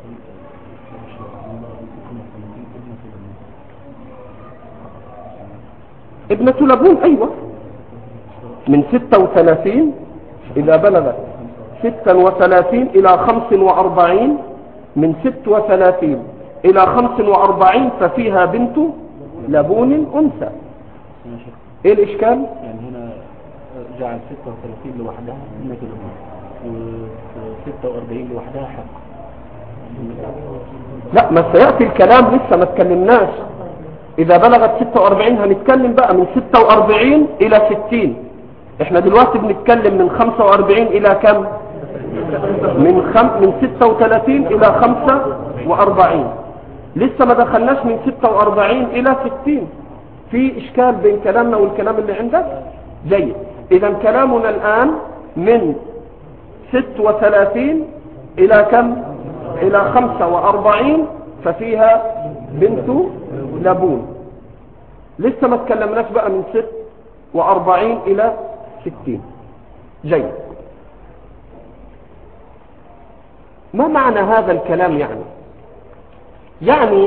ابنة لبون أيوة من ستة وثلاثين إذا بلغت ستا وثلاثين إلى خمس وأربعين، من ست وثلاثين إلى خمس وأربعين ففيها بنت لبون أنثى. إيه الإشكال؟ يعني هنا جعل ستة وثلاثين لوحدها ابنة لبون و ستة وأربعين لوحدها حق. لا، ما سيأتي الكلام لسه ما تكلمناش. إذا بلغت ستة وأربعين هنتكلم بقى من ستة وأربعين إلى ستين. إحنا دلوقتي بنتكلم من خمسة وأربعين إلى كم؟ من خم... من ستة وثلاثين إلى خمسة وأربعين. لسه ما دخلناش من ستة وأربعين إلى ستين. في إشكال بين كلامنا والكلام اللي عندك؟ جيد. إذا كلامنا الآن من ست وثلاثين إلى كم؟ إلى خمسة وأربعين ففيها بنت لبون. لسه ما تكلمناش بقى من ست وأربعين إلى ستين. جيد. ما معنى هذا الكلام؟ يعني يعني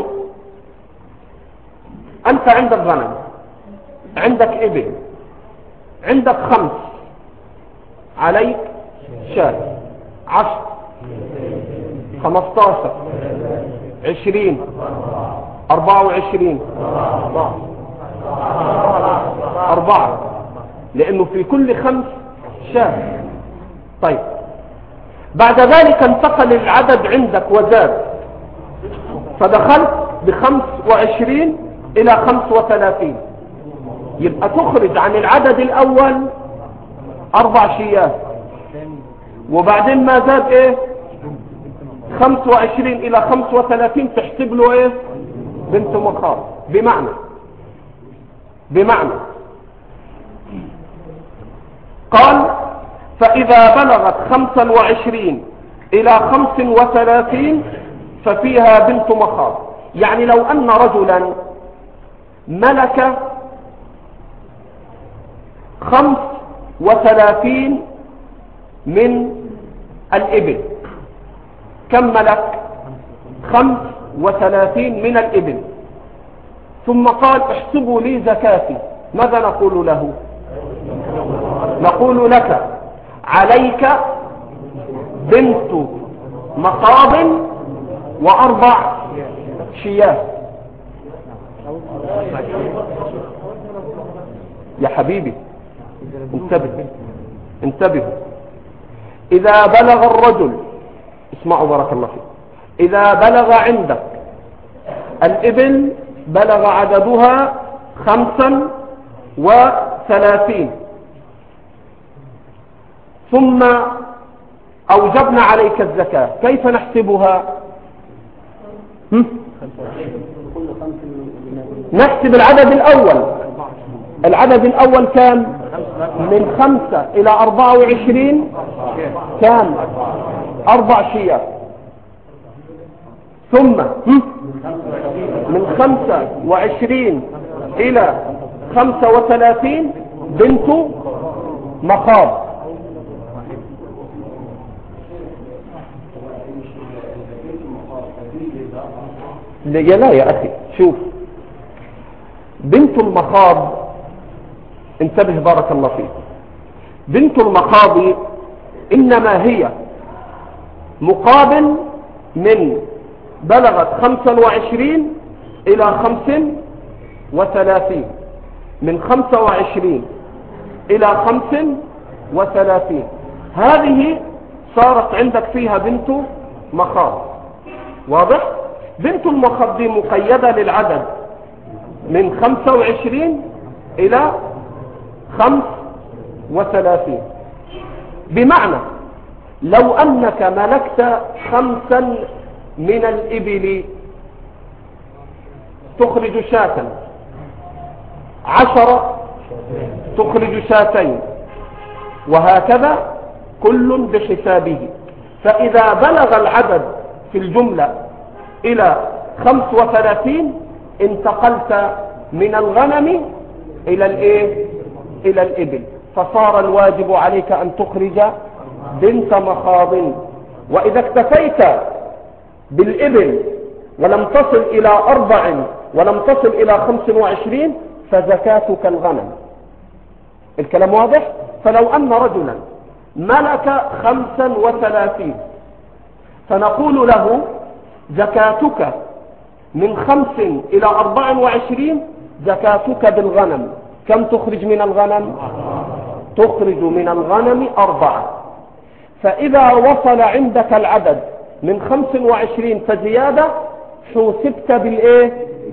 أنت عندك غنم، عندك إبل، عندك خمس، عليك شاة، عشر، خمستاشر، عشرين، أربعة وعشرين، أربعة، لأنه في كل خمس شاة. طيب بعد ذلك انتقل العدد عندك وزاد، فدخلت بخمس وعشرين إلى خمس وثلاثين، يبقى تخرج عن العدد الأول أربع شيات، وبعدين ما زاد إيه؟ خمس وعشرين إلى خمس وثلاثين تحسب له إيه؟ بنت مخاض. بمعنى بمعنى قال فإذا بلغت خمسا وعشرين إلى خمس وثلاثين ففيها بنت مخاض. يعني لو أن رجلا ملك خمس وثلاثين من الإبل، كم ملك؟ خمس وثلاثين من الإبل، ثم قال احسبوا لي زكاتي، ماذا نقول له؟ نقول لك عليك بنت مخاض وأربع شياه. يا حبيبي انتبه انتبه إذا بلغ الرجل، اسمعوا بارك الله فيك، إذا بلغ عندك الإبل بلغ عددها خمسا وثلاثين، ثم أوجبنا عليك الزكاة، كيف نحسبها؟ نحسب العدد الأول. العدد الأول كان من خمسة إلى أربعة وعشرين كام؟ أربع شياه. ثم من خمسة وعشرين إلى خمسة وثلاثين بنت مخاض. لا يا أخي، شوف، بنت المخاض، انتبه بارك الله فيك، بنت المخاض إنما هي مقابل من بلغت خمسة وعشرين إلى خمس وثلاثين، من خمسة وعشرين إلى خمس وثلاثين، هذه صارت عندك فيها بنت مخاض. واضح؟ بنت المخاض دي مقيدة للعدد من خمسة وعشرين إلى خمس وثلاثين، بمعنى لو أنك ملكت خمسا من الإبل تخرج شاة، عشرة تخرج شاتين، وهكذا كل بحسابه. فإذا بلغ العدد في الجملة إلى خمس وثلاثين انتقلت من الغنم إلى الإيه؟ إلى الإبل، فصار الواجب عليك أن تخرج بنت مخاض. وإذا اكتفيت بالإبل ولم تصل إلى أربع ولم تصل إلى خمس وعشرين فزكاتك الغنم. الكلام واضح؟ فلو أن رجلا ملك خمسا وثلاثين فنقول له زكاتك من خمس إلى أربع وعشرين زكاتك بالغنم، كم تخرج من الغنم؟ تخرج من الغنم أربعة. فإذا وصل عندك العدد من خمس وعشرين فزيادة حوسبت بالإيه؟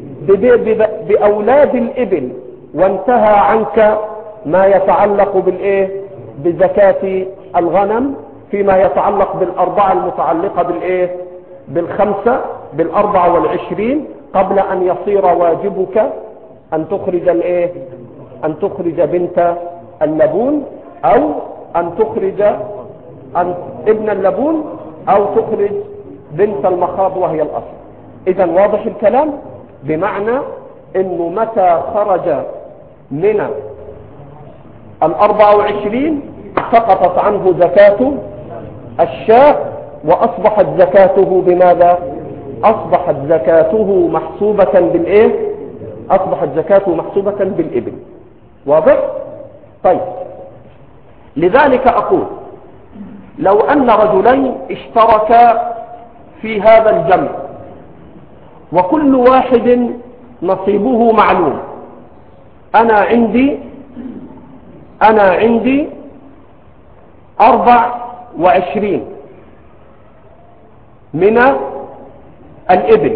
بأولاد الإبل، وانتهى عنك ما يتعلق بالإيه؟ بزكاة الغنم، فيما يتعلق بالأربعة المتعلقة بالإيه؟ بالخمسة، بالأربعة والعشرين، قبل أن يصير واجبك أن تخرج الإيه؟ أن تخرج بنت اللبون، أو أن تخرج أن ابن اللبون، أو تخرج بنت المخاض وهي الأصل. إذن واضح الكلام؟ بمعنى أنه متى خرج من الأربعة وعشرين سقطت عنه زكاة الشاة، وأصبحت زكاته بماذا؟ أصبحت زكاته محسوبة بالإيه؟ أصبحت زكاته محسوبة بالإبل. واضح؟ طيب، لذلك أقول لو أن رجلين اشتركا في هذا الجمع وكل واحد نصيبه معلوم، أنا عندي أنا عندي أربع وعشرين من الإبل،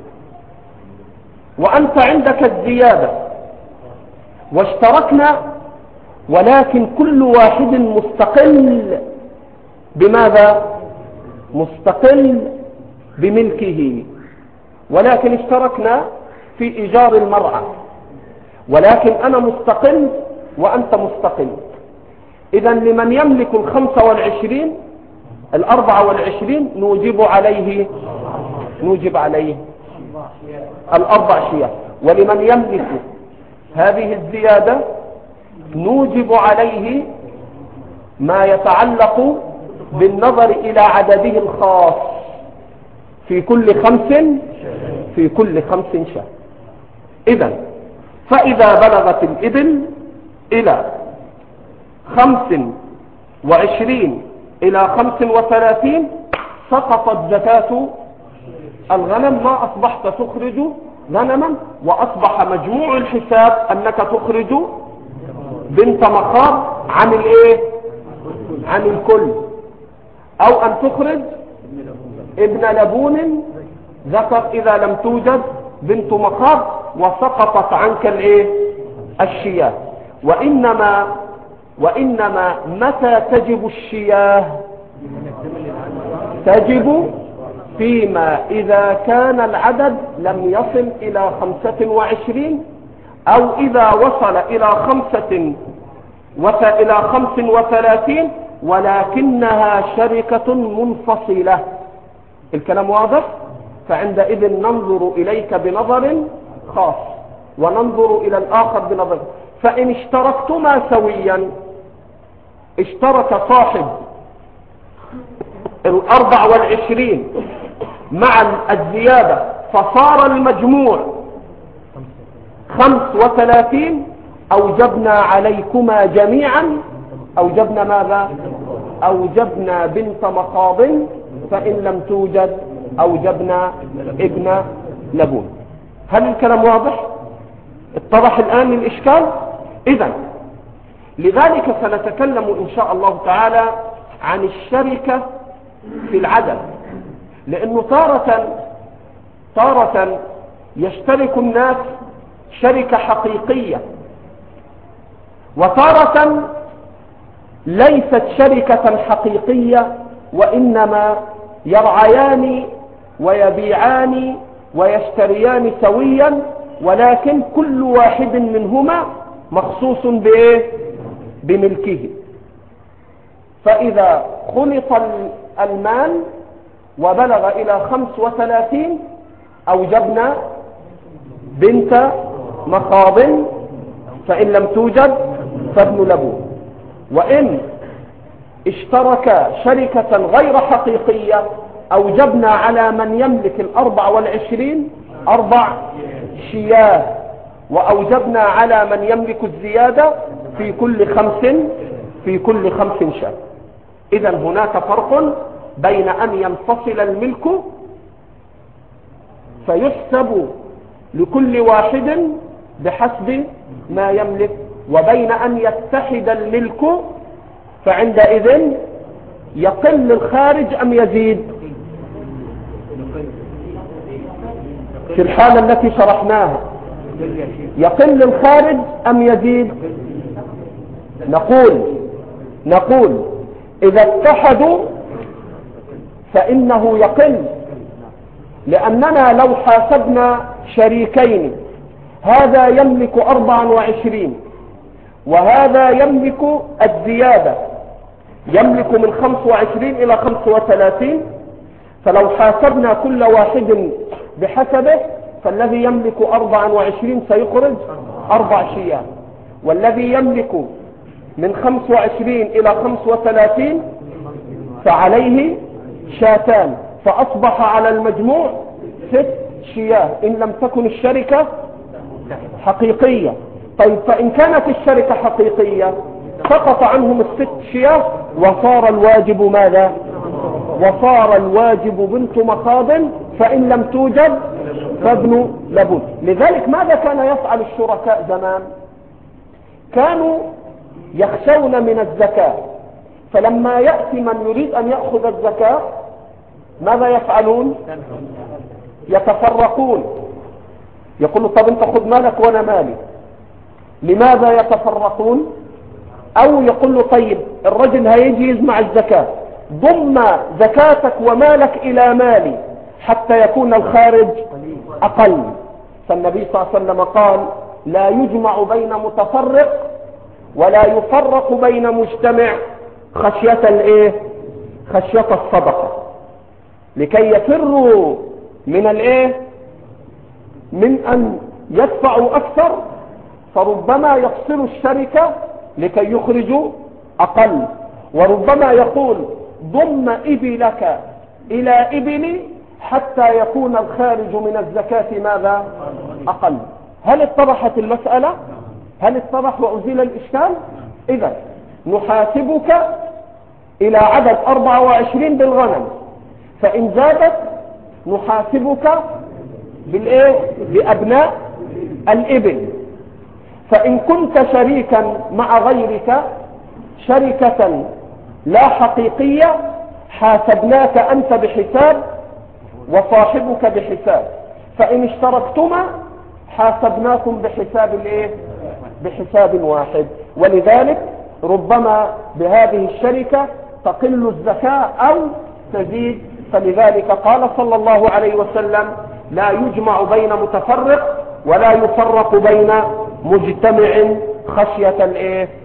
وأنت عندك الزيادة، واشتركنا، ولكن كل واحد مستقل بماذا؟ مستقل بملكه، ولكن اشتركنا في إيجار المرعى، ولكن أنا مستقل وأنت مستقل. إذن لمن يملك الخمسة والعشرين الأربعة والعشرين نوجب عليه نوجب عليه الأربع شياه، ولمن يملك هذه الزيادة نوجب عليه ما يتعلق بالنظر إلى عدده الخاص في كل خمس في كل خمس شاة. إذن فإذا بلغت الإبل إلى خمس وعشرين إلى خمس وثلاثين سقطت زكاة الغنم، ما أصبحت تخرج غنما، وأصبح مجموع الحساب أنك تخرج بنت مخاض عن الإيه؟ عن الكل، أو أن تخرج ابن لبون ذكر إذا لم توجد بنت مخاض، وسقطت عنك الإيه؟ الشياه. وإنما وإنما متى تجب الشياه؟ تجب فيما إذا كان العدد لم يصل إلى خمسة وعشرين، أو إذا وصل إلى خمسة إلى خمس وثلاثين، ولكنها شركة منفصلة. الكلام واضح؟ فعندئذ ننظر إليك بنظر خاص وننظر إلى الآخر بنظر. فإن اشتركتما سويا، اشترك صاحب الأربع والعشرين مع الزيادة فصار المجموع خمس وثلاثين، أوجبنا عليكما جميعا أوجبنا ماذا؟ أوجبنا بنت مخاض، فإن لم توجد أوجبنا ابن لبون. هل الكلام واضح؟ اتضح الآن الإشكال؟ إذن لذلك سنتكلم إن شاء الله تعالى عن الشركة في العدد، لأنه تارة تارة يشترك الناس شركة حقيقية، وتارة ليست شركة حقيقية، وإنما يرعيان ويبيعان ويشتريان سويا، ولكن كل واحد منهما مخصوص بإيه؟ بملكه. فإذا خلط المال وبلغ إلى خمس وثلاثين، أوجبنا بنت مخاض، فإن لم توجد فابن لبون. وإن اشترك شركة غير حقيقية، أوجبنا على من يملك الأربع والعشرين أربع شياه، وأوجبنا على من يملك الزيادة في كل خمس في كل خمس شاة. إذن هناك فرق بين أن ينفصل الملك فيحسب لكل واحد بحسب ما يملك، وبين أن يتحد الملك فعندئذ يقل الخارج أم يزيد. في الحالة التي شرحناها يقل الخارج أم يزيد؟ نقول نقول إذا اتحدوا فإنه يقل، لأننا لو حاسبنا شريكين، هذا يملك أربعا وعشرين وهذا يملك الزيادة، يملك من خمس وعشرين إلى خمس وثلاثين، فلو حاسبنا كل واحد بحسبه، فالذي يملك أربعا وعشرين سيخرج أربع شياه، والذي يملك من خمس وعشرين إلى خمس وثلاثين فعليه شاتان، فأصبح على المجموع ست شياه إن لم تكن الشركة حقيقية. طيب فإن كانت الشركة حقيقية سقط عنهم الست شياه، وصار الواجب ماذا؟ وصار الواجب بنت مخاض، فإن لم توجد فابن لبون. لذلك ماذا كان يفعل الشركاء زمان؟ كانوا يخشون من الزكاة، فلما يأتي من يريد أن يأخذ الزكاة ماذا يفعلون؟ يتفرقون، يقولوا طب انت خذ مالك وانا مالي. لماذا يتفرقون؟ او يقول له طيب الرجل هيجي يجمع الزكاة، ضم زكاتك ومالك الى مالي حتى يكون الخارج اقل. فالنبي صلى الله عليه وسلم قال لا يجمع بين متفرق ولا يفرق بين مجتمع خشية الايه؟ خشية الصدقة، لكي يفروا من الايه؟ من ان يدفعوا اكثر، فربما يفصل الشركة لكي يخرجوا اقل، وربما يقول ضم ابلك الى ابلي حتى يكون الخارج من الزكاة ماذا؟ اقل. هل اتضحت المسألة؟ هل اتضح وازيل الاشكال؟ اذا نحاسبك الى عدد اربعة وعشرين بالغنم، فان زادت نحاسبك بالايه؟ بابناء الابل. فان كنت شريكا مع غيرك شركة لا حقيقية، حاسبناك انت بحساب وصاحبك بحساب، فان اشتركتما حاسبناكم بحساب الايه؟ بحساب واحد. ولذلك ربما بهذه الشركة تقل الزكاة او تزيد. فلذلك قال صلى الله عليه وسلم لا يجمع بين متفرق ولا يفرق بين مجتمع خشية الايه؟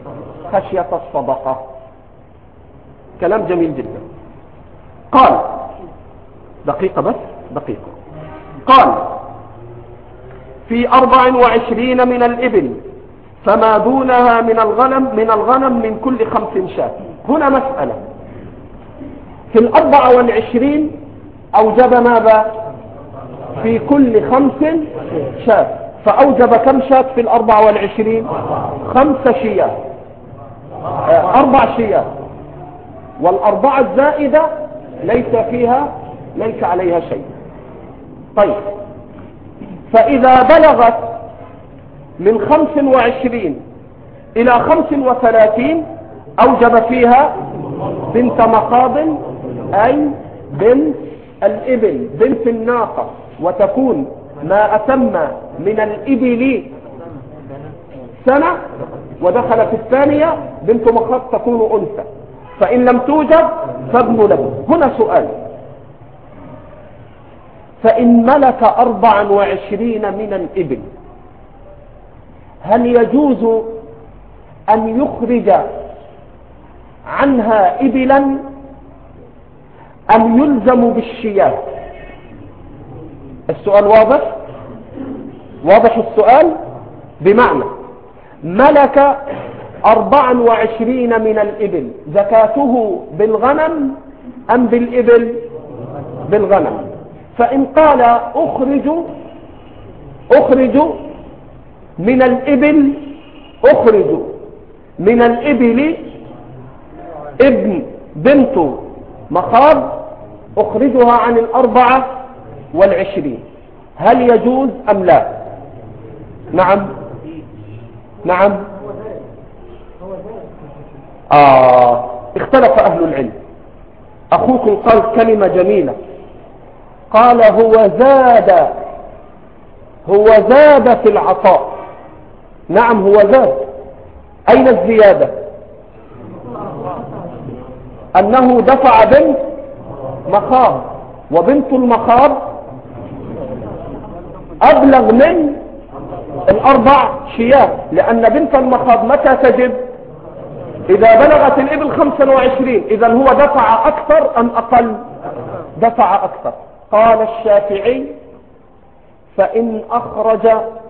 خشية الصدقة. كلام جميل جدا. قال دقيقة بس دقيقة. قال في أربع وعشرين من الإبل فما دونها من الغنم من الغنم من كل خمس شاة. هنا مسألة، في الأربع والعشرين أوجب ماذا؟ في كل خمس شاة، فأوجب كم شاة في الأربع والعشرين؟ خمس شيات، أربع شيات، والأربعة الزائدة ليس فيها ليس عليها شيء. طيب، فإذا بلغت من خمس وعشرين إلى خمس وثلاثين أوجب فيها بنت مخاض، أي بنت الإبل، بنت الناقة، وتكون ما أتم من الإبل سنة، ودخل في الثانية بنت مخاض تكون أنثى، فإن لم توجد فابن لبن. هنا سؤال، فإن ملك أربعا وعشرين من الإبل هل يجوز أن يخرج عنها إبلا أم يلزم بالشياه؟ السؤال واضح؟ واضح السؤال؟ بمعنى ملك أربعا وعشرين من الإبل، زكاته بالغنم أم بالإبل؟ بالغنم. فإن قال أخرج أخرج من الإبل أخرج من الإبل ابن بنت مخاض أخرجها عن الأربعة والعشرين، هل يجوز أم لا؟ نعم نعم آه اختلف أهل العلم. أخوكم قال كلمة جميلة، قال هو زاد هو زاد في العطاء. نعم هو زاد. أين الزيادة؟ أنه دفع بنت مخاض، وبنت المخاض أبلغ من الأربع شياه، لأن بنت المخاض متى تجب؟ إذا بلغت الإبل خمسة وعشرين. إذا هو دفع أكثر أم أقل؟ دفع أكثر. قال الشافعي فإن أخرج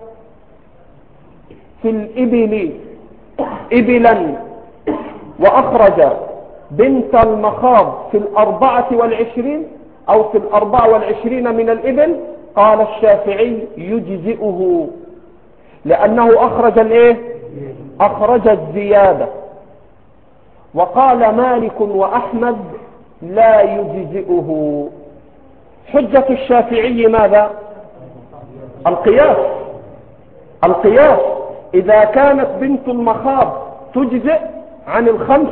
في الإبل إبلا وأخرج بنت المخاض في الأربعة والعشرين أو في الأربعة والعشرين من الإبل، قال الشافعي يجزئه، لأنه أخرج الإيه؟ أخرج الزيادة. وقال مالك وأحمد لا يجزئه. حجة الشافعي ماذا؟ القياس. القياس إذا كانت بنت المخاض تجزئ عن الخمس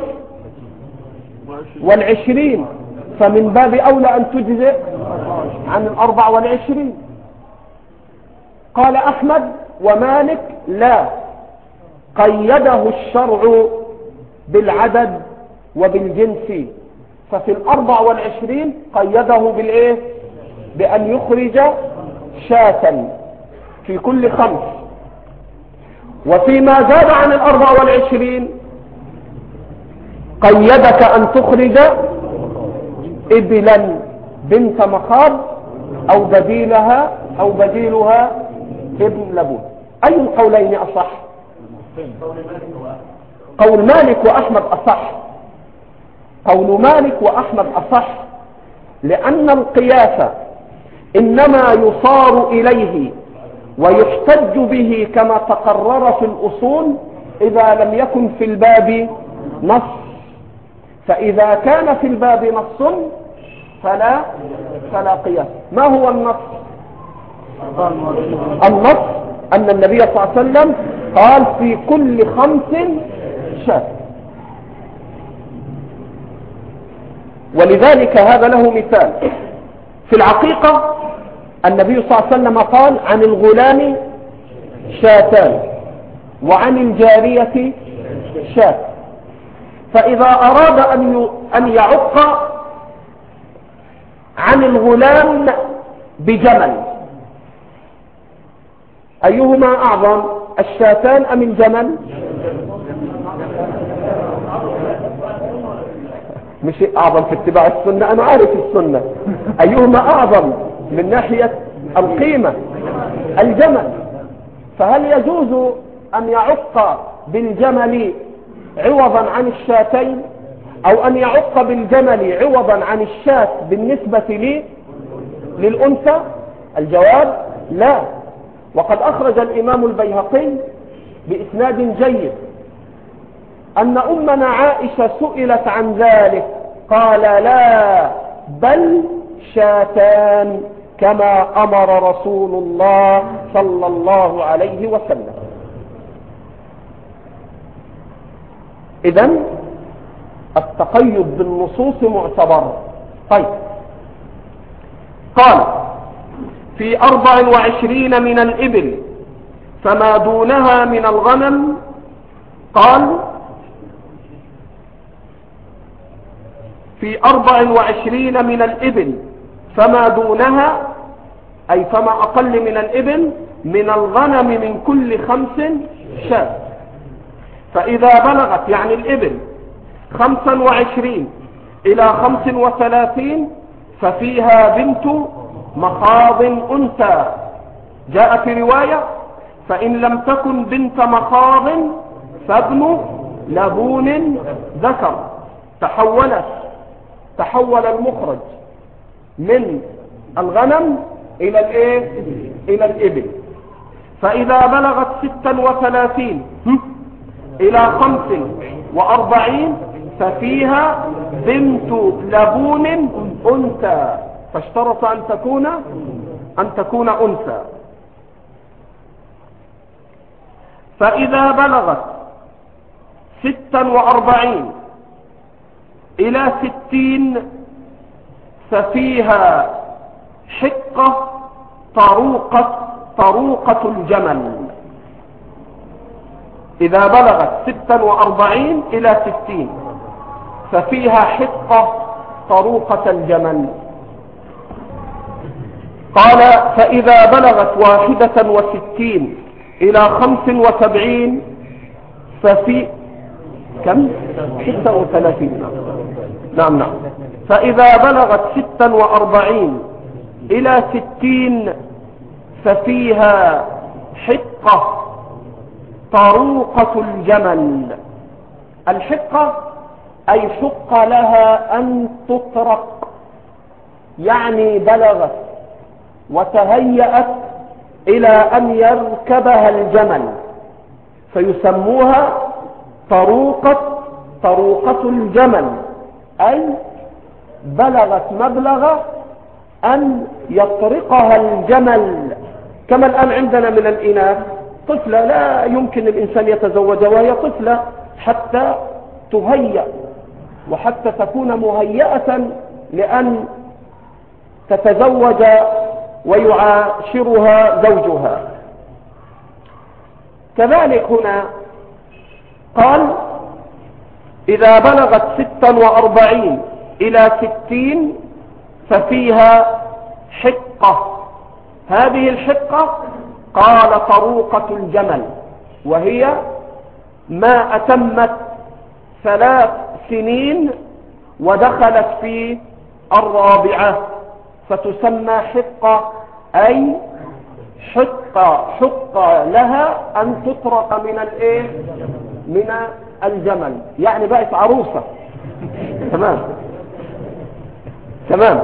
والعشرين فمن باب أولى أن تجزئ عن الأربع والعشرين. قال أحمد ومالك لا، قيده الشرع بالعدد وبالجنس، ففي الأربع والعشرين قيده بالإيه؟ بأن يخرج شاة في كل خمس، وفيما زاد عن الأربع والعشرين قيدك أن تخرج إبلا بنت مخاض أو بديلها أو بديلها ابن لبون. أي القولين أصح؟ قول مالك وأحمد أصح. قول مالك وأحمد أصح، لأن القياس إنما يصار إليه ويحتج به كما تقرر في الأصول إذا لم يكن في الباب نص، فإذا كان في الباب نص فلا فلا قياس. ما هو النص؟ النص أن النبي صلى الله عليه وسلم قال في كل خمس شاة، ولذلك هذا له مثال. في العقيقة النبي صلى الله عليه وسلم قال عن الغلام شاتان وعن الجارية شاة، فإذا أراد أن يعق عن الغلام بجمل أيهما أعظم، الشاتان أم الجمل؟ مش اعظم في اتباع السنة، انا عارف السنة ايهما اعظم من ناحية القيمة؟ الجمل. فهل يجوز ان يعق بالجمل عوضا عن الشاتين، او ان يعق بالجمل عوضا عن الشاة بالنسبة لي للأنثى؟ الجواب لا. وقد اخرج الامام البيهقي باسناد جيد ان امنا عائشة سئلت عن ذلك قال لا بل شاتان كما امر رسول الله صلى الله عليه وسلم. اذن التقيد بالنصوص معتبر. طيب، قال في أربع وعشرين من الإبل فما دونها من الغنم، قال في أربع وعشرين من الإبل فما دونها أي فما أقل من الإبل من الغنم من كل خمس شاة. فإذا بلغت يعني الإبل خمسا وعشرين إلى خمس وثلاثين ففيها بنت مخاض أنثى. جاء في رواية فإن لم تكن بنت مخاض فابن لبون ذكر. تحولت تحول المخرج من الغنم إلى الإيه؟ إلى الإبل. فإذا بلغت ستا وثلاثين إلى خمس وأربعين ففيها بنت لبون أنثى، فاشترط أن تكون أن تكون أنثى. فإذا بلغت ستا وأربعين إلى ستين ففيها حقة طروقة طروقة الجمل. إذا بلغت ستا وأربعين إلى ستين ففيها حقة طروقة الجمل. قال فإذا بلغت واحدة وستين إلى خمس وسبعين ففي كم؟ ستة وثلاثين. نعم نعم. فإذا بلغت ستا وأربعين إلى ستين ففيها حقة طروقة الجمل. الحقة أي حق لها أن تطرق، يعني بلغت وتهيأت إلى أن يركبها الجمل فيسموها طروقة طروقة الجمل، أي بلغت مبلغ أن يطرقها الجمل. كما الآن عندنا من الإناث طفلة لا يمكن الإنسان يتزوجها وهي طفلة حتى تهيأ وحتى تكون مهيئة لأن تتزوج ويعاشرها زوجها. كذلك هنا قال إذا بلغت ستا وأربعين إلى ستين ففيها حقة. هذه الحقة قال طروقة الجمل، وهي ما أتمت ثلاث سنين ودخلت في الرابعة فتسمى حقة، أي حقة حقة لها أن تطرق من الإيه؟ من الجمل، يعني بقت عروسة. تمام تمام.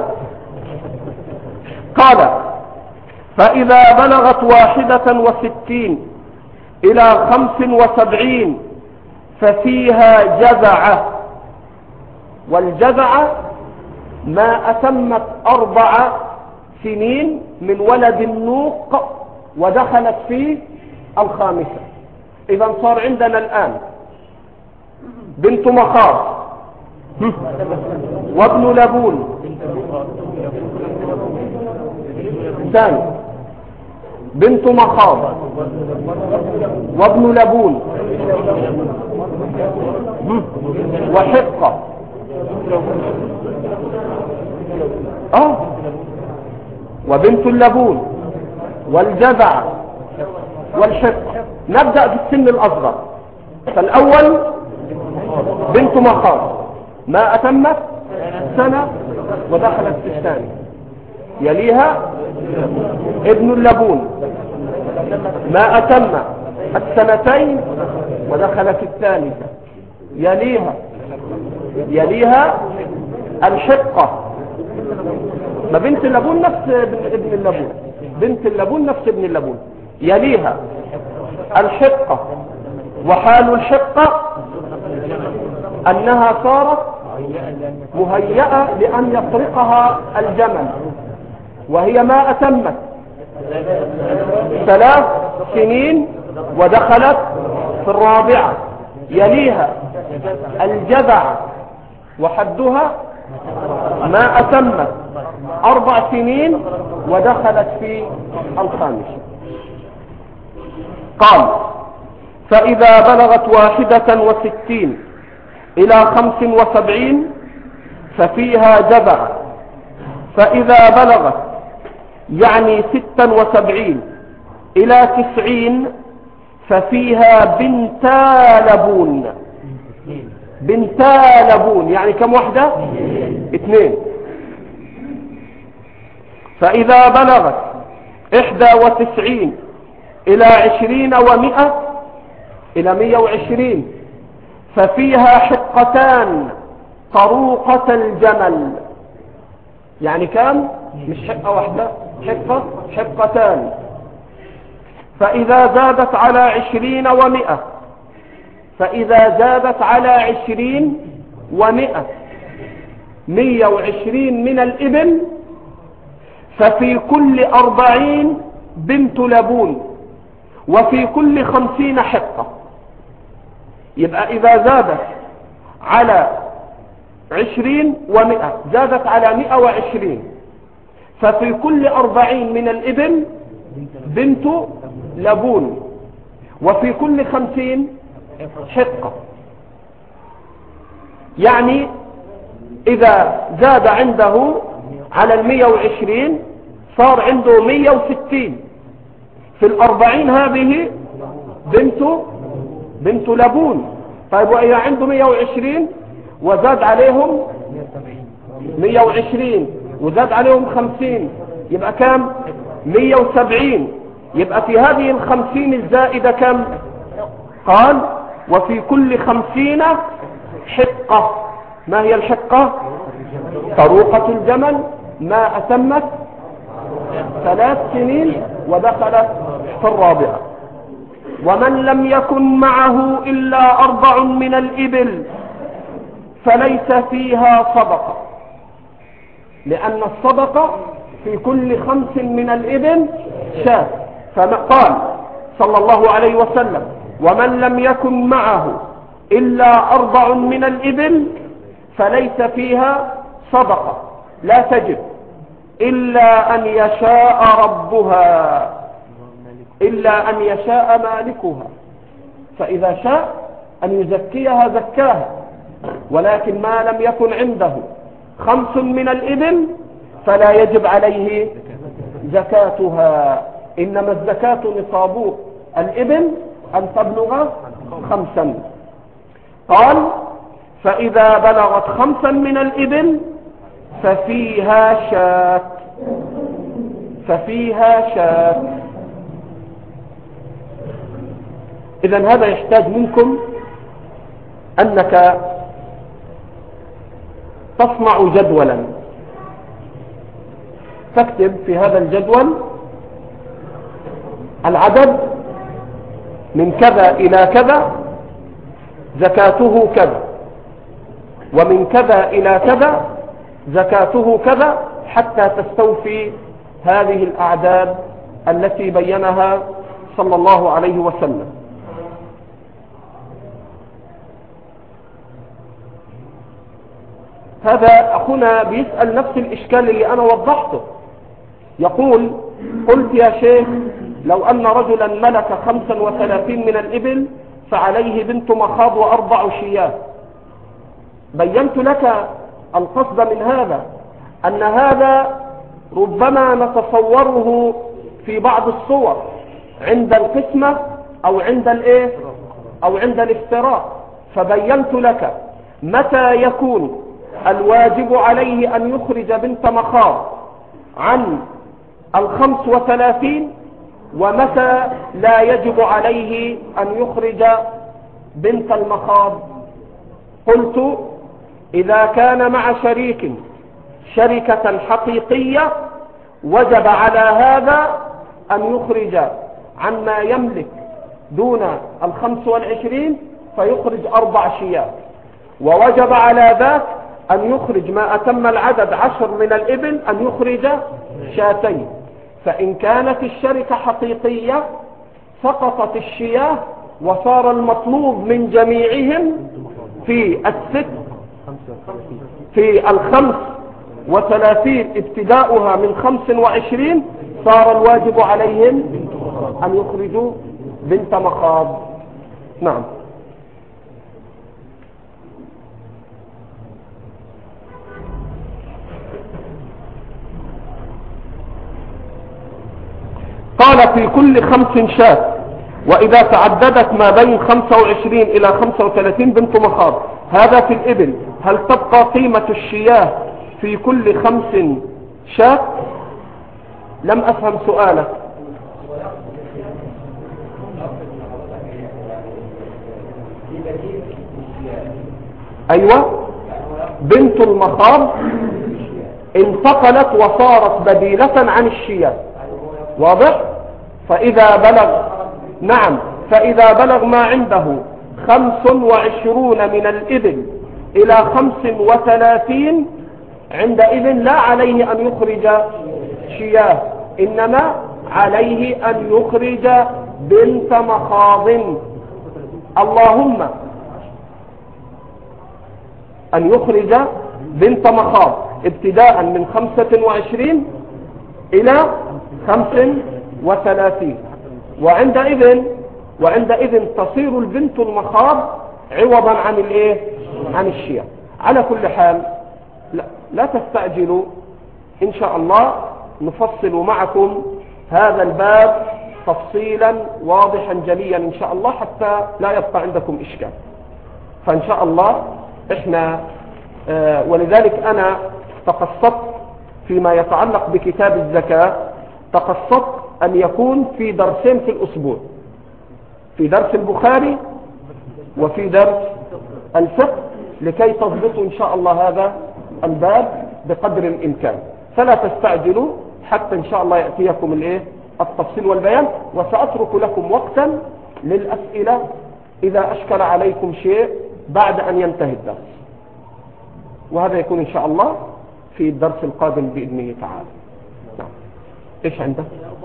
قال فإذا بلغت واحدة وستين إلى خمس وسبعين ففيها جذعة. والجذعة ما أتمت أربع سنين من ولد النوق ودخلت في الخامسة. إذا صار عندنا الآن بنت مخاض وابن لبون ثاني، بنت مخاض وابن لبون وحقة. اه وبنت اللبون والجذع والحقة. نبدأ بالسن الأصغر. فالأول بنت مخاض ما أتمت سنة ودخلت في الثانية. يليها ابن اللبون ما أتم السنتين ودخلت الثالثة. يليها يليها الحقة، ما بنت اللبون نفس ابن اللبون، بنت اللبون نفس ابن اللبون. يليها الحقة، وحال الحقة أنها صارت مهيئة لأن يطرقها الجمل، وهي ما أتمت ثلاث سنين ودخلت في الرابعة. يليها الجذع، وحدها ما أتمت أربع سنين ودخلت في الخامسة. قال: فإذا بلغت واحدة وستين إلى خمس وسبعين ففيها جذع، فإذا بلغت يعني ستا وسبعين إلى تسعين ففيها بنتا لبون. بنتا لبون يعني كم وحدة؟ اثنين. فإذا بلغت إحدى وتسعين إلى عشرين ومئة إلى مئة وعشرين ففيها حقتان طروقة الجمل. يعني كم؟ مش حقة واحدة، حقة حقتان. فإذا زادت على عشرين ومئة فإذا زادت على عشرين ومئة مئة وعشرين من الإبل ففي كل أربعين بنت لبون، وفي كل خمسين حقة. يبقى إذا زادت على عشرين ومئة زادت على مئة وعشرين ففي كل أربعين من الإبل بنت لبون، وفي كل خمسين حقة. يعني إذا زاد عنده على المئة وعشرين صار عنده مئة وستين، في الأربعين هذه بنت بنت لبون. طيب وإذا عنده مئة وعشرين وزاد عليهم مئة وعشرين وزاد عليهم خمسين يبقى كم؟ مئة وسبعين. يبقى في هذه الخمسين الزائدة كم؟ قال: وفي كل خمسين حقة. ما هي الحقة؟ طروقة الجمل ما أتمت ثلاث سنين ودخلت في الرابعة. ومن لم يكن معه إلا أربع من الإبل فليس فيها صدقة، لأن الصدقة في كل خمس من الإبل شاة. فقال صلى الله عليه وسلم: ومن لم يكن معه إلا أربع من الإبل فليس فيها صدقة، لا تجب إلا أن يشاء ربها، إلا أن يشاء مالكها. فإذا شاء أن يزكيها زكاها، ولكن ما لم يكن عنده خمس من الإبل فلا يجب عليه زكاتها. إنما الزكاة نصاب الإبل أن تبلغ خمسا. قال: فإذا بلغت خمسا من الإبل ففيها شاة، ففيها شاة. إذن هذا يحتاج منكم أنك تصنع جدولا، تكتب في هذا الجدول العدد من كذا إلى كذا زكاته كذا، ومن كذا إلى كذا زكاته كذا، حتى تستوفي هذه الأعداد التي بينها صلى الله عليه وسلم. هذا أخونا بيسأل نفس الإشكال اللي أنا وضحته. يقول: قلت يا شيخ لو أن رجلا ملك خمسا وثلاثين من الإبل فعليه بنت مخاض وأربع شياه. بينت لك القصد من هذا أن هذا ربما نتصوره في بعض الصور عند القسمة أو عند الإيه أو عند الافتراء. فبينت لك متى يكون الواجب عليه أن يخرج بنت مخاض عن الخمس وثلاثين، ومتى لا يجب عليه أن يخرج بنت المخاض؟ قلت إذا كان مع شريك شركة حقيقية وجب على هذا أن يخرج عما يملك دون الخمس والعشرين فيخرج أربع شياه، ووجب على ذاك أن يخرج ما أتم العدد عشر من الإبل أن يخرج شاتين. فإن كانت الشركة حقيقية سقطت الشياه وصار المطلوب من جميعهم في الست في الخمس وثلاثين ابتداؤها من خمس وعشرين، صار الواجب عليهم أن يخرجوا بنت مخاض. نعم. قال في كل خمس شاة، وإذا تعددت ما بين خمسة وعشرين إلى خمسة وثلاثين بنت مخاض. هذا في الإبل. هل تبقى قيمة الشياه في كل خمس شاة؟ لم أفهم سؤالك. أيوة، بنت المخاض انتقلت وصارت بديلة عن الشياه. واضح؟ فإذا بلغ نعم فإذا بلغ ما عنده خمس وعشرون من الإبل إلى خمس وثلاثين عندئذ لا عليه أن يخرج شياه، إنما عليه أن يخرج بنت مخاض. اللهم أن يخرج بنت مخاض ابتداء من خمسة وعشرين إلى خمس وثلاثين، وعندئذ وعندئذ تصير البنت المخاض عوضا عن الايه عن الشياه. على كل حال لا, لا تستعجلوا، ان شاء الله نفصل معكم هذا الباب تفصيلا واضحا جليا ان شاء الله حتى لا يبقى عندكم اشكال. فان شاء الله احنا آه ولذلك انا تقصدت فيما يتعلق بكتاب الزكاة، تقصدت أن يكون في درسين في الأسبوع، في درس البخاري وفي درس الفقه، لكي تضبطوا إن شاء الله هذا الباب بقدر الإمكان. فلا تستعجلوا حتى إن شاء الله يأتيكم الإيه التفصيل والبيان، وسأترك لكم وقتا للأسئلة إذا أشكل عليكم شيء بعد أن ينتهي الدرس، وهذا يكون إن شاء الله في الدرس القادم بإذنه تعالى. نعم. إيش عندك؟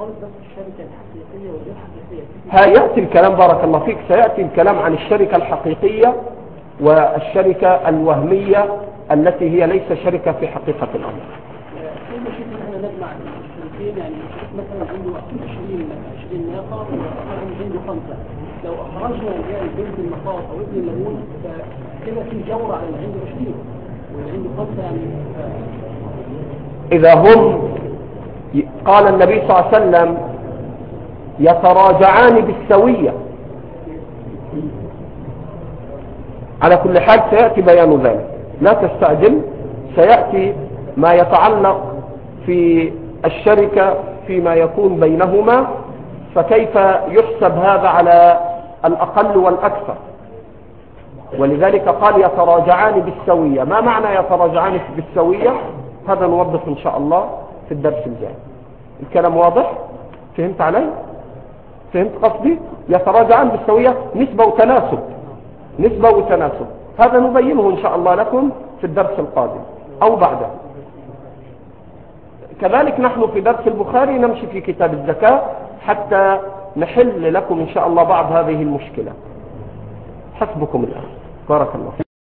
ها يأتي الكلام بارك الله فيك، سيأتي الكلام عن الشركة الحقيقية والشركة الوهمية التي هي ليس شركة في حقيقة الأمر. كل شيء احنا نجمع الشركتين، يعني مثلا عنده عشرين عشرين ناقة وعنده خمسة، لو أخرجنا البنت المخاض أو ابن اللبون فكده في جورة على اللي عنده عشرين واللي عنده خمسة. يعني إذا هم قال النبي صلى الله عليه وسلم يتراجعان بالسوية، على كل حال سيأتي بيان ذلك، لا تستعجل، سيأتي ما يتعلق في الشركة فيما يكون بينهما، فكيف يحسب هذا على الأقل والأكثر. ولذلك قال يتراجعان بالسوية. ما معنى يتراجعان بالسوية؟ هذا نوضح إن شاء الله في الدرس الجاي. الكلام واضح؟ فهمت علي؟ فهمت قصدي؟ يتراجعان بالسوية نسبة وتناسب، نسبة وتناسب، هذا نبينه إن شاء الله لكم في الدرس القادم أو بعده. كذلك نحن في درس البخاري نمشي في كتاب الزكاة حتى نحل لكم إن شاء الله بعض هذه المشكلة. حسبكم الآن، بارك الله.